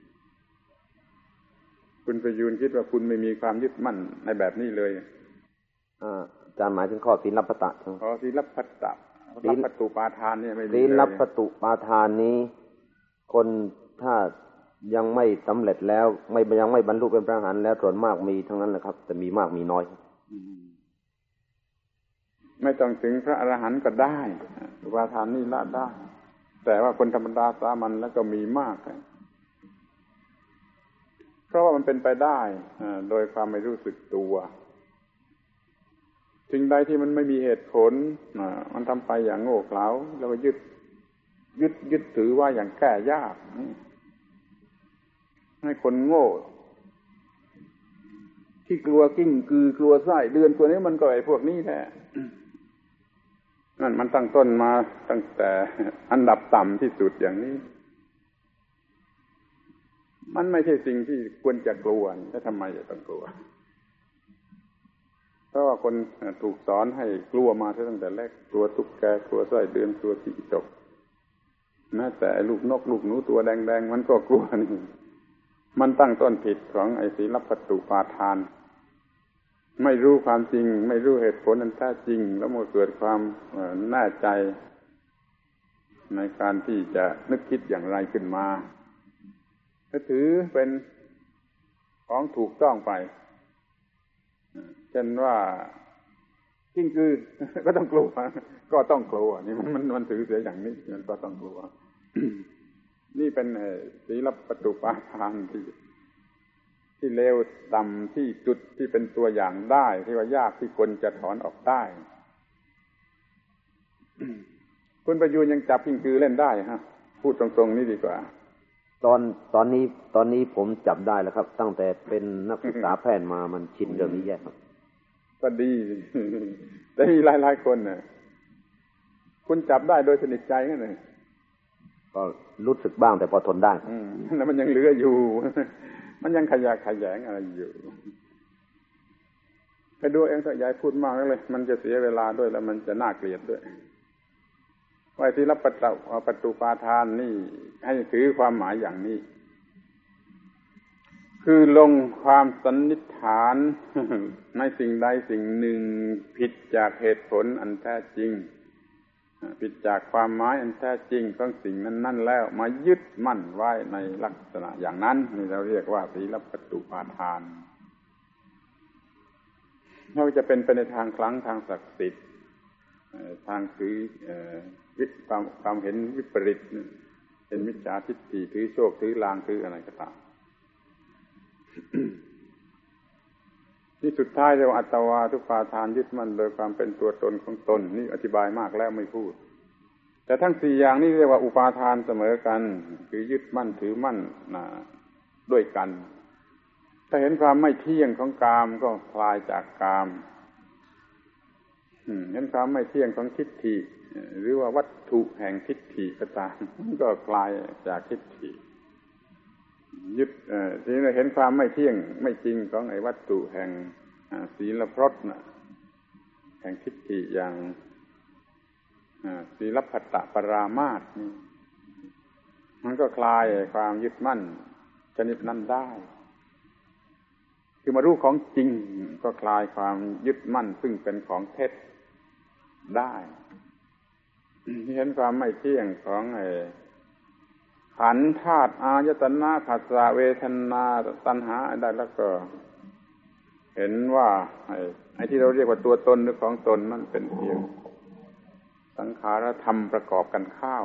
คุณประยูนคิดว่าคุณไม่มีความยึดมั่นในแบบนี้เลยอาจารย์หมายถึงข้อศีลพัตตะศีลพัตตะพัตตุปาทานเนี่ยไม่มีศีลพัตตุปาทานนี้คนถ้ายังไม่สำเร็จแล้วยังไม่บรรลุเป็นพระอรหันต์แล้วส่วนมากมีทั้งนั้นแหละครับแต่มีมากมีน้อยไม่ต้องถึงพระอรหันต์ก็ได้อุปาทานนี่ละได้แต่ว่าคนธรรมดาสามัญแล้วก็มีมากเพราะว่ามันเป็นไปได้โดยความไม่รู้สึกตัวสิ่งใดที่มันไม่มีเหตุผลมันทำไปอย่างโง่เขลาแล้วก็ยึดถือว่าอย่างแก้ยากให้คนโง่ที่กลัวกิ้งกือกลัวไส้เดือนตัวนี้มันก็ไอ้พวกนี้แหละนั่นมันตั้งต้นมาตั้งแต่อันดับต่ำที่สุดอย่างนี้มันไม่ใช่สิ่งที่ควรจะกลัวแล้วทำไมจะต้องกลัวเพราะว่าคนถูกสอนให้กลัวมาตั้งแต่แรกกลัวตุ๊กแกกลัวไส้เดือนกลัวจิ้งจกแม้แต่ลูกนกลูกหนูตัวแดงๆมันก็กลัวนี่มันตั้งต้นผิดของไอ้ศีลปัตตุปาทานไม่รู้ความจริงไม่รู้เหตุผลอันแท้จริงแล้วมันเกิดความแน่ใจในการที่จะนึกคิดอย่างไรขึ้นมาก็ถือเป็นของถูกต้องไปเช่นว่ากิ้งกือก็ต้องกลัวก็ต้องกลัวนี่มันถือเสียอย่างนี้มันก็ต้องกลัว นี่เป็นศีลปัตตุปาทานที่เลวต่ำที่จุดที่เป็นตัวอย่างได้ที่ว่ายากที่คนจะถอนออกได้ คุณประยูนยังจับกิ้งกือเล่นได้ฮะพูดตรงๆนี่ดีกว่าตอนนี้ผมจับได้แล้วครับตั้งแต่เป็นนักศึกษาแพทย์มามันชินเรื่องนี้แย่ครับก็ดีแต่มีหลายๆคนน่ะคุณจับได้โดยสนิทใจนั่นเองก็รู้สึกบ้างแต่พอทนได้แล้วมันยังเหลืออยู่มันยังขยะแขยงอะไรอยู่ไปดูเองถ้ายายพูดมากเลยมันจะเสียเวลาด้วยแล้วมันจะน่าเกลียดด้วยไว้ที่รับปัตตุปาทานนี่ให้ถือความหมายอย่างนี้คือลงความสันนิษฐานในสิ่งใดสิ่งหนึ่งผิดจากเหตุผลอันแท้จริงผิดจากความหมายอันแท้จริงของสิ่งนั้นๆแล้วมายึดมั่นไว้ในลักษณะอย่างนั้นนี่เราเรียกว่าศีลปัตตุปาทานเราจะเป็นไปในทางคลังทางศักดิ์สิทธิ์ทางถือความเห็นวิปริตเป็นมิจฉาทิฏฐิถือโชคถือลางถืออะไรก็ตามที่สุดท้ายเรียกว่าอัตตวาทุปาทานยึดมั่นโดยความเป็นตัวตนของตนนี่อธิบายมากแล้วไม่พูดแต่ทั้งสี่อย่างนี้เรียกว่าอุปาทานเสมอกันคือยึดมั่นถือมั่นด้วยกันถ้าเห็นความไม่เที่ยงของกามก็คลายจากกามเห็นความไม่เที่ยงของทิฏฐิหรือว่าวัตถุแห่งทิฏฐิก็ตามก็คลายจากทิฏฐิยึดทีนี้เห็นความไม่เที่ยงไม่จริงของไอ้วัตถุแห่งศีลพรตน่ะแห่งทิฏฐิอย่างศีลพัตตปรามาสนี่มันก็คลายความยึดมั่นชนิดนั้นได้คือมารู้ของจริงก็คลายความยึดมั่นซึ่งเป็นของเท็จได้ที่เห็นความไม่เที่ยงของขันธ์ธาตุอายตนะผัสสะเวทนาตัณหาได้แล้วก็เห็นว่าไอ้ที่เราเรียกว่าตัวตนหรือของตนนั่นเป็นเพียงสังขารธรรมประกอบกันเข้า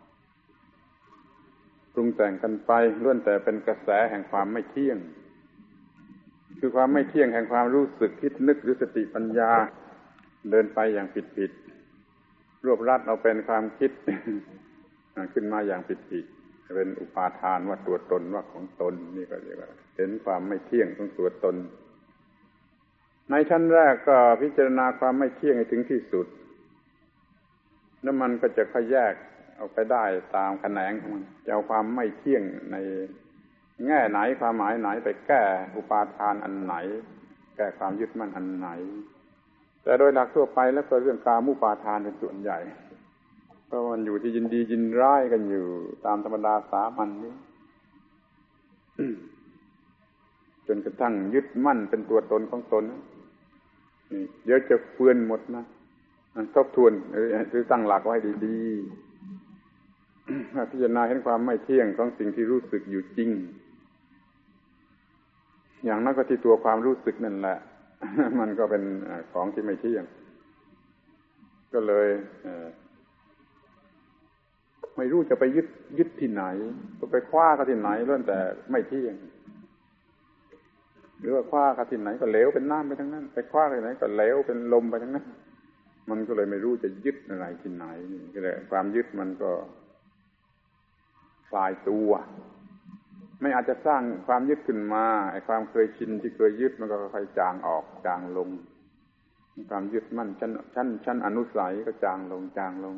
ปรุงแต่งกันไปล้วนแต่เป็นกระแสแห่งความไม่เที่ยงคือความไม่เที่ยงแห่งความรู้สึกคิดนึกหรือสติปัญญาเดินไปอย่างผิดๆรวบรัดเอาเป็นความคิดขึ้นมาอย่างผิดๆเป็นอุปาทานว่าตัวตนว่าของตนนี่ก็เรียกว่าเห็นความไม่เที่ยงของตัวตนในชั้นแรกก็พิจารณาความไม่เที่ยงให้ถึงที่สุดแล้วมันก็จะค่อยแยกออกไปได้ตามแขนงของมันจะเอาความไม่เที่ยงในแง่ไหนความหมายไหนไปแก้อุปาทานอันไหนแก้ความยึดมั่นอันไหนแต่โดยหลักทั่วไปแล้วก็เรื่องกามุปาทานเป็นส่วนใหญ่เพราะมันอยู่ที่ยินดียินร้ายกันอยู่ตามธรรมดาสามัญนี้ จนกระทั่งยึดมั่นเป็นตัวตนของตนเดี๋ยวจะเฟื่อนหมดนะทบทวนหรือตั้งหลักไว้ดีๆพิจารณาเห็นความไม่เที่ยงของสิ่งที่รู้สึกอยู่จริงอย่างนั้นก็ที่ตัวความรู้สึกนั่นแหละมันก็เป็นของที่ไม่เที่ยงก็เลยไม่รู้จะไปยึดที่ไหนก็ไปคว้ากันที่ไหนล้วนแต่ไม่เที่ยงหรือว่าคว้ากันที่ไหนก็เหลวเป็นน้ำไปทั้งนั้นไปคว้าที่ไหนก็เหลวเป็นลมไปทั้งนั้นมันก็เลยไม่รู้จะยึดอะไรที่ไหนก็เลยความยึดมันก็คลายตัวไม่อาจจะสร้างความยึดขึ้นมาไอ้ความเคยชินที่เคยยึดมันก็ค่อยจางออกจางลงความยึดมั่นชั้นอนุสัยก็จางลง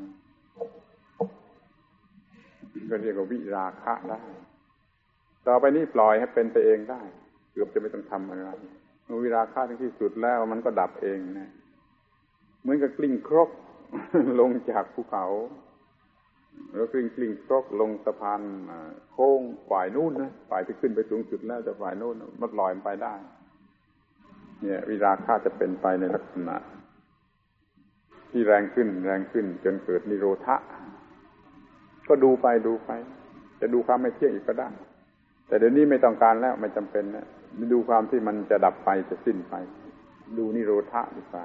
ก็เรียกว่าวิราคะได้ต่อไปนี้ปล่อยให้เป็นไปเองได้เกือบจะไม่ต้องทำอะไรวิราคะถึงที่สุดแล้วมันก็ดับเองนะเหมือนกับกลิ้งครก ลงจากภูเขาแล้วกลิ้งครกลงสะพานโค้งฝ่ายนู้นนะฝ่ายที่ขึ้นไปสูงสุดแล้วจะฝ่ายนู้นมันลอยไปได้เนี่ยวิราคะจะเป็นไปในลักษณะที่แรงขึ้นจนเกิดนิโรธะก็ดูไปจะดูความไม่เที่ยงอีกก็ได้แต่เดี๋ยวนี้ไม่ต้องการแล้วไม่จำเป็นนะดูความที่มันจะดับไปจะสิ้นไปดูนิโรธะดีกว่า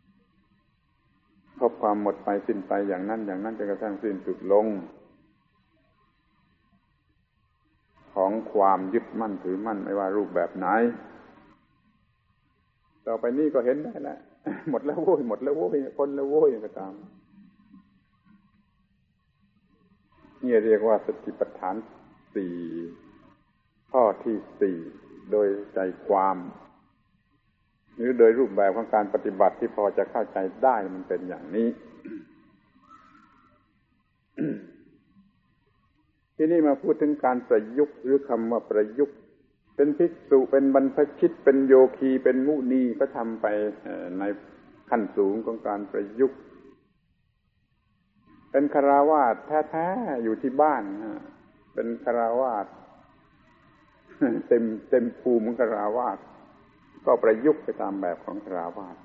พบความหมดไปสิ้นไปอย่างนั้นจนกระทั่งสิ้นสุดลงของความยึดมั่นถือมั่นไม่ว่ารูปแบบไหนต่อไปนี้ก็เห็นได้แหละหมดแล้วโว้ยพ้นแล้วโว้ยก็ตามนี่เรียกว่าสติปัฏฐาน4ข้อที่4โดยใจความหรือโดยรูปแบบของการปฏิบัติที่พอจะเข้าใจได้มันเป็นอย่างนี้ ที่นี่มาพูดถึงการประยุกต์หรือคำว่าประยุกต์เป็นภิกษุเป็นบรรพชิตเป็นโยคีเป็นมุนีก็ทำไปในขั้นสูงของการประยุกต์เป็นฆราวาสแท้ๆอยู่ที่บ้านเป็นฆราวาสเต็มภูมิของฆราวาสก็ประยุกต์ไปตามแบบของฆราวาส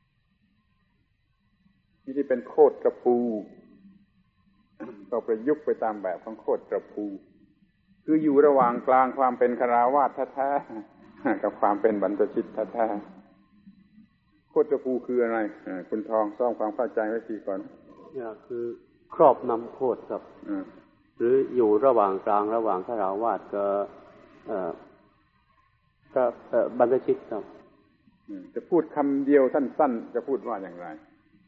ที่เป็นโคตรกระพูก็ประยุกต์ไปตามแบบของโคตรกระพูคืออยู่ระหว่างกลางความเป็นฆราวาสแท้ๆกับความเป็นบรรพชิตแท้ๆโคตรกระพูคืออะไรคุณทองซ่อมความเข้าใจไว้ทีก่อนคือครอบนำโคตรครับหรืออยู่ระหว่างกลางระหว่างฆราวาสกับบรรพชิตครับจะพูดคำเดียวสั้นๆจะพูดว่าอย่างไร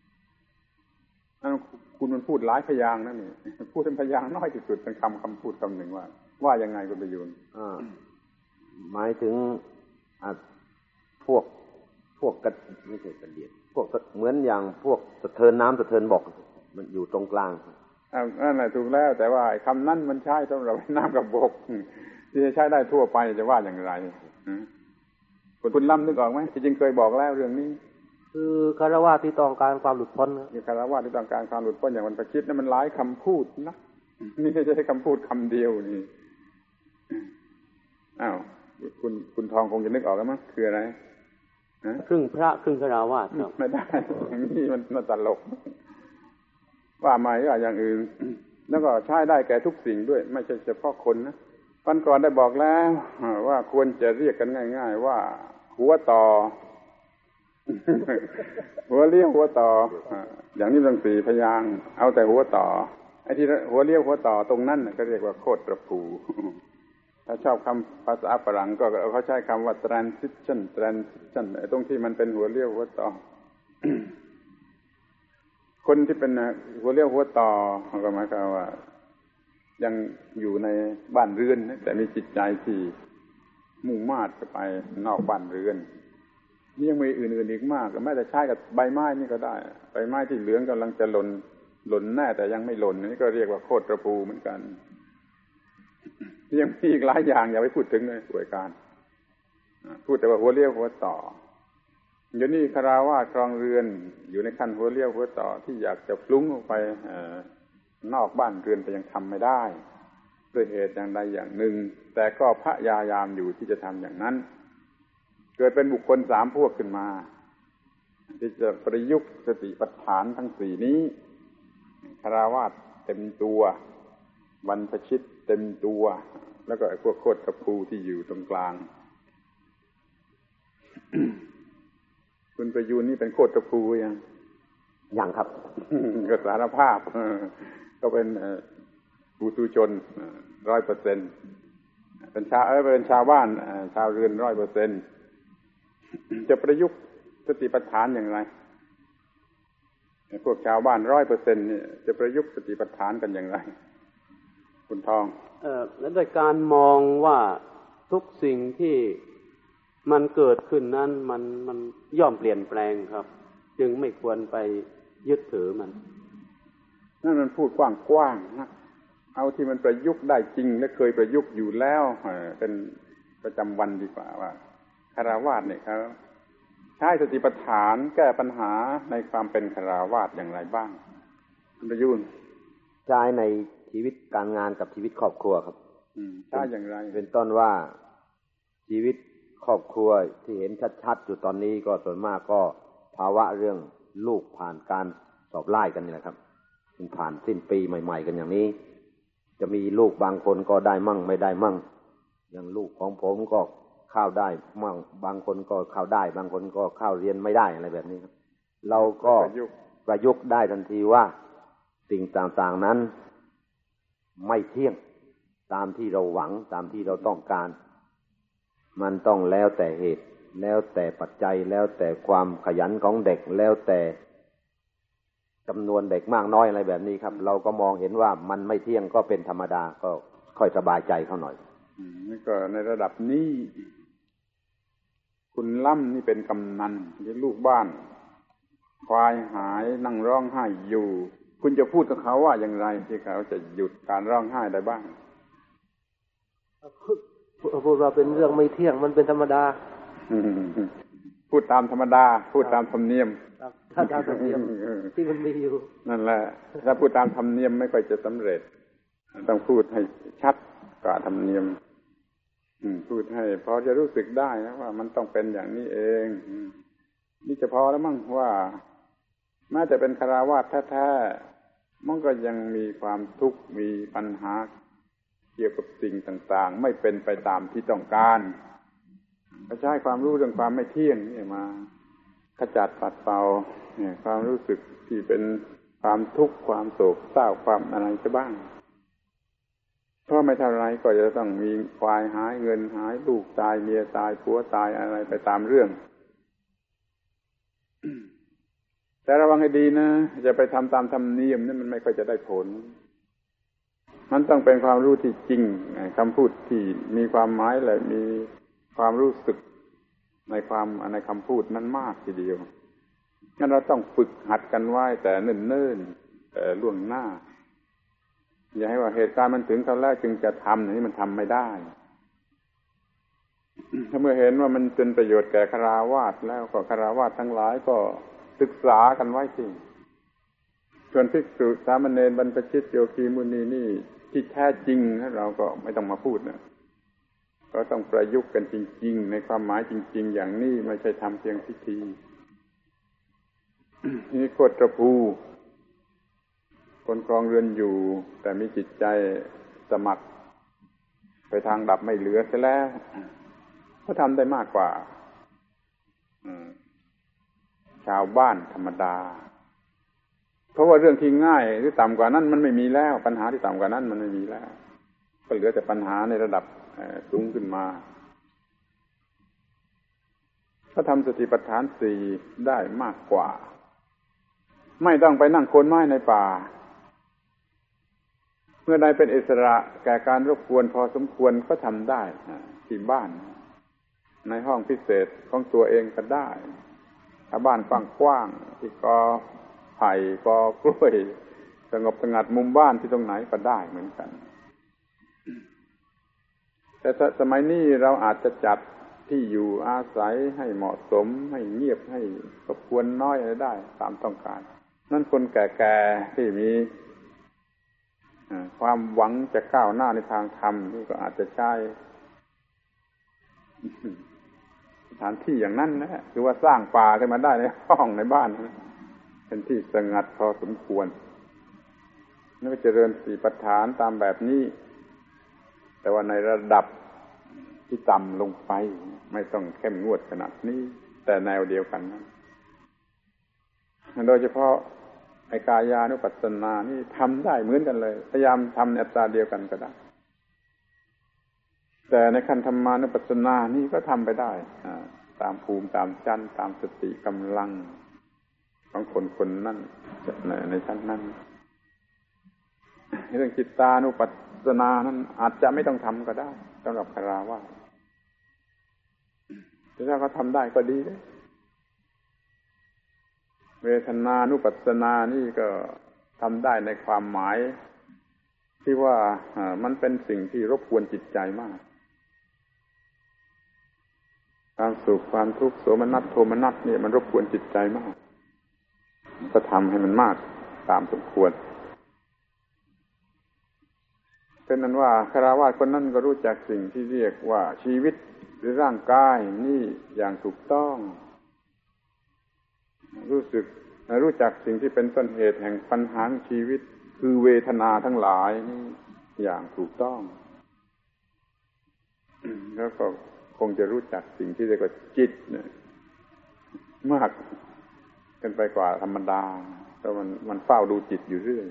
คุณมันพูดหลายพยางค์นะนี่พูดเป็นพยางค์น้อยที่สุดเป็นคำพูดคำหนึ่งว่ายังไงคุณประยูนหมายถึงพวกกระไม่ใช่กระเดียดพวกเหมือนอย่างพวกสะเทินน้ำสะเทินบกมันอยู่ตรงกลางนั่นแหละถูกแล้วแต่ว่าคำนั้นมันใช้สำหรับน้ำกับบกที่จะใช้ได้ทั่วไปจะว่าอย่างไรคุณล้ำนึกออกไหมที่จริงเคยบอกแล้วเรื่องนี้คือคฤหัสถ์ที่ต้องการความหลุดพ้นคือคฤหัสถ์ที่ต้องการความหลุดพ้นอย่างบรรพชิตนั้นมันหลายคำพูดนะนี่ไม่ใช่คำพูดคำเดียวนี่คุณทองคงจะนึกออกแล้วมั้งคืออะไรครึ่งพระครึ่งคฤหัสถ์ไม่ได้อย่างนี้มันตลกว่าหมายว่าอย่างอื่นแล้วก็ใช้ได้แก่ทุกสิ่งด้วยไม่ใช่เฉพาะคนนะวันก่อนได้บอกแล้วว่าควรจะเรียกกันง่ายๆว่าหัวต่อหัวเลี้ยวหัวต่ออย่างนี้ต้อง4พยางค์เอาแต่หัวต่อไอ้ที่หัวเลี้ยวหัวต่อตรงนั้นก็เรียกว่าโคตรประภูถ้าชอบคำภาษาฝรั่งก็เขาใช้คำว่า transition ตรงที่มันเป็นหัวเลี้ยวหัวต่อ คนที่เป็นหัวเลี้ยวหัวต่อก็หมายความว่ายังอยู่ในบ้านเรือนแต่มีจิตใจที่มุ่งมา่จะไปนอกบ้านเรือนนี่ยังมีอื่นๆอีกมากแม้แต่ใช้กับใบไม้นี่ก็ได้ใบไม้ที่เหลืองกำลังจะหล่นแน่แต่ยังไม่หล่นนี่ก็เรียกว่าโคตรประภูเหมือนกันยังมีอีกหลายอย่างอย่าไปพูดถึงเลยป่วยการพูดแต่ว่าหัวเลี้ยวหัวต่อเดี๋ยวนี้คฤหัสถ์ครองเรือนอยู่ในขั้นหัวเลี้ยวหัวต่อที่อยากจะพลุ้งออกไปนอกบ้านเรือนแต่ยังทำไม่ได้ด้วยเหตุอย่างใดอย่างหนึ่งแต่ก็พยายามอยู่ที่จะทำอย่างนั้นเกิดเป็นบุคคล3พวกขึ้นมาที่จะประยุกต์สติปัฏฐานทั้ง4นี้คฤหัสถ์เต็มตัวบรรพชิตเต็มตัวแล้วก็ไอ้พวกโคตรกระพูที่อยู่ตรงกลาง คุณประยูนนี่เป็นโคตรกระพูยังครับก็สารภาพก็เป็นปุถุชน 100% เป็นชาวบ้านชาวเรือน 100% จะประยุกต์สติปัฏฐานอย่างไรพวกชาวบ้าน 100% นี่จะประยุกต์สติปัฏฐานกันอย่างไรคุณทองและโดยการมองว่าทุกสิ่งที่มันเกิดขึ้นนั้นมันย่อมเปลี่ยนแปลงครับจึงไม่ควรไปยึดถือมันนั่นมันพูดกว้างๆนะเอาที่มันประยุกต์ได้จริงและเคยประยุกต์อยู่แล้วเป็นประจำวันดีกว่าว่าขารวาสเนี่ยครับใช้สติปัฏฐานแก้ปัญหาในความเป็นคฤหัสถ์อย่างไรบ้างคุณประยุนใช้ในชีวิตการงานกับชีวิตครอบครัวครับใช้อย่างไรเป็นต้นว่าชีวิตครอบครัวที่เห็นชัดๆอยู่ตอนนี้ก็ส่วนมากก็ภาวะเรื่องลูกผ่านการสอบไล่กันนี่แหละครับผ่านสิ้นปีใหม่ๆกันอย่างนี้จะมีลูกบางคนก็ได้มั่งไม่ได้มั่งอย่างลูกของผมก็เข้าได้มั่งบางคนก็เข้าได้บางคนก็เข้าเรียนไม่ได้อะไรแบบนี้ครับเราก็ประยุกต์ได้ทันทีว่าสิ่งต่างๆนั้นไม่เที่ยงตามที่เราหวังตามที่เราต้องการมันต้องแล้วแต่เหตุแล้วแต่ปัจจัยแล้วแต่ความขยันของเด็กแล้วแต่จำนวนเด็กมากน้อยอะไรแบบนี้ครับเราก็มองเห็นว่ามันไม่เที่ยงก็เป็นธรรมดาก็ค่อยสบายใจเข้าหน่อยนี่ก็ในระดับนี้คุณล่ำนี่เป็นกำนันเป็นลูกบ้านควายหายนั่งร้องไห้อยู่คุณจะพูดกับเขาว่าอย่างไรที่เขาจะหยุดการร้องไห้ได้บ้างพูดว่าเป็นเรื่องไม่เที่ยงมันเป็นธรรมดาพูดตามธรรมดาพูดตามธรรมเนียมถ้าตามธรรมเนียมที่มันมีอยู่นั่นแหละถ้าพูดตามธรรมเนียมไม่ค่อยจะสำเร็จต้องพูดให้ชัดกว่าธรรมเนียมพูดให้พอจะรู้สึกได้นะว่ามันต้องเป็นอย่างนี้เองนี่จะพอแล้วมั้งว่าแม้จะเป็นคฤหัสถ์แท้ๆมันก็ยังมีความทุกข์มีปัญหาเกี่ยวกับสิ่งต่างๆไม่เป็นไปตามที่ต้องการก็ใช้ความรู้เรื่องความไม่เที่ยงนี่มาขจัดปัดเป่าความรู้สึกที่เป็นความทุกข์ความโศกเศร้าความอะไรจะบ้างเพราะไม่เท่าไรก็จะต้องมีควายหายเงินหายลูกตายเมียตายผัวตายอะไรไปตามเรื่อง แต่ระวังให้ดีนะจะไปทำตามธรรมเนียมนี่มันไม่ค่อยจะได้ผลมันต้องเป็นความรู้ที่จริงคำพูดที่มีความหมายและมีความรู้สึกในคำพูดนั้นมากทีเดียวงั้นเราต้องฝึกหัดกันไว้แต่เนิ่นๆแต่ล่วงหน้าอย่าให้ว่าเหตุการณ์มันถึงเขาแล้วจึงจะทำอย่างนี้มันทำไม่ได้ถ้าเมื่อเห็นว่ามันเป็นประโยชน์แก่คฤหัสถ์แล้วก็คฤหัสถ์ทั้งหลายก็ศึกษากันไว้สิส่วนภิกษุสามเณรบรรพชิตโยคีมุนีนี่ที่แท้จริงเราก็ไม่ต้องมาพูดนะก็ต้องประยุกต์กันจริงๆในความหมายจริงๆอย่างนี้ไม่ใช่ทำเพียงพิธีนี่โคตรภูคนครองเรือนอยู่แต่มีจิตใจสมัครไปทางดับไม่เหลือเสียแล้วก็ทำได้มากกว่าชาวบ้านธรรมดาเพราะว่าเรื่องที่ง่ายหรือต่ำกว่านั้นมันไม่มีแล้วปัญหาที่ต่ำกว่านั้นมันไม่มีแล้วก็เหลือแต่ปัญหาในระดับสูงขึ้นมาถ้าทำสติปัฏฐาน4ได้มากกว่าไม่ต้องไปนั่งโคนไม้ในป่าเมื่อใดเป็นอิสระแก่การรบกวนพอสมควรก็ทำได้ที่บ้านในห้องพิเศษของตัวเองก็ได้ถ้าบ้านกว้างๆที่กอไผ่กอกล้วยสงบสงัดมุมบ้านที่ตรงไหนก็ได้เหมือนกันแต่สมัยนี้เราอาจจะจัดที่อยู่อาศัยให้เหมาะสมให้เงียบให้รบกวนน้อยได้ตามต้องการนั่นคนแก่ๆที่มีความหวังจะก้าวหน้าในทางธรรมนี่ก็อาจจะใช้สถานที่อย่างนั้นนะคือว่าสร้างป่าขึ้นมาได้ในห้องในบ้านเป็นที่สงัดพอสมควรนั่นก็เจริญสติปัฏฐานตามแบบนี้แต่ว่าในระดับที่ต่ำลงไปไม่ต้องเข้มงวดขนาดนี้แต่แนวเดียวกันนะโดยเฉพาะไอ้กายานุปัสสนานี่ทำได้เหมือนกันเลยพยายามทำในอัตราเดียวกันก็ได้แต่ในขั้นธรรมานุปัสสนานี่ก็ทำไปได้ตามภูมิตามชั้นตามสติกำลังของคนนั้นในชั้นนั้นเรื่องจิตตานุปัสสนานั้นอาจจะไม่ต้องทำก็ได้สำหรับคฤหัสถ์ถ้าเขาทำได้ก็ดีเลยเวทนานุปัสสนานี่ก็ทำได้ในความหมายที่ว่ามันเป็นสิ่งที่รบกวนจิตใจมากความสุขความทุกข์โสมนัสโทมนัสเนี่ยมันรบกวนจิตใจมากก็ทำให้มันมากตามสมควรเป็นนั้นว่าคฤหัสถ์คนนั้นก็รู้จักสิ่งที่เรียกว่าชีวิตหรือร่างกายนี่อย่างถูกต้องรู้จักสิ่งที่เป็นต้นเหตุแห่งปัญหาชีวิตคือเวทนาทั้งหลายนี่อย่างถูกต้องแล้วก็คงจะรู้จักสิ่งที่เรียกว่าจิตเนี่ยมากกันไปกว่าธรรมดาเพราะมันเฝ้าดูจิตอยู่เรื่อย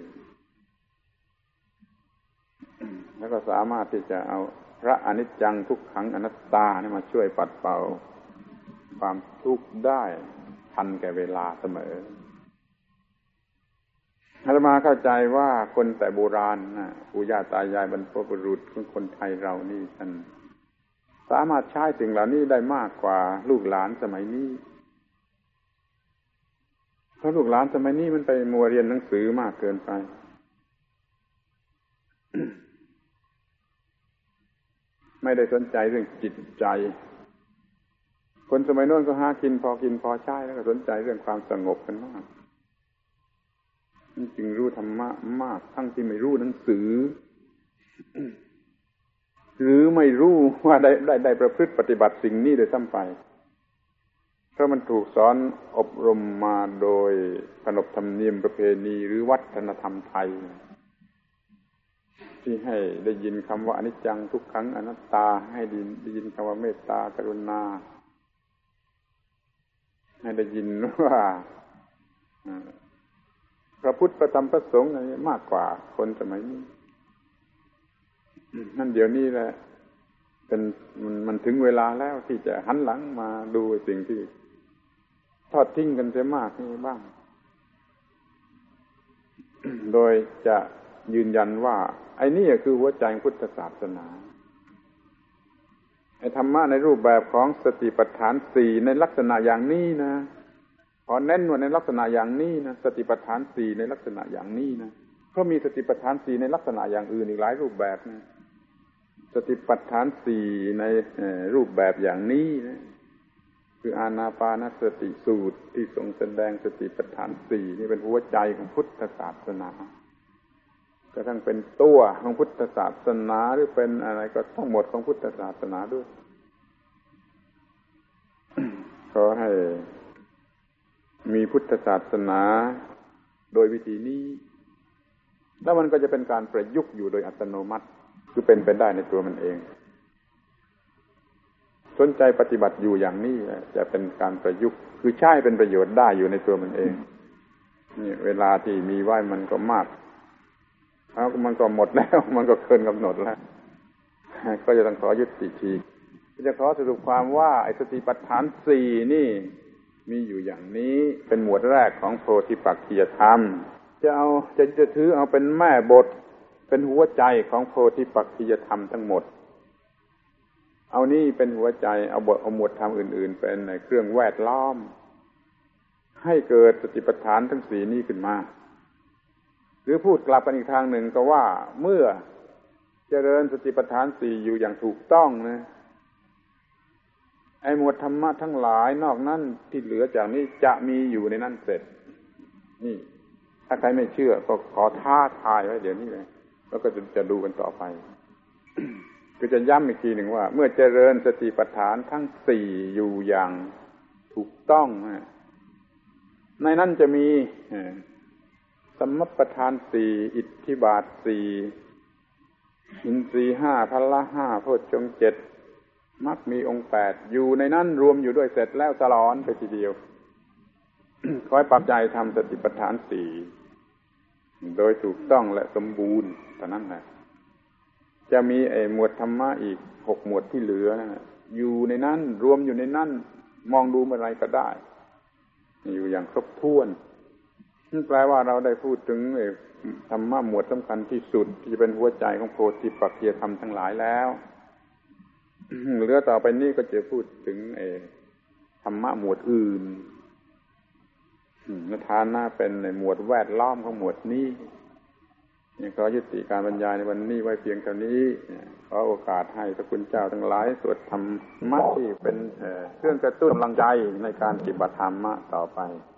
แล้วก็สามารถที่จะเอาพระอนิจจังทุกขังอนัตตานี่มาช่วยปัดเป่าความทุกข์ได้ทันแก่เวลาเสมออาตมาเข้าใจว่าคนแต่โบราณนะปู่ย่าตายายบรรพบุรุษของคนไทยเรานี่ท่านสามารถใช้สิ่งเหล่านี้ได้มากกว่าลูกหลานสมัยนี้เพราะลูกหลานสมัยนี้มันไปมัวเรียนหนังสือมากเกินไป ไม่ได้สนใจเรื่องจิตใจคนสมัยโน้นก็หากินพอกินพอใช้แล้วก็สนใจเรื่องความสงบกันมากจึงรู้ธรรมะมากทั้งที่ไม่รู้หนังสือ หรือไม่รู้ว่าได้ประพฤติปฏิบัติสิ่งนี้โดยซ้ำไปเพราะมันถูกสอนอบรมมาโดยขนบธรรมเนียมประเพณีหรือวัฒนธรรมไทยที่ให้ได้ยินคำว่าอนิจจังทุกขังอนัตตาให้ได้ยินคำว่าเมตตากรุณาให้ได้ยินว่าพระพุทธพระธรรมพระสงฆ์อะไรมากกว่าคนสมัยนี้นั่นเดี๋ยวนี้แหละมันถึงเวลาแล้วที่จะหันหลังมาดูสิ่งที่ทอดทิ้งกันเสียมากนี่บ้าง โดยจะยืนยันว่าไอ้นี่คือหัวใจพุทธศาสนาไอ้ธรรมะในรูปแบบของสติปัฏฐานสี่ในลักษณะอย่างนี้นะขอเน้นว่าในลักษณะอย่างนี้นะสติปัฏฐานสี่ในลักษณะอย่างนี้นะเพราะมีสติปัฏฐานสี่ในลักษณะอย่างอื่นอีกหลายรูปแบบนะสติปัฏฐานสี่ในรูปแบบอย่างนี้นะคืออานาปานสติสูตรที่ทรงแสดงสติปัฏฐานสี่นี่เป็นหัวใจของพุทธศาสนากระทั่งเป็นตัวของพุทธศาสนาหรือเป็นอะไรก็ทั้งหมดของพุทธศาสนาด้วย ขอให้มีพุทธศาสนาโดยวิธีนี้แล้วมันก็จะเป็นการประยุกต์อยู่โดยอัตโนมัติคือเป็นไปได้ในตัวมันเองสนใจปฏิบัติอยู่อย่างนี้จะเป็นการประยุกต์คือใช้เป็นประโยชน์ได้อยู่ในตัวมันเองนี่เวลาที่มีไว้มันก็มากแล้วมันก็หมดแล้วมันก็เกินกำหนดแล้วก็จะต้องขอยุติทีจะขอสรุปความว่าไอ้สติปัฏฐานสี่นี่มีอยู่อย่างนี้เป็นหมวดแรกของโพธิปักขิยธรรมจะถือเอาเป็นแม่บทเป็นหัวใจของโพธิปักขิยธรรมทั้งหมดเอานี่เป็นหัวใจเอาหมวดธรรมอื่นๆเป็นเครื่องแวดล้อมให้เกิดสติปัฏฐานทั้งสี่นี้ขึ้นมาหรือพูดกลับกันอีกทางหนึ่งก็ว่าเมื่อเจริญสติปัฏฐานสี่อยู่อย่างถูกต้องนะไอ้หมวดธรรมะทั้งหลายนอกนั้นที่เหลือจากนี้จะมีอยู่ในนั้นเสร็จนี่ถ้าใครไม่เชื่อก็ขอท้าทายไว้เดี๋ยวนี้เลยแล้วก็จะดูกันต่อไป ก็จะย้ำอีกทีหนึ่งว่าเมื่อเจริญสติปัฏฐานทั้งสี่อยู่อย่างถูกต้องในนั้นจะมีสัมมัปปทานสี่อิทธิบาทสี่อินทรีย์ห้าพละห้าโพชฌงค์เจ็ดมรรคมีองค์แปดอยู่ในนั้นรวมอยู่ด้วยเสร็จแล้วสลอนไปทีเดียว คอยปรับใจทำสติปัฏฐานสี่โดยถูกต้องและสมบูรณ์เท่านั้นแหละจะมีหมวดธรรมะอีก6หมวดที่เหลือนะอยู่ในนั้นรวมอยู่ในนั้นมองดูเมื่อไรก็ได้อยู่อย่างครบถ้วนนั่นแปลว่าเราได้พูดถึงธรรมะหมวดสำคัญที่สุดที่เป็นหัวใจของโพธิปักขิยธรรมทั้งหลายแล้วเหลือต่อไปนี้ก็จะพูดถึงธรรมะหมวดอื่นในฐานะเป็นหมวดแวดล้อมของหมวดนี้ขอยุติการบรรยายในวันนี้ไว้เพียงเท่านี้ขอโอกาสให้พระคุณเจ้าทั้งหลายสวดธรรมะที่เป็นเครื่องกระตุ้นกำลังใจในการปฏิบัติธรรมะต่อไป